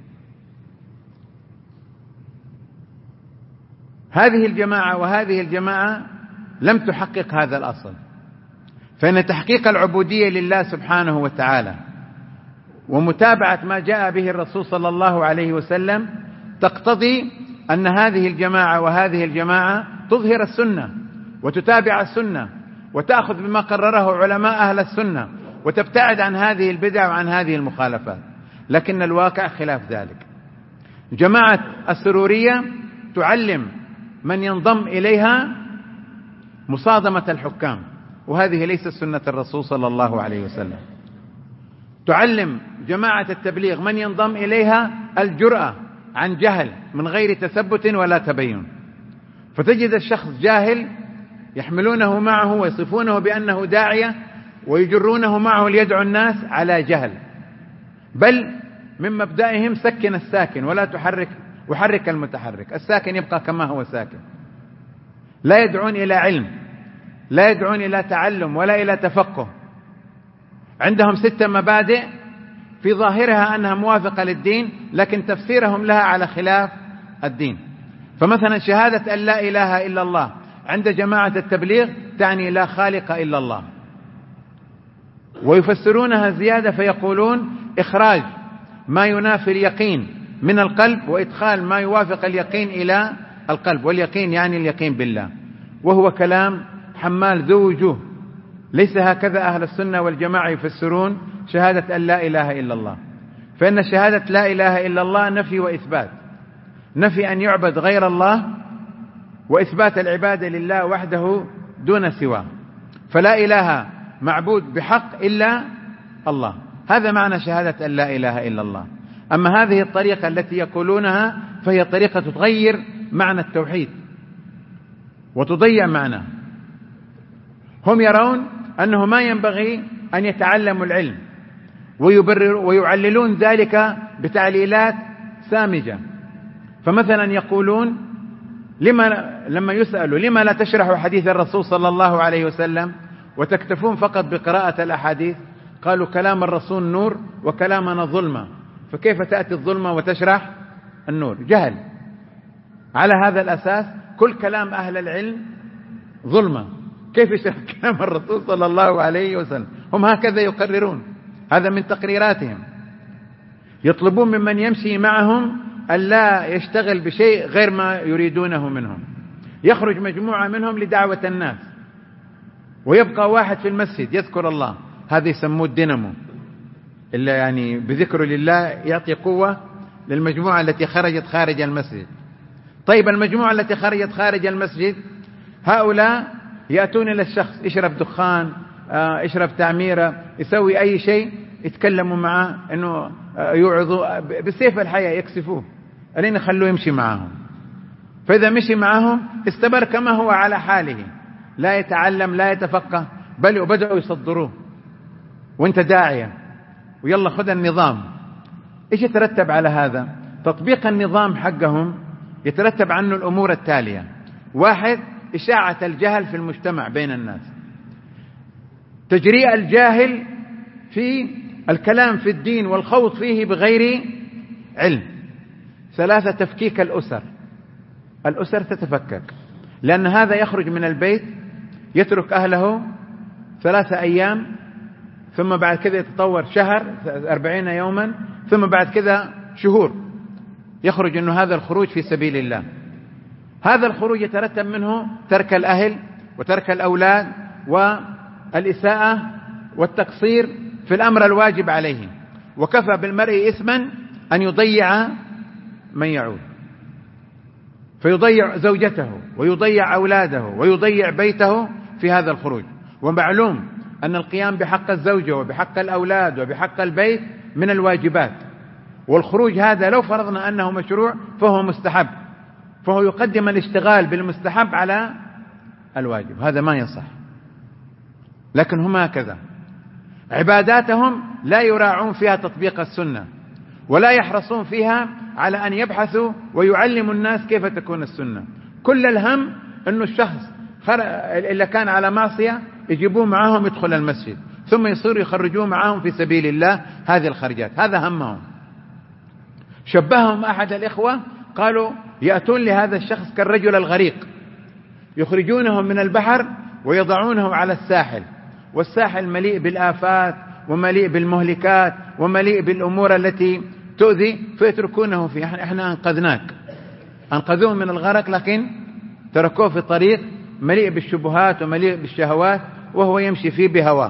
هذه الجماعة وهذه الجماعة لم تحقق هذا الأصل، فإن تحقيق العبودية لله سبحانه وتعالى ومتابعة ما جاء به الرسول صلى الله عليه وسلم تقتضي أن هذه الجماعة وهذه الجماعة تظهر السنة وتتابع السنة وتأخذ بما قرره علماء أهل السنة وتبتعد عن هذه البدع وعن هذه المخالفات. لكن الواقع خلاف ذلك. جماعة السرورية تعلم من ينضم إليها مصادمة الحكام، وهذه ليست سنة الرسول صلى الله عليه وسلم. تعلم جماعة التبليغ من ينضم إليها الجرأة عن جهل من غير تثبت ولا تبين، فتجد الشخص جاهل يحملونه معه ويصفونه بأنه داعية ويجرونه معه ليدعو الناس على جهل، بل من مبدئهم سكن الساكن ولا وحرك المتحرك. الساكن يبقى كما هو ساكن، لا يدعون إلى علم، لا يدعون إلى تعلم ولا إلى تفقه. عندهم 6 مبادئ في ظاهرها أنها موافقة للدين، لكن تفسيرهم لها على خلاف الدين. فمثلا شهادة أن لا إله إلا الله عند جماعة التبليغ تعني لا خالق إلا الله، ويفسرونها زيادة فيقولون إخراج ما ينافي اليقين من القلب وإدخال ما يوافق اليقين إلى القلب، واليقين يعني اليقين بالله، وهو كلام حمال ذو وجوه. ليس هكذا أهل السنة والجماعة يفسرون شهادة أن لا إله إلا الله، فإن شهادة لا إله إلا الله نفي وإثبات، نفي أن يعبد غير الله وإثبات العبادة لله وحده دون سواه، فلا إله معبود بحق إلا الله. هذا معنى شهادة أن لا إله إلا الله. أما هذه الطريقة التي يقولونها فهي طريقة تغير معنى التوحيد وتضيع معناه. هم يرون أنه ما ينبغي أن يتعلموا العلم ويعللون ذلك بتعليلات سامجة. فمثلا يقولون لما يسألوا لما لا تشرحوا حديث الرسول صلى الله عليه وسلم وتكتفون فقط بقراءة الأحاديث؟ قالوا كلام الرسول نور وكلامنا ظلمة، فكيف تأتي الظلمة وتشرح النور؟ جهل. على هذا الأساس كل كلام أهل العلم ظلمة، كيف يشرح كلام الرسول صلى الله عليه وسلم؟ هم هكذا يقررون، هذا من تقريراتهم. يطلبون ممن يمشي معهم ألا يشتغل بشيء غير ما يريدونه منهم. يخرج مجموعة منهم لدعوة الناس ويبقى واحد في المسجد يذكر الله، هذا يسموه الدينامو، إلا يعني بذكر لله يعطي قوة للمجموعة التي خرجت خارج المسجد. طيب المجموعة التي خرجت خارج المسجد هؤلاء يأتون إلى الشخص يشرب دخان، يشرب تعميرة، يسوي أي شيء، يتكلموا معه إنه يوعظوا بسيف الحياة، يكسفوه ألين يخلوه يمشي معهم. فإذا مشي معهم استمر كما هو على حاله، لا يتعلم لا يتفقه، بل بدأوا يصدروه وانت داعية ويلا خذ النظام. ايش يترتب على هذا؟ تطبيق النظام حقهم يترتب عنه الأمور التالية: 1، إشاعة الجهل في المجتمع بين الناس، تجريء الجاهل في الكلام في الدين والخوض فيه بغير علم. 3، تفكيك الأسر تتفكك، لأن هذا يخرج من البيت يترك أهله 3 أيام، ثم بعد كذا يتطور شهر 40 يوما، ثم بعد كذا شهور، يخرج أنه هذا الخروج في سبيل الله. هذا الخروج يترتب منه ترك الأهل وترك الأولاد والإساءة والتقصير في الأمر الواجب عليه، وكفى بالمرء إثما أن يضيع من يعود، فيضيع زوجته ويضيع أولاده ويضيع بيته في هذا الخروج. ومعلوم أن القيام بحق الزوجة وبحق الأولاد وبحق البيت من الواجبات، والخروج هذا لو فرضنا أنه مشروع فهو مستحب، فهو يقدم الاشتغال بالمستحب على الواجب، هذا ما يصح. لكن هم هكذا عباداتهم لا يراعون فيها تطبيق السنة، ولا يحرصون فيها على أن يبحثوا ويعلموا الناس كيف تكون السنة. كل الهم أنه الشخص اللي كان على معصية يجيبوه معهم يدخل المسجد، ثم يصيروا يخرجوه معهم في سبيل الله هذه الخرجات، هذا همهم. شبههم أحد الإخوة قالوا يأتون لهذا الشخص كالرجل الغريق، يخرجونه من البحر ويضعونه على الساحل، والساحل مليء بالآفات ومليء بالمهلكات ومليء بالأمور التي تؤذي، فيتركونه فيه. احنا أنقذناك، أنقذوه من الغرق، لكن تركوه في طريق مليء بالشبهات ومليء بالشهوات وهو يمشي فيه بهواه.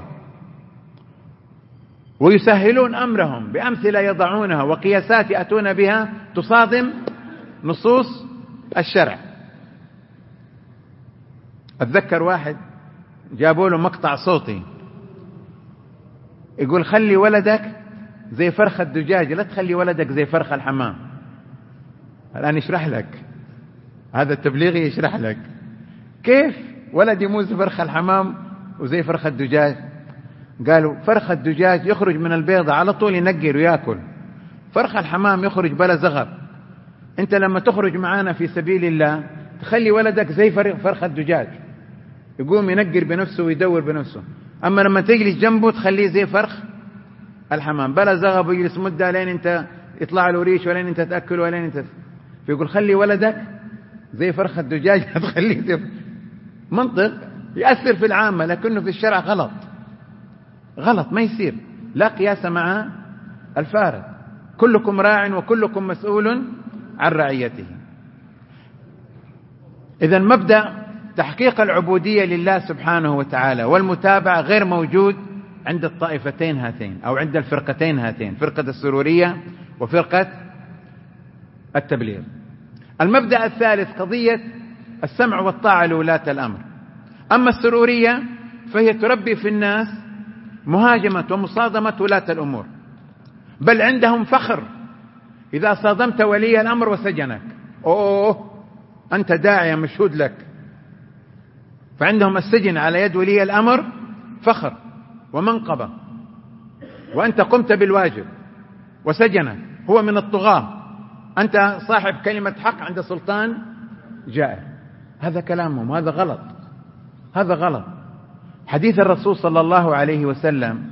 ويسهلون أمرهم بأمثلة يضعونها وقياسات يأتون بها تصادم نصوص الشرع. أتذكر واحد جابوا له مقطع صوتي يقول خلي ولدك زي فرخ الدجاج، لا تخلي ولدك زي فرخ الحمام. الآن يشرح لك هذا التبليغي، يشرح لك كيف ولد يموز فرخ الحمام وزي فرخ الدجاج. قالوا فرخ الدجاج يخرج من البيضة على طول ينقر ويأكل، فرخ الحمام يخرج بلا زغر. انت لما تخرج معانا في سبيل الله تخلي ولدك زي فرخ الدجاج، يقوم ينقر بنفسه ويدور بنفسه، أما لما تجلس جنبه تخليه زي فرخ الحمام بلا زغب، ويجلس مدة لين انت يطلع له ريش ولين انت تأكل ولين انت. فيقول خلي ولدك زي فرخ الدجاج، تخليه زي منطق يأثر في العامة، لكنه في الشرع غلط، غلط ما يصير، لا قياس مع الفارق. كلكم راع وكلكم مسؤول عن رعيته. إذن مبدأ تحقيق العبودية لله سبحانه وتعالى والمتابعة غير موجود عند الطائفتين هاتين أو عند الفرقتين هاتين، فرقة السرورية وفرقة التبليغ. المبدأ الثالث قضية السمع والطاعة لولاة الأمر. أما السرورية فهي تربي في الناس مهاجمة ومصادمة ولاة الأمور، بل عندهم فخر إذا صادمت ولي الأمر وسجنك، أنت داعية مشهود لك. فعندهم السجن على يد ولي الأمر فخر ومنقبة، وأنت قمت بالواجب وسجنك، هو من الطغاة، أنت صاحب كلمة حق عند سلطان جائر. هذا كلامهم، هذا غلط، هذا غلط. حديث الرسول صلى الله عليه وسلم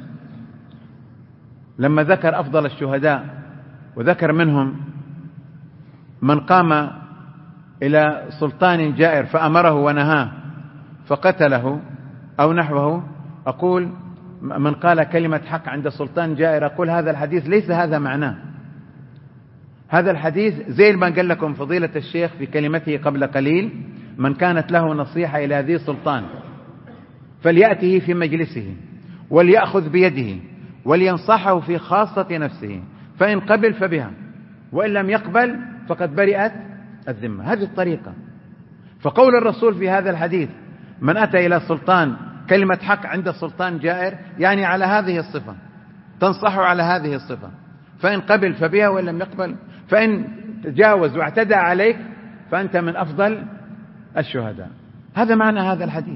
لما ذكر أفضل الشهداء وذكر منهم من قام إلى سلطان جائر فأمره ونهاه فقتله أو نحوه، أقول من قال كلمة حق عند سلطان جائر، أقول هذا الحديث ليس هذا معناه. هذا الحديث زي ما قال لكم فضيلة الشيخ في كلمته قبل قليل، من كانت له نصيحة إلى ذي سلطان فليأته في مجلسه وليأخذ بيده ولينصحه في خاصة نفسه، فإن قبل فبها وإن لم يقبل فقد برئت الذمة. هذه الطريقة. فقول الرسول في هذا الحديث من أتى إلى سلطان كلمة حق عند سلطان جائر، يعني على هذه الصفة، تنصحه على هذه الصفة، فإن قبل فبها وإن لم يقبل، فإن تجاوز واعتدى عليك فأنت من أفضل الشهداء. هذا معنى هذا الحديث.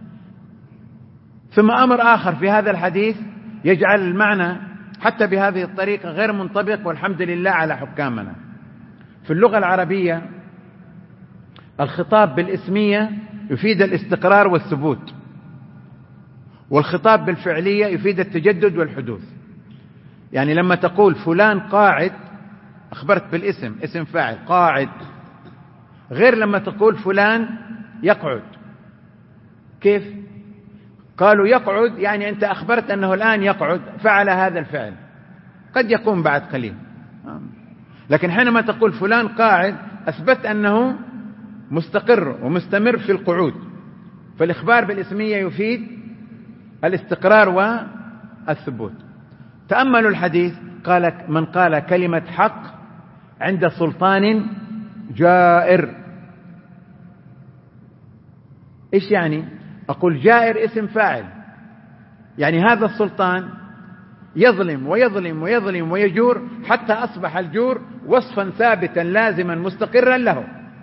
ثم أمر آخر في هذا الحديث يجعل المعنى حتى بهذه الطريقة غير منطبق، والحمد لله على حكامنا. في اللغة العربية الخطاب بالاسمية يفيد الاستقرار والثبوت، والخطاب بالفعلية يفيد التجدد والحدوث. يعني لما تقول فلان قاعد أخبرت بالاسم، اسم فاعل قاعد، غير لما تقول فلان يقعد. كيف؟ قالوا يقعد يعني أنت أخبرت أنه الآن يقعد، فعل هذا الفعل، قد يقوم بعد قليل. لكن حينما تقول فلان قاعد أثبت أنه مستقر ومستمر في القعود. فالإخبار بالاسمية يفيد الاستقرار والثبوت. تأملوا الحديث، قال من قال كلمة حق عند سلطان جائر. إيش يعني؟ أقول جائر اسم فاعل، يعني هذا السلطان يظلم ويظلم ويظلم ويجور حتى أصبح الجور وصفا ثابتا لازما مستقرا له،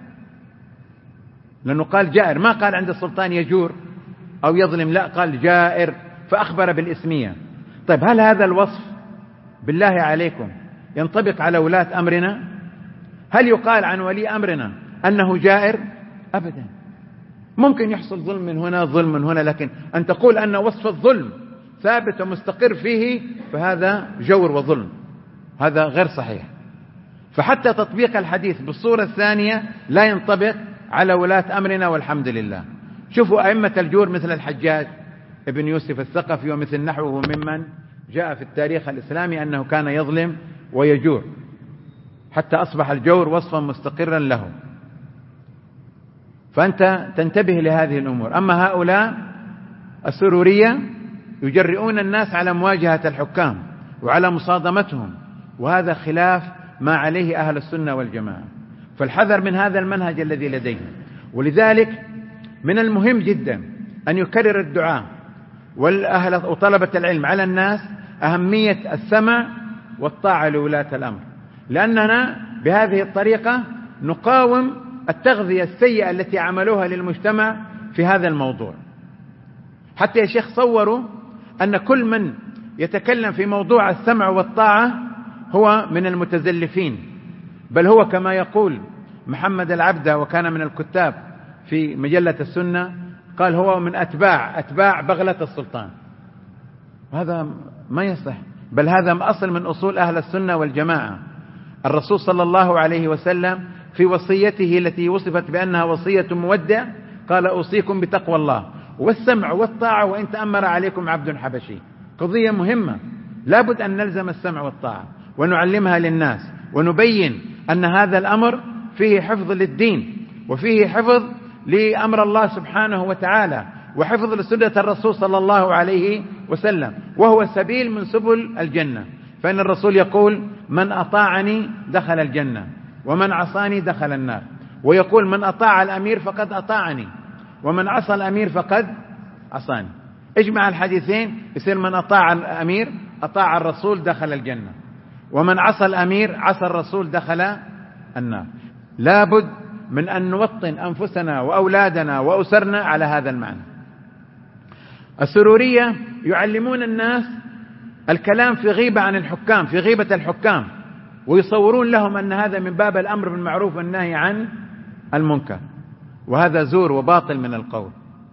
لأنه قال جائر، ما قال عند السلطان يجور أو يظلم، لا، قال جائر فأخبر بالإسمية. طيب هل هذا الوصف بالله عليكم ينطبق على ولاة أمرنا؟ هل يقال عن ولي أمرنا أنه جائر؟ أبدا. ممكن يحصل ظلم من هنا ظلم من هنا، لكن أن تقول أن وصف الظلم ثابت ومستقر فيه فهذا جور وظلم، هذا غير صحيح. فحتى تطبيق الحديث بالصورة الثانية لا ينطبق على ولاة أمرنا والحمد لله. شوفوا أئمة الجور مثل الحجاج ابن يوسف الثقفي ومثل نحوه ممن جاء في التاريخ الإسلامي أنه كان يظلم ويجور حتى أصبح الجور وصفا مستقرا له. فأنت تنتبه لهذه الأمور. أما هؤلاء السرورية يجرئون الناس على مواجهة الحكام وعلى مصادمتهم، وهذا خلاف ما عليه أهل السنة والجماعة. فالحذر من هذا المنهج الذي لديهم. ولذلك من المهم جدا أن يكرر الدعاء والأهل وطلبة العلم على الناس أهمية السمع والطاعة لولاة الأمر، لأننا بهذه الطريقة نقاوم التغذية السيئة التي عملوها للمجتمع في هذا الموضوع. حتى يا شيخ صوروا أن كل من يتكلم في موضوع السمع والطاعة هو من المتزلفين، بل هو كما يقول محمد العبدة وكان من الكتاب في مجلة السنة، قال هو من أتباع بغلة السلطان. هذا ما يصح، بل هذا أصل من أصول أهل السنة والجماعة. الرسول صلى الله عليه وسلم في وصيته التي وصفت بأنها وصية مودع قال أوصيكم بتقوى الله والسمع والطاعة وإن تأمر عليكم عبد حبشي. قضية مهمة، لابد أن نلزم السمع والطاعة ونعلمها للناس ونبين أن هذا الأمر فيه حفظ للدين وفيه حفظ لأمر الله سبحانه وتعالى وحفظ لسنة الرسول صلى الله عليه وسلم، وهو سبيل من سبل الجنة. فإن الرسول يقول من أطاعني دخل الجنة ومن عصاني دخل النار، ويقول من أطاع الأمير فقد أطاعني ومن عصى الأمير فقد عصاني. اجمع الحديثين يصير من أطاع الأمير أطاع الرسول دخل الجنة، ومن عصى الأمير عصى الرسول دخل النار. لابد من أن نوطن أنفسنا وأولادنا وأسرنا على هذا المعنى. السرورية يعلمون الناس الكلام في غيبة عن الحكام، في غيبة الحكام، ويصورون لهم أن هذا من باب الأمر بالمعروف والنهي عن المنكر، وهذا زور وباطل من القول.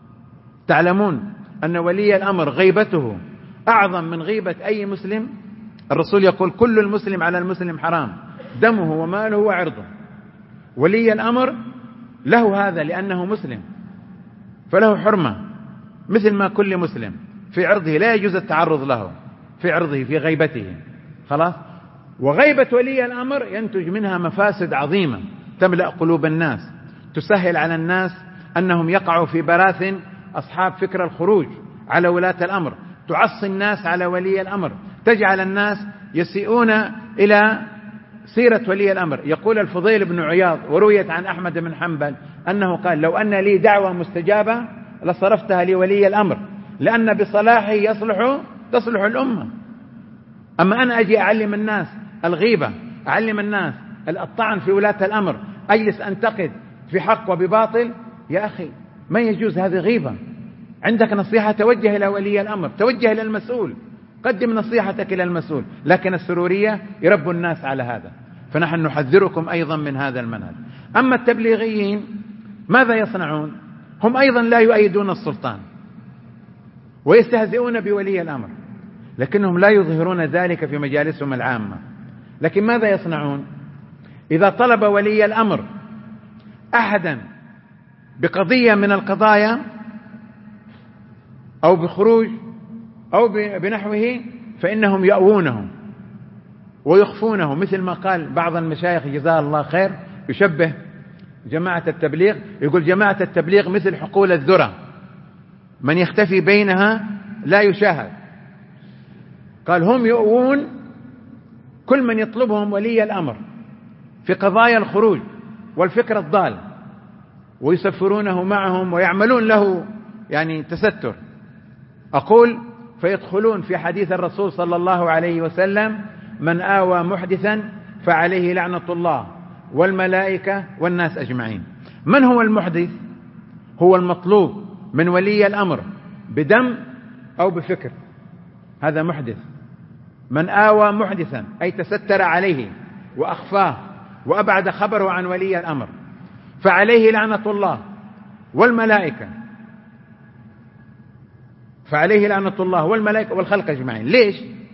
تعلمون أن ولي الأمر غيبته أعظم من غيبة أي مسلم. الرسول يقول كل المسلم على المسلم حرام دمه وماله وعرضه. ولي الأمر له هذا لأنه مسلم فله حرمة مثل ما كل مسلم في عرضه، لا يجوز التعرض له في عرضه في غيبته، خلاص. وغيبة ولي الأمر ينتج منها مفاسد عظيمة تملأ قلوب الناس، تسهل على الناس أنهم يقعوا في براثن أصحاب فكر الخروج على ولاة الأمر، تعصي الناس على ولي الأمر، تجعل الناس يسيئون إلى سيرة ولي الأمر. يقول الفضيل بن عياض ورويت عن أحمد بن حنبل أنه قال لو أن لي دعوة مستجابة لصرفتها لولي الأمر، لأن بصلاحه تصلح الأمة. أما أنا أجي أعلم الناس الغيبة، أعلم الناس الطعن في ولاة الأمر، أجلس أنتقد في حق وبباطل، يا أخي ما يجوز، هذه غيبة. عندك نصيحة توجه إلى ولي الأمر، توجه إلى المسؤول، قدم نصيحتك إلى المسؤول. لكن السرورية يربوا الناس على هذا، فنحن نحذركم أيضا من هذا المنهج. أما التبليغيين ماذا يصنعون؟ هم أيضا لا يؤيدون السلطان ويستهزئون بولي الأمر، لكنهم لا يظهرون ذلك في مجالسهم العامة. لكن ماذا يصنعون؟ إذا طلب ولي الأمر أحدا بقضية من القضايا أو بخروج أو بنحوه فإنهم يأوونه ويخفونه، مثل ما قال بعض المشايخ جزاه الله خير يشبه جماعة التبليغ، يقول جماعة التبليغ مثل حقول الذرة، من يختفي بينها لا يشاهد. قال هم يؤوون كل من يطلبهم ولي الأمر في قضايا الخروج والفكر الضال، ويسفرونه معهم ويعملون له يعني تستر. أقول فيدخلون في حديث الرسول صلى الله عليه وسلم: من آوى محدثا فعليه لعنة الله والملائكة والناس أجمعين. من هو المحدث؟ هو المطلوب من ولي الأمر بدم أو بفكر، هذا محدث. من آوى محدثا أي تستر عليه وأخفاه وأبعد خبره عن ولي الأمر فعليه لعنة الله والملائكة، فعليه لعنة الله والملائكة والخلق أجمعين. ليش؟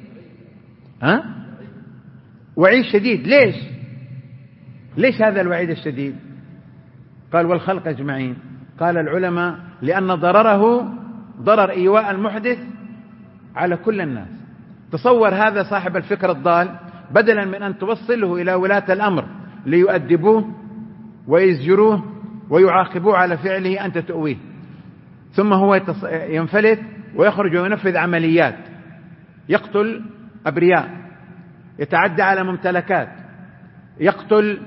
وعيد شديد. ليش هذا الوعيد الشديد؟ قال والخلق أجمعين. قال العلماء: لأن ضرره ضرر إيواء المحدث على كل الناس. تصور هذا صاحب الفكر الضال، بدلا من أن توصله إلى ولاة الأمر ليؤدبوه ويزجروه ويعاقبوه على فعله، أنت تؤويه، ثم هو ينفلت ويخرج وينفذ عمليات، يقتل أبرياء، يتعدى على ممتلكات، يقتل،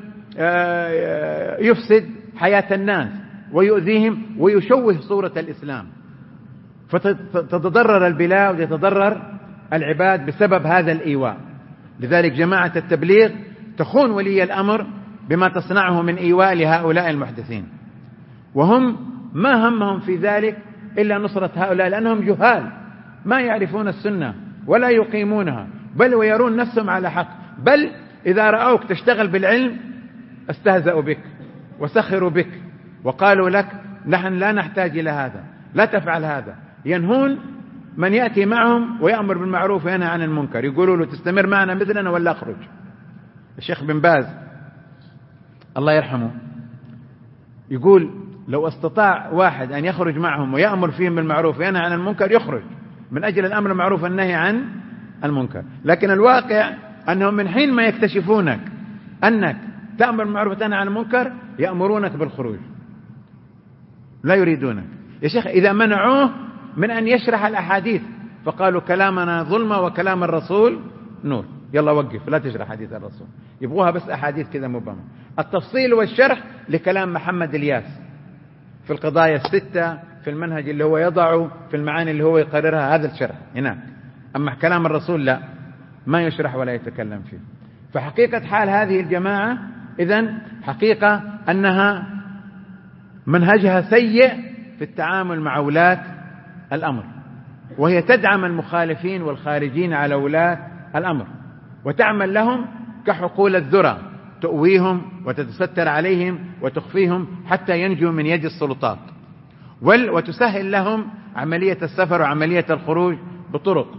يفسد حياة الناس ويؤذيهم ويشوه صورة الإسلام، فتتضرر البلاد ويتضرر العباد بسبب هذا الإيواء. لذلك جماعة التبليغ تخون ولي الأمر بما تصنعه من إيواء لهؤلاء المحدثين، وهم ما همهم في ذلك إلا نصرة هؤلاء، لأنهم جهال ما يعرفون السنة ولا يقيمونها، بل ويرون نفسهم على حق، بل إذا رأوك تشتغل بالعلم استهزأوا بك وسخروا بك وقالوا لك: نحن لا نحتاج إلى هذا، لا تفعل هذا. ينهون من يأتي معهم ويأمر بالمعروف وينهى عن المنكر، يقولوا له: تستمر معنا مثلنا ولا أخرج. الشيخ بن باز الله يرحمه يقول: لو استطاع واحد أن يخرج معهم ويأمر فيهم بالمعروف وينهى عن المنكر يخرج، من أجل الأمر بالمعروف والنهي عن المنكر. لكن الواقع أنهم من حين ما يكتشفونك أنك تأمر بالمعروف وتنهى عن المنكر يأمرونك بالخروج، لا يريدونك. يا شيخ إذا منعوه من أن يشرح الأحاديث فقالوا: كلامنا ظلمة وكلام الرسول نور، يلا وقف لا تشرح حديث الرسول، يبغوها بس أحاديث كذا مبهمة. التفصيل والشرح لكلام محمد الياس في القضايا الستة، في المنهج اللي هو يضعه، في المعاني اللي هو يقررها، هذا الشرح هناك. أما كلام الرسول لا، ما يشرح ولا يتكلم فيه. فحقيقة حال هذه الجماعة إذن حقيقة أنها منهجها سيء في التعامل مع ولاة الأمر، وهي تدعم المخالفين والخارجين على ولاة الأمر وتعمل لهم كحقول الذرة، تؤويهم وتتستر عليهم وتخفيهم حتى ينجوا من يد السلطات، وتسهل لهم عملية السفر وعملية الخروج بطرق.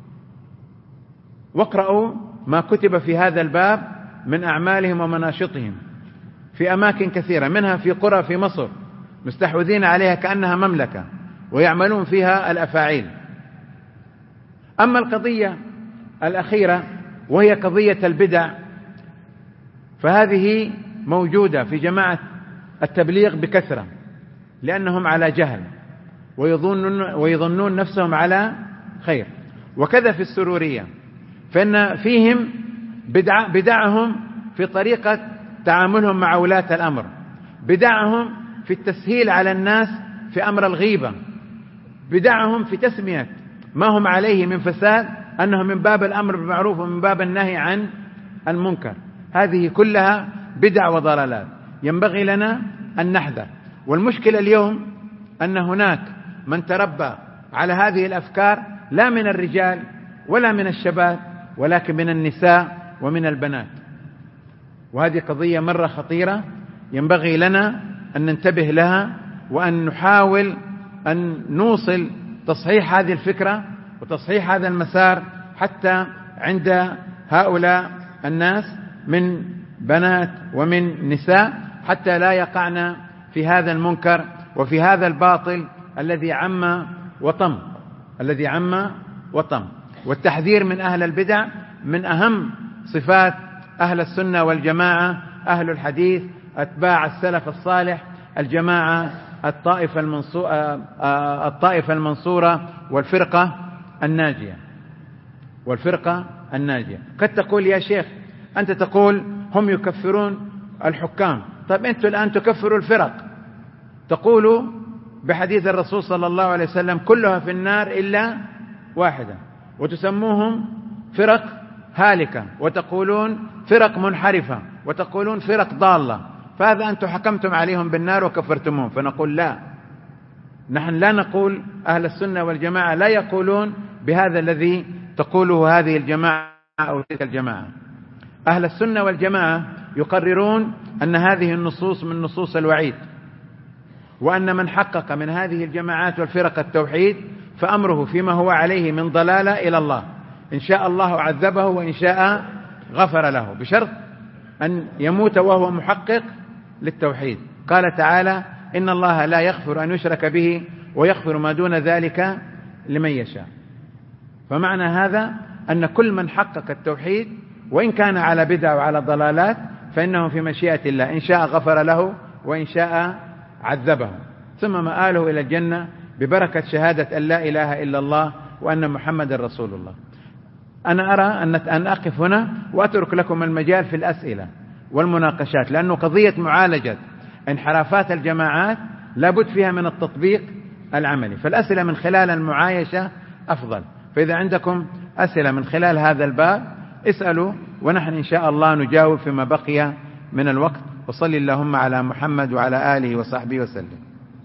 واقرأوا ما كتب في هذا الباب من أعمالهم ومناشطهم في أماكن كثيرة، منها في قرى في مصر مستحوذين عليها كأنها مملكة ويعملون فيها الأفاعيل. أما القضية الأخيرة وهي قضية البدع، فهذه موجودة في جماعة التبليغ بكثرة، لأنهم على جهل ويظنون نفسهم على خير. وكذا في السرورية، فإن فيهم بدعهم في طريقة تعاملهم مع ولاة الأمر، بدعهم في التسهيل على الناس في أمر الغيبة، بدعهم في تسمية ما هم عليه من فساد أنه من باب الأمر بالمعروف ومن باب النهي عن المنكر. هذه كلها بدع وضلالات ينبغي لنا أن نحذر. والمشكلة اليوم أن هناك من تربى على هذه الأفكار لا من الرجال ولا من الشباب، ولكن من النساء ومن البنات، وهذه قضية مرة خطيرة ينبغي لنا أن ننتبه لها، وأن نحاول أن نوصل تصحيح هذه الفكرة وتصحيح هذا المسار حتى عند هؤلاء الناس من بنات ومن نساء، حتى لا يقعنا في هذا المنكر وفي هذا الباطل الذي عم وطم. والتحذير من أهل البدع من أهم صفات أهل السنة والجماعة، أهل الحديث، أتباع السلف الصالح، الجماعة، الطائفة المنصورة والفرقة الناجية. قد تقول يا شيخ أنت تقول هم يكفرون الحكام، طيب أنتم الآن تكفروا الفرق، تقولوا بحديث الرسول صلى الله عليه وسلم كلها في النار إلا واحدة، وتسموهم فرق هالكة، وتقولون فرق منحرفة، وتقولون فرق ضالة، فهذا أنتم حكمتم عليهم بالنار وكفرتموهم. فنقول لا، نحن لا نقول، أهل السنة والجماعة لا يقولون بهذا الذي تقوله هذه الجماعة أو تلك الجماعة. أهل السنة والجماعة يقررون أن هذه النصوص من نصوص الوعيد، وأن من حقق من هذه الجماعات والفرق التوحيد فأمره فيما هو عليه من ضلالة إلى الله، إن شاء الله عذبه وإن شاء غفر له، بشرط أن يموت وهو محقق للتوحيد. قال تعالى: إن الله لا يغفر أن يشرك به ويغفر ما دون ذلك لمن يشاء. فمعنى هذا أن كل من حقق التوحيد وإن كان على بدع وعلى ضلالات فإنه في مشيئة الله، إن شاء غفر له وإن شاء عذبه، ثم مآله إلى الجنة ببركة شهادة أن لا إله إلا الله وأن محمد رسول الله. أنا أرى أن أقف هنا وأترك لكم المجال في الأسئلة والمناقشات، لأنه قضية معالجة انحرافات الجماعات لابد فيها من التطبيق العملي، فالأسئلة من خلال المعايشة أفضل. فإذا عندكم أسئلة من خلال هذا الباب اسألوا، ونحن إن شاء الله نجاوب فيما بقي من الوقت. وصل اللهم على محمد وعلى آله وصحبه وسلم.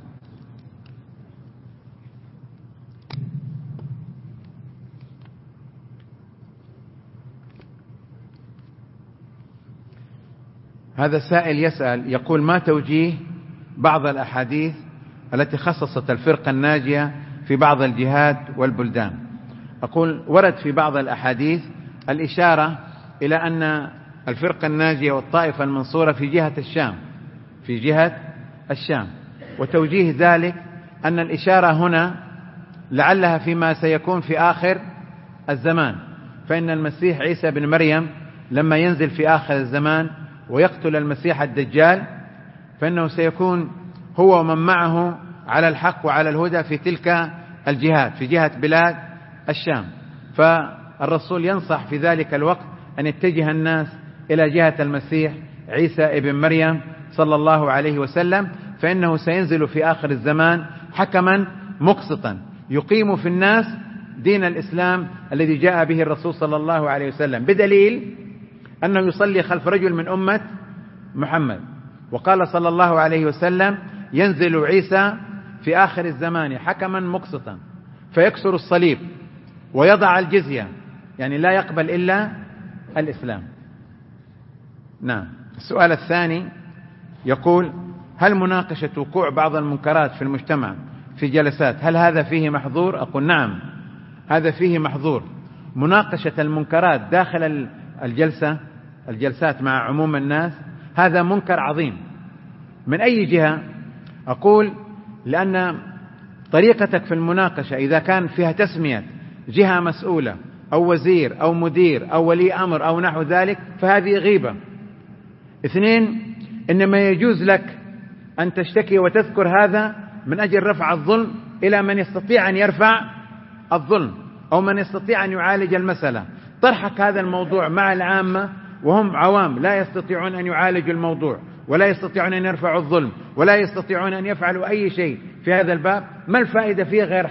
هذا السائل يسأل يقول: ما توجيه بعض الأحاديث التي خصصت الفرقة الناجية في بعض الجهات والبلدان؟ أقول: ورد في بعض الأحاديث الإشارة إلى أن الفرقة الناجية والطائفة المنصورة في جهة الشام، وتوجيه ذلك أن الإشارة هنا لعلها فيما سيكون في آخر الزمان، فإن المسيح عيسى بن مريم لما ينزل في آخر الزمان ويقتل المسيح الدجال فإنه سيكون هو ومن معه على الحق وعلى الهدى في تلك الجهات، في جهة بلاد الشام. فالرسول ينصح في ذلك الوقت أن يتجه الناس إلى جهة المسيح عيسى ابن مريم صلى الله عليه وسلم، فإنه سينزل في آخر الزمان حكما مقسطا يقيم في الناس دين الإسلام الذي جاء به الرسول صلى الله عليه وسلم، بدليل أنه يصلي خلف رجل من أمة محمد. وقال صلى الله عليه وسلم: ينزل عيسى في آخر الزمان حكما مقسطا فيكسر الصليب ويضع الجزية، يعني لا يقبل إلا الإسلام. نعم. السؤال الثاني يقول: هل مناقشة وقوع بعض المنكرات في المجتمع في جلسات هل هذا فيه محظور؟ أقول: نعم، هذا فيه محظور. مناقشة المنكرات داخل الجلسات مع عموم الناس هذا منكر عظيم. من أي جهة؟ أقول: لأن طريقتك في المناقشة إذا كان فيها تسمية جهة مسؤولة أو وزير أو مدير أو ولي أمر أو نحو ذلك فهذه غيبة. 2، إنما يجوز لك أن تشتكي وتذكر هذا من أجل رفع الظلم إلى من يستطيع أن يرفع الظلم أو من يستطيع أن يعالج المسألة. طرحك هذا الموضوع مع العامة وهم عوام لا يستطيعون أن يعالجوا الموضوع ولا يستطيعون أن يرفعوا الظلم ولا يستطيعون أن يفعلوا أي شيء في هذا الباب، ما الفائدة فيه غير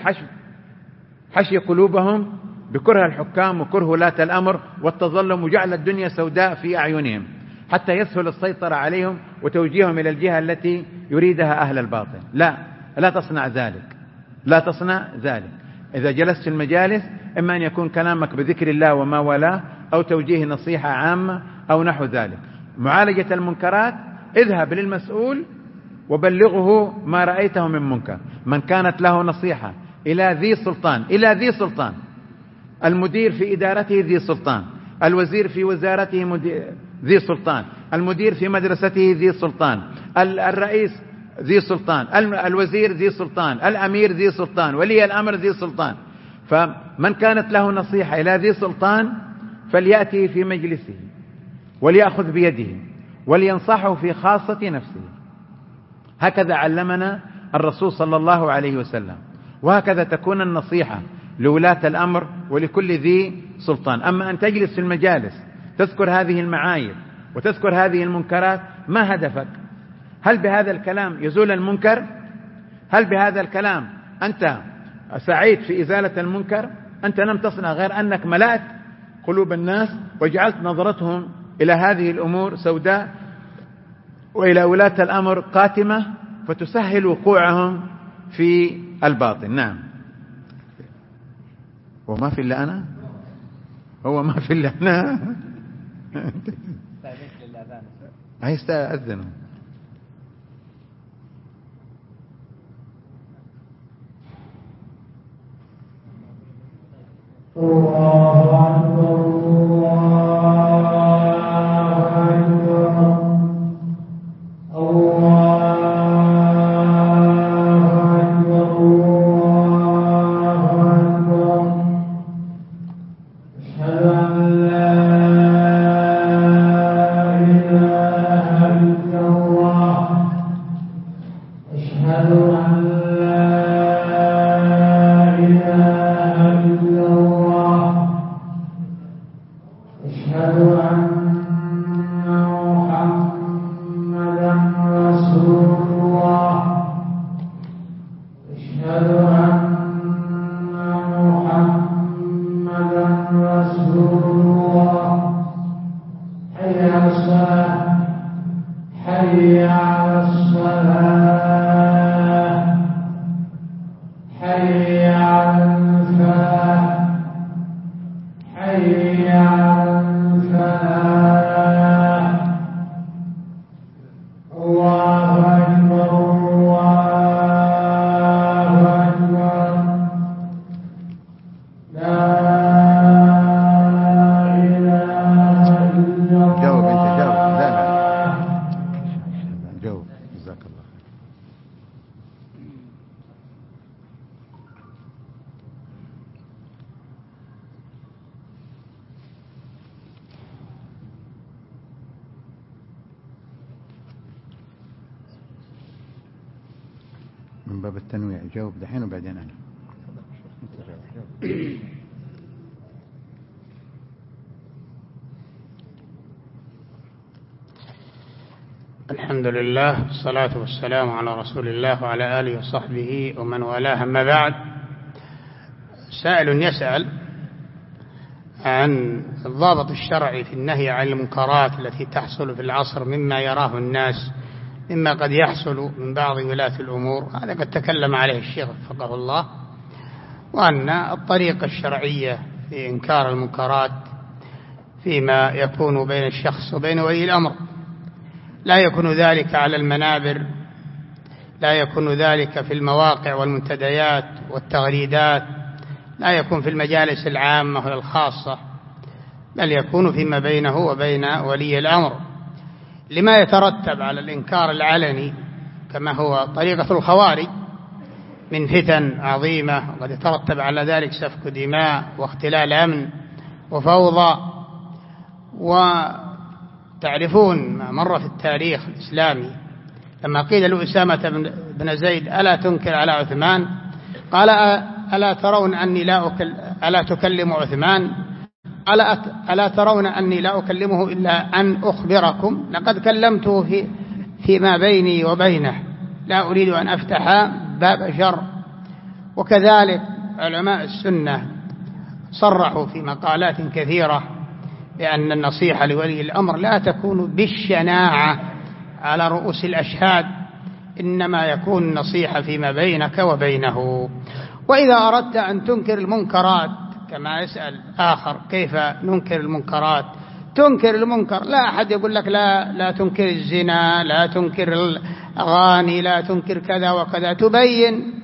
حشي قلوبهم بكره الحكام وكره ولاة الأمر والتظلم وجعل الدنيا سوداء في أعينهم حتى يسهل السيطرة عليهم وتوجيههم إلى الجهة التي يريدها أهل الباطل. لا تصنع ذلك، لا تصنع ذلك. إذا جلست في المجالس إما أن يكون كلامك بذكر الله وما والاه أو توجيه نصيحة عامة أو نحو ذلك. معالجة المنكرات اذهب للمسؤول وبلغه ما رأيته من منكر. من كانت له نصيحة إلى ذي سلطان، المدير في إدارته ذي سلطان، الوزير في وزارته ذي سلطان، المدير في مدرسته ذي سلطان، الرئيس ذي سلطان، الوزير ذي سلطان، الأمير ذي سلطان، ولي الأمر ذي سلطان. فمن كانت له نصيحة إلى ذي سلطان فليأتي في مجلسه وليأخذ بيده ولينصحه في خاصة نفسه. هكذا علمنا الرسول صلى الله عليه وسلم، وهكذا تكون النصيحة لولاة الأمر ولكل ذي سلطان. أما أن تجلس في المجالس تذكر هذه المعايب وتذكر هذه المنكرات، ما هدفك؟ هل بهذا الكلام يزول المنكر؟ هل بهذا الكلام أنت سعيد في إزالة المنكر؟ أنت لم تصنع غير أنك ملأت قلوب الناس وجعلت نظرتهم إلى هذه الأمور سوداء وإلى ولاة الأمر قاتمة، فتسهل وقوعهم في الباطل. نعم. وما في إلا أنا، هو ما في إلا أنا. هيستأذنوا. الله أكبر الله أكبر الله أكبر الله أكبر أشهد أن لا إله إلا الله أشهد أن لا إله إلا الله أشهد أن محمدا رسول الله أشهد أن محمدا رسول الله حي على الصلاة حي على الصلاة حي على الفلاح حي على الفلاح الله أكبر الله أكبر لا إله إلا الله. جاوب أنت، جاوب. لا جاوب. جزاك الله خير. من باب التنويع جاوب دحين وبعدين أنا. الحمد لله والصلاة والسلام على رسول الله وعلى آله وصحبه ومن والاه. أما بعد، سائل يسأل عن الضابط الشرعي في النهي عن المنكرات التي تحصل في العصر مما يراه الناس مما قد يحصل من بعض ولاة الأمور. هذا قد تكلم عليه الشيخ وفقه الله، وأن الطريقة الشرعية في إنكار المنكرات فيما يكون بين الشخص وبين ولي الأمر، لا يكون ذلك على المنابر، لا يكون ذلك في المواقع والمنتديات والتغريدات، لا يكون في المجالس العامة ولا الخاصة، بل يكون فيما بينه وبين ولي الأمر، لما يترتب على الإنكار العلني كما هو طريقة الخوارج من فتن عظيمة، وقد يترتب على ذلك سفك دماء واختلال أمن وفوضى. وتعرفون ما مر في التاريخ الإسلامي لما قيل لأسامة بن زيد: ألا تنكر على عثمان؟ قال: ألا ترون أني ألا تكلم عثمان؟ ألا ترون أني لا أكلمه إلا أن أخبركم؟ لقد كلمته فيما بيني وبينه، لا أريد أن أفتح باب شر. وكذلك علماء السنة صرحوا في مقالات كثيرة بأن النصيحة لولي الأمر لا تكون بالشناعة على رؤوس الأشهاد، إنما يكون النصيحة فيما بينك وبينه. وإذا أردت أن تنكر المنكرات، كما يسأل آخر كيف ننكر المنكرات، تنكر المنكر. لا أحد يقول لك لا تنكر الزنا، لا تنكر الأغاني، لا تنكر كذا وكذا. تبين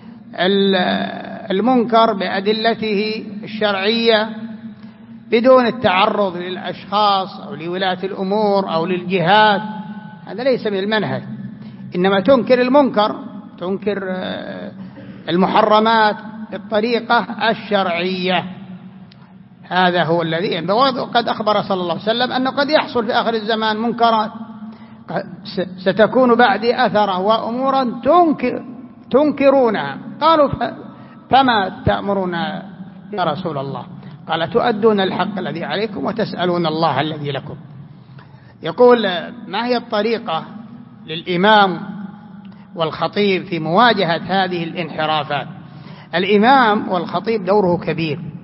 المنكر بأدلته الشرعية بدون التعرض للأشخاص أو لولاة الأمور أو للجهات. هذا ليس من المنهج، إنما تنكر المنكر، تنكر المحرمات بالطريقة الشرعية. هذا هو الذي قد أخبر صلى الله عليه وسلم أنه قد يحصل في آخر الزمان منكرات، ستكون بعدي أثرا وأمورا تنكرونها. قالوا: فما تأمرون يا رسول الله؟ قال: تؤدون الحق الذي عليكم وتسألون الله الذي لكم. يقول: ما هي الطريقة للإمام والخطيب في مواجهة هذه الانحرافات؟ الإمام والخطيب دوره كبير،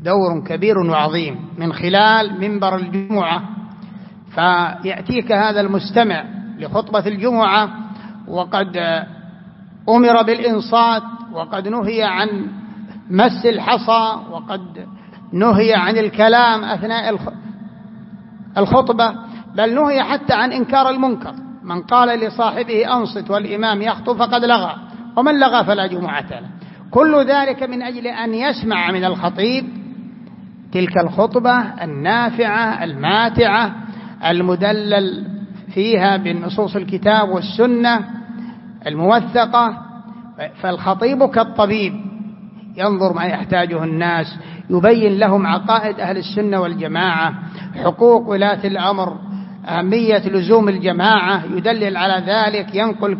دور كبير وعظيم من خلال منبر الجمعة. فيأتيك هذا المستمع لخطبة الجمعة وقد أمر بالإنصات، وقد نهي عن مس الحصى، وقد نهي عن الكلام أثناء الخطبة، بل نهي حتى عن إنكار المنكر. من قال لصاحبه أنصت والإمام يخطب فقد لغى، ومن لغى فلا جمعة له. كل ذلك من أجل أن يسمع من الخطيب تلك الخطبة النافعة الماتعة المدلل فيها بالنصوص الكتاب والسنة الموثقة. فالخطيب كالطبيب ينظر ما يحتاجه الناس، يبين لهم عقائد أهل السنة والجماعة، حقوق ولاة الأمر، أهمية لزوم الجماعة، يدلل على ذلك، ينقل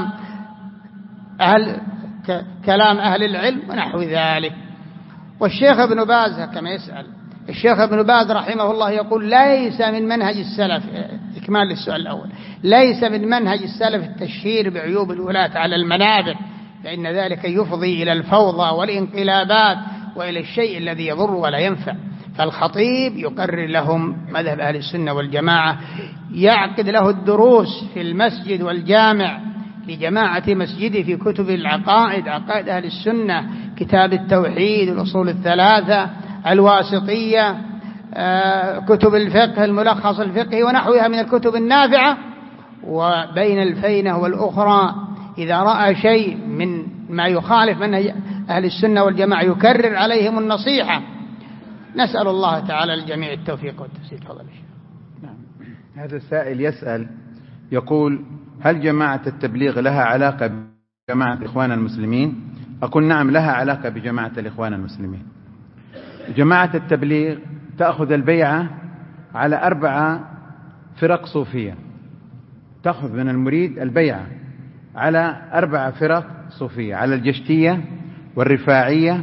كلام أهل العلم ونحو ذلك. والشيخ ابن باز كما يسأل الشيخ ابن باز رحمه الله يقول: ليس من منهج السلف، إكمال للسؤال الأول، ليس من منهج السلف التشهير بعيوب الولاة على المنابر، فإن ذلك يفضي إلى الفوضى والانقلابات وإلى الشيء الذي يضر ولا ينفع. فالخطيب يقرر لهم مذهب أهل السنة والجماعة، يعقد له الدروس في المسجد والجامع لجماعة مسجده في كتب العقائد، عقائد أهل السنة، كتاب التوحيد، الأصول الثلاثة، الواسطية، كتب الفقه، الملخص الفقهي ونحوها من الكتب النافعة. وبين الفينة والأخرى إذا رأى شيء من ما يخالف منهج أهل السنة والجماعة يكرر عليهم النصيحة. نسأل الله تعالى الجميع التوفيق والتسديد. تفضل. نعم. هذا السائل يسأل يقول: هل جماعة التبليغ لها علاقة بجماعة الإخوان المسلمين؟ أقول: نعم، لها علاقة بجماعة الإخوان المسلمين. جماعة التبليغ تأخذ البيعة على 4 فرق صوفية، تأخذ من المريد البيعة على 4 فرق صوفية، على الجشتية والرفاعية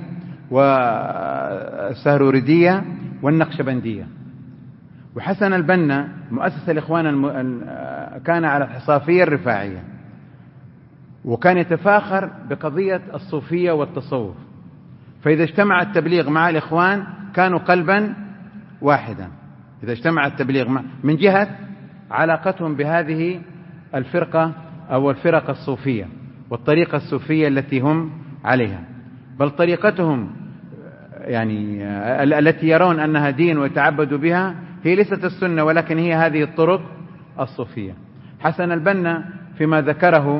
والسهروردية والنقشبندية. وحسن البنا مؤسس الإخوان كان على الحصافية الرفاعية، وكان يتفاخر بقضية الصوفية والتصوف. فإذا اجتمع التبليغ مع الإخوان كانوا قلبا واحدا، إذا اجتمع التبليغ من جهة علاقتهم بهذه الفرقة أو الفرق الصوفية والطريقة الصوفية التي هم عليها، بل طريقتهم يعني التي يرون أنها دين ويتعبدوا بها هي ليست السنة، ولكن هي هذه الطرق الصوفية. حسن البنا فيما ذكره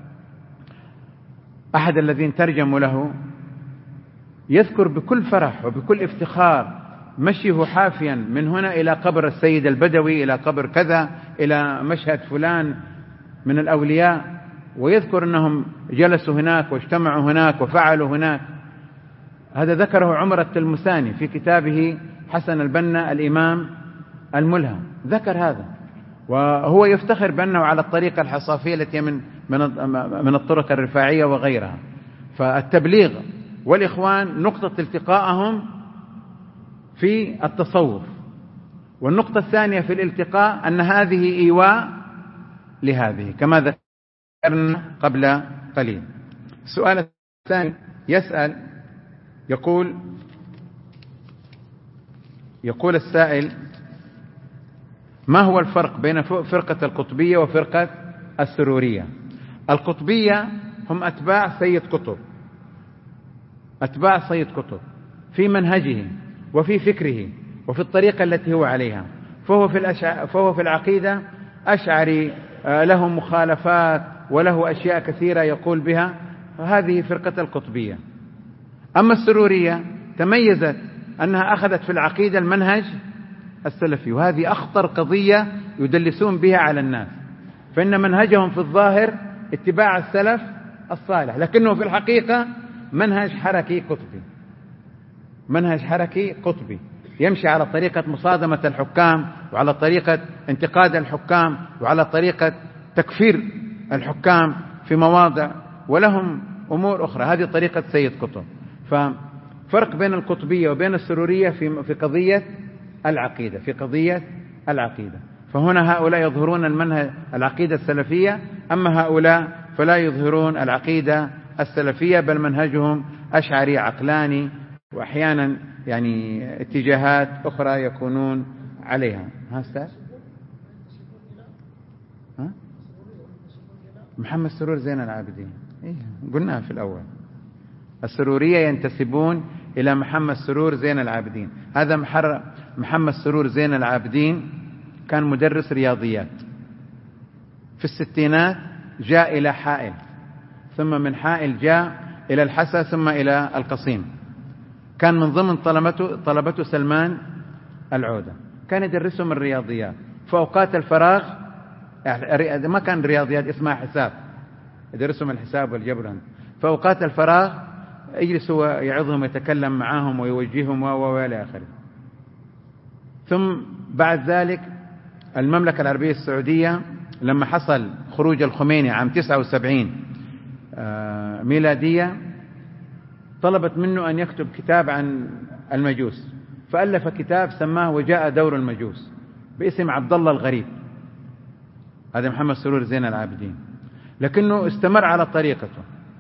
أحد الذين ترجموا له يذكر بكل فرح وبكل افتخار مشيه حافيا من هنا إلى قبر السيد البدوي، إلى قبر كذا، إلى مشهد فلان من الأولياء، ويذكر أنهم جلسوا هناك واجتمعوا هناك وفعلوا هناك. هذا ذكره عمر التلمساني في كتابه حسن البنا الإمام الملهم، ذكر هذا، وهو يفتخر بأنه على الطريقة الحصافية التي من الطرق الرفاعية وغيرها. فالتبليغ والإخوان نقطة التقائهم في التصوف، والنقطة الثانية في الالتقاء أن هذه إيواء لهذه كما ذكرنا قبل قليل. السؤال الثاني يسأل يقول السائل: ما هو الفرق بين فرقة القطبية وفرقة السرورية؟ القطبية هم أتباع سيد قطب، أتباع سيد قطب في منهجه وفي فكره وفي الطريقة التي هو عليها، فهو في العقيدة أشعري، له مخالفات وله أشياء كثيرة يقول بها، هذه فرقة القطبية. أما السرورية تميزت أنها أخذت في العقيدة المنهج السلفي، وهذه أخطر قضية يدلسون بها على الناس، فإن منهجهم في الظاهر اتباع السلف الصالح، لكنه في الحقيقة منهج حركي قطبي، منهج حركي قطبي يمشي على طريقة مصادمة الحكام، وعلى طريقة انتقاد الحكام، وعلى طريقة تكفير الحكام في مواضع، ولهم أمور أخرى. هذه طريقة سيد قطب. ففرق بين القطبية وبين السرورية في قضية العقيدة، في قضية العقيدة. فهنا هؤلاء يظهرون المنهج العقيدة السلفية، أما هؤلاء فلا يظهرون العقيدة السلفية، بل منهجهم أشعري عقلاني وأحيانا يعني اتجاهات أخرى يكونون عليها. أستاذ محمد سرور زين العابدين، قلناها في الأول، السرورية ينتسبون إلى محمد سرور زين العابدين. هذا محمد سرور زين العابدين كان مدرس رياضيات، في الستينات جاء إلى حائل، ثم من حائل جاء إلى الحسا، ثم إلى القصيم. كان من ضمن طلبته سلمان العودة، كان يدرسهم الرياضيات. في أوقات الفراغ ما كان رياضيات، اسمها حساب، يدرسهم الحساب والجبر. في أوقات الفراغ يجلس ويعظهم، يتكلم معهم ويوجههم وإلى آخره. ثم بعد ذلك المملكة العربية السعودية لما حصل خروج الخميني عام 79 ميلادية، طلبت منه أن يكتب كتاب عن المجوس، فألف كتاب سماه وجاء دور المجوس باسم عبد الله الغريب. هذا محمد سرور زين العابدين، لكنه استمر على طريقته،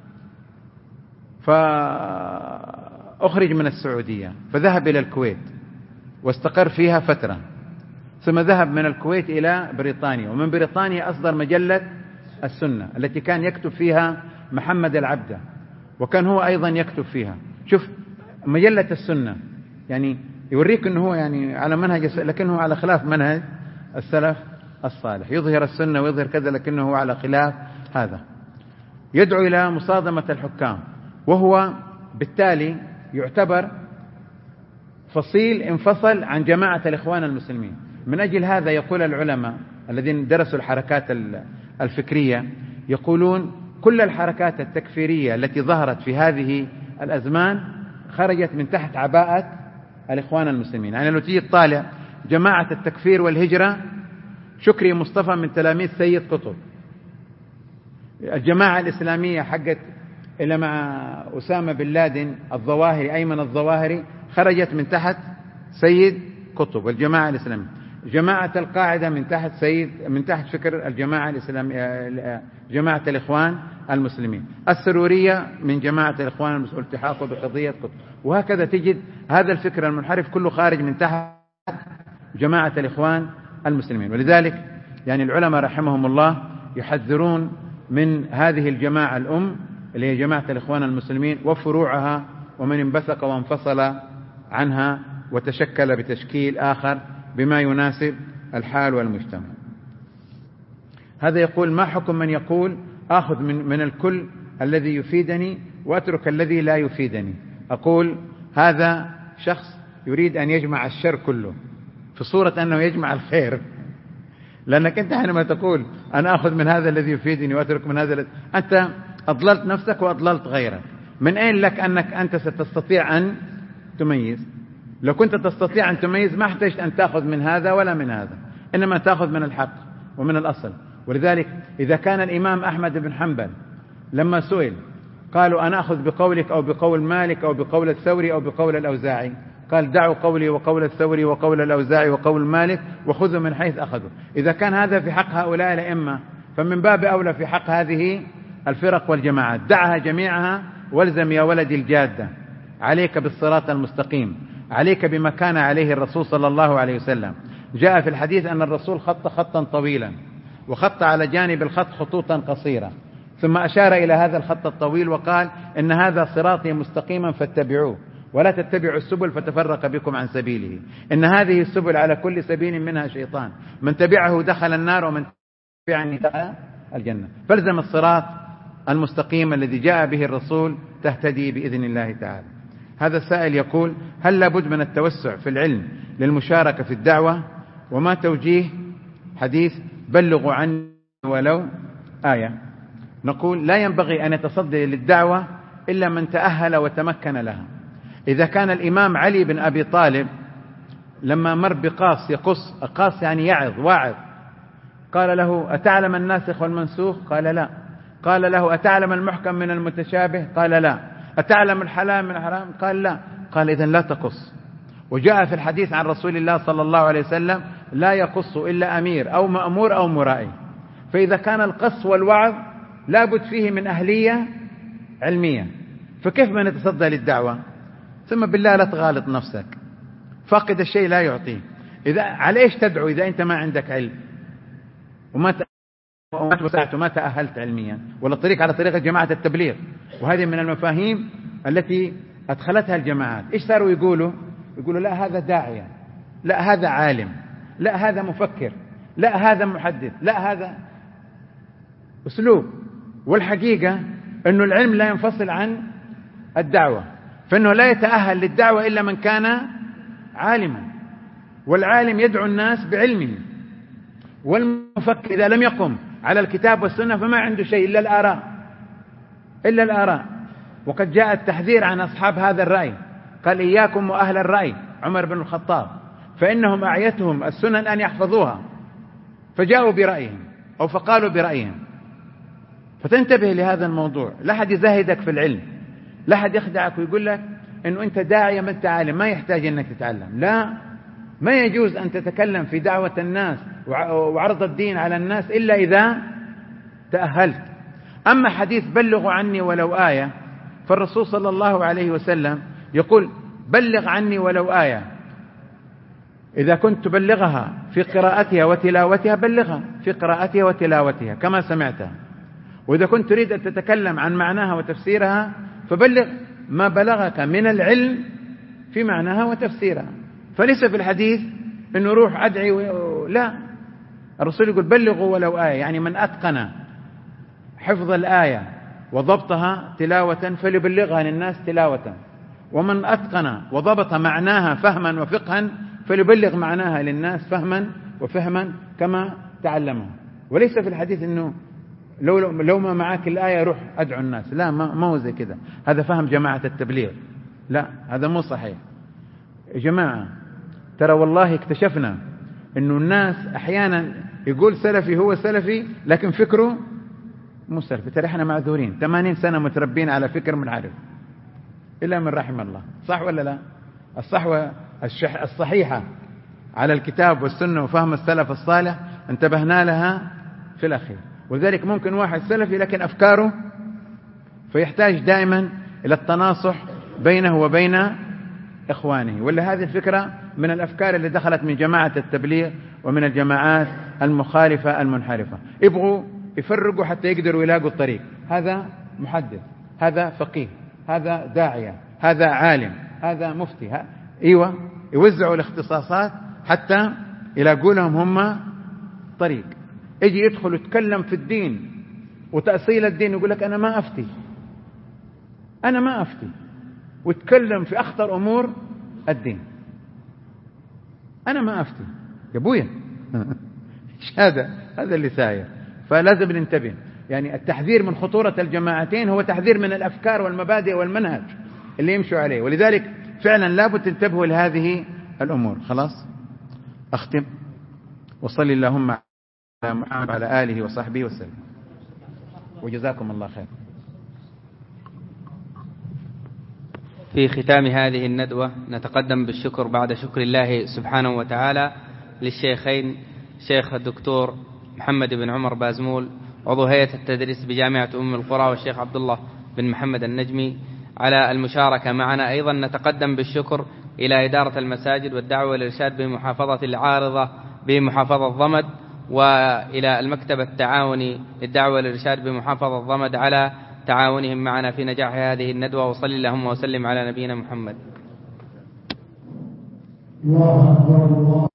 فأخرج من السعودية فذهب إلى الكويت واستقر فيها فترة، ثم ذهب من الكويت إلى بريطانيا، ومن بريطانيا أصدر مجلة السنة التي كان يكتب فيها محمد العبدة، وكان هو أيضا يكتب فيها. شوف مجلة السنة، يعني يوريك أنه هو يعني على منهج، لكنه على خلاف منهج السلف الصالح، يظهر السنة ويظهر كذا، لكنه هو على خلاف هذا. يدعو إلى مصادمة الحكام، وهو بالتالي يعتبر فصيل انفصل عن جماعة الإخوان المسلمين. من أجل هذا يقول العلماء الذين درسوا الحركات الفكرية، يقولون كل الحركات التكفيرية التي ظهرت في هذه الأزمان خرجت من تحت عباءة الإخوان المسلمين. يعني لو تيجي تطالع جماعة التكفير والهجرة، شكري مصطفى من تلاميذ سيد قطب. الجماعة الإسلامية حقت إلى مع أسامة بن لادن الظواهري، أيمن الظواهري، خرجت من تحت سيد قطب والجماعة الإسلامية. جماعة القاعدة من تحت فكر الجماعة الإسلامية، جماعة الإخوان المسلمين. السرورية من جماعة الإخوان المسلمين، التحاقوا بقضية قطب. وهكذا تجد هذا الفكر المنحرف كله خارج من تحت جماعة الإخوان المسلمين. ولذلك يعني العلماء رحمهم الله يحذرون من هذه الجماعة الأم اللي هي جماعة الإخوان المسلمين وفروعها، ومن انبثق وانفصل عنها وتشكل بتشكيل آخر بما يناسب الحال والمجتمع. هذا يقول: ما حكم من يقول آخذ من الكل الذي يفيدني وأترك الذي لا يفيدني؟ أقول هذا شخص يريد أن يجمع الشر كله في صورة أنه يجمع الخير، لأنك أنت حينما تقول أنا أخذ من هذا الذي يفيدني وأترك من هذا أنت أضللت نفسك وأضللت غيرك. من أين لك أنك أنت ستستطيع أن تميز؟ لو كنت تستطيع أن تميز ما احتجت أن تأخذ من هذا ولا من هذا، إنما تأخذ من الحق ومن الأصل. ولذلك إذا كان الإمام أحمد بن حنبل لما سئل قالوا أنا أخذ بقولك أو بقول مالك أو بقول الثوري أو بقول الأوزاعي، قال دعوا قولي وقول الثوري وقول الأوزاعي وقول مالك وخذوا من حيث أخذوا. إذا كان هذا في حق هؤلاء الأئمة فمن باب أولى في حق هذه الفرق والجماعات. دعها جميعها والزم يا ولدي الجادة، عليك بالصراط المستقيم، عليك بما كان عليه الرسول صلى الله عليه وسلم. جاء في الحديث أن الرسول خط خطا طويلا وخط على جانب الخط خطوطا قصيرة، ثم أشار إلى هذا الخط الطويل وقال إن هذا صراطي مستقيما فاتبعوه ولا تتبعوا السبل فتفرق بكم عن سبيله، إن هذه السبل على كل سبيل منها شيطان، من تبعه دخل النار ومن تبعني دخل الجنة. فالزم الصراط المستقيم الذي جاء به الرسول تهتدي بإذن الله تعالى. هذا السائل يقول: هل لابد من التوسع في العلم للمشاركة في الدعوة؟ وما توجيه حديث بلغوا عني ولو آية؟ نقول لا ينبغي أن يتصدى للدعوة إلا من تأهل وتمكن لها. إذا كان الإمام علي بن أبي طالب لما مر بقاص يقص، قاص يعني يعظ واعظ، قال له: أتعلم الناسخ والمنسوخ؟ قال لا. قال له: أتعلم المحكم من المتشابه؟ قال لا. أتعلم الحلال من الحرام؟ قال لا. قال: إذن لا تقص. وجاء في الحديث عن رسول الله صلى الله عليه وسلم: لا يقص إلا أمير أو مأمور أو مرائي. فإذا كان القص والوعظ لابد فيه من أهلية علمية، فكيف من يتصدى للدعوة؟ ثم بالله لا تغالط نفسك، فاقد الشيء لا يعطيه. إذا على إيش تدعو إذا أنت ما عندك علم وما توسعت وما تأهلت علميا؟ ولا طريق على طريقة جماعة التبليغ. وهذه من المفاهيم التي أدخلتها الجماعات. إيش صاروا يقولوا لا هذا داعية، لا هذا عالم، لا هذا مفكر، لا هذا محدث، لا هذا أسلوب. والحقيقة أنه العلم لا ينفصل عن الدعوة، فإنه لا يتأهل للدعوة إلا من كان عالما، والعالم يدعو الناس بعلمه، والمفكر إذا لم يقم على الكتاب والسنة فما عنده شيء إلا الآراء. وقد جاء التحذير عن أصحاب هذا الرأي، قال إياكم وأهل الرأي، عمر بن الخطاب، فإنهم أعيتهم السنن أن يحفظوها، فجاءوا برأيهم أو فقالوا برأيهم. فتنتبه لهذا الموضوع، لا أحد يزهدك في العلم، لا أحد يخدعك ويقول لك أنه أنت داعية ما أنت عالم ما يحتاج أنك تتعلم. لا، ما يجوز أن تتكلم في دعوة الناس وعرض الدين على الناس إلا إذا تأهلت. أما حديث بلغوا عني ولو آية، فالرسول صلى الله عليه وسلم يقول بلغ عني ولو آية. إذا كنت تبلغها في قراءتها وتلاوتها بلغها في قراءتها وتلاوتها كما سمعتها، وإذا كنت تريد أن تتكلم عن معناها وتفسيرها فبلغ ما بلغك من العلم في معناها وتفسيرها. فليس في الحديث أنه روح أدعي لا، الرسول يقول بلغوا ولو آية، يعني من أتقن حفظ الآية وضبطها تلاوة فليبلغها للناس تلاوة، ومن أتقن وضبط معناها فهما وفقها فليبلغ معناها للناس فهما وفهما كما تعلمها. وليس في الحديث أنه لو ما معك الآية روح أدعو الناس، لا، ما هو زي كده، هذا فهم جماعة التبليغ، لا هذا مو صحيح. يا جماعة ترى والله اكتشفنا أنه الناس أحيانا يقول سلفي هو سلفي لكن فكره مو سلفي. ترى احنا معذورين، 80 سنة متربين على فكر منحرف إلا من رحم الله، صح ولا لا؟ الصحوة الصحيحة على الكتاب والسنة وفهم السلف الصالح انتبهنا لها في الأخير. ولذلك ممكن واحد سلفي لكن أفكاره، فيحتاج دائما إلى التناصح بينه وبين إخوانه. ولا هذه الفكرة من الأفكار اللي دخلت من جماعة التبليغ ومن الجماعات المخالفة المنحرفة، يبغوا يفرقوا حتى يقدروا يلاقوا الطريق، هذا محدث، هذا فقيه، هذا داعية، هذا عالم، هذا مفتي، ايوه، يوزعوا الاختصاصات حتى يلاقوا لهم هم طريق. يجي يدخل يتكلم في الدين وتأصيل الدين، يقول لك أنا ما أفتي، ويتكلم في أخطر أمور الدين، أنا ما أفتي يا أبويا. هذا اللي ساير. فلازم ننتبه، يعني التحذير من خطورة الجماعتين هو تحذير من الأفكار والمبادئ والمنهج اللي يمشوا عليه. ولذلك فعلا لابد تنتبهوا لهذه الأمور. خلاص أختم، وصل اللهم على محمد وعلى آله وصحبه وسلم، وجزاكم الله خير. في ختام هذه الندوة نتقدم بالشكر بعد شكر الله سبحانه وتعالى للشيخين، شيخ الدكتور محمد بن عمر بازمول عضو هيئة التدريس بجامعة أم القرى، والشيخ عبد الله بن محمد النجمي على المشاركة معنا. أيضا نتقدم بالشكر إلى إدارة المساجد والدعوة والإرشاد بمحافظة العارضة بمحافظة ضمد، وإلى المكتب التعاوني للدعوة والإرشاد بمحافظة ضمد على تعاونهم معنا في نجاح هذه الندوة. وصلي اللهم وسلم على نبينا محمد.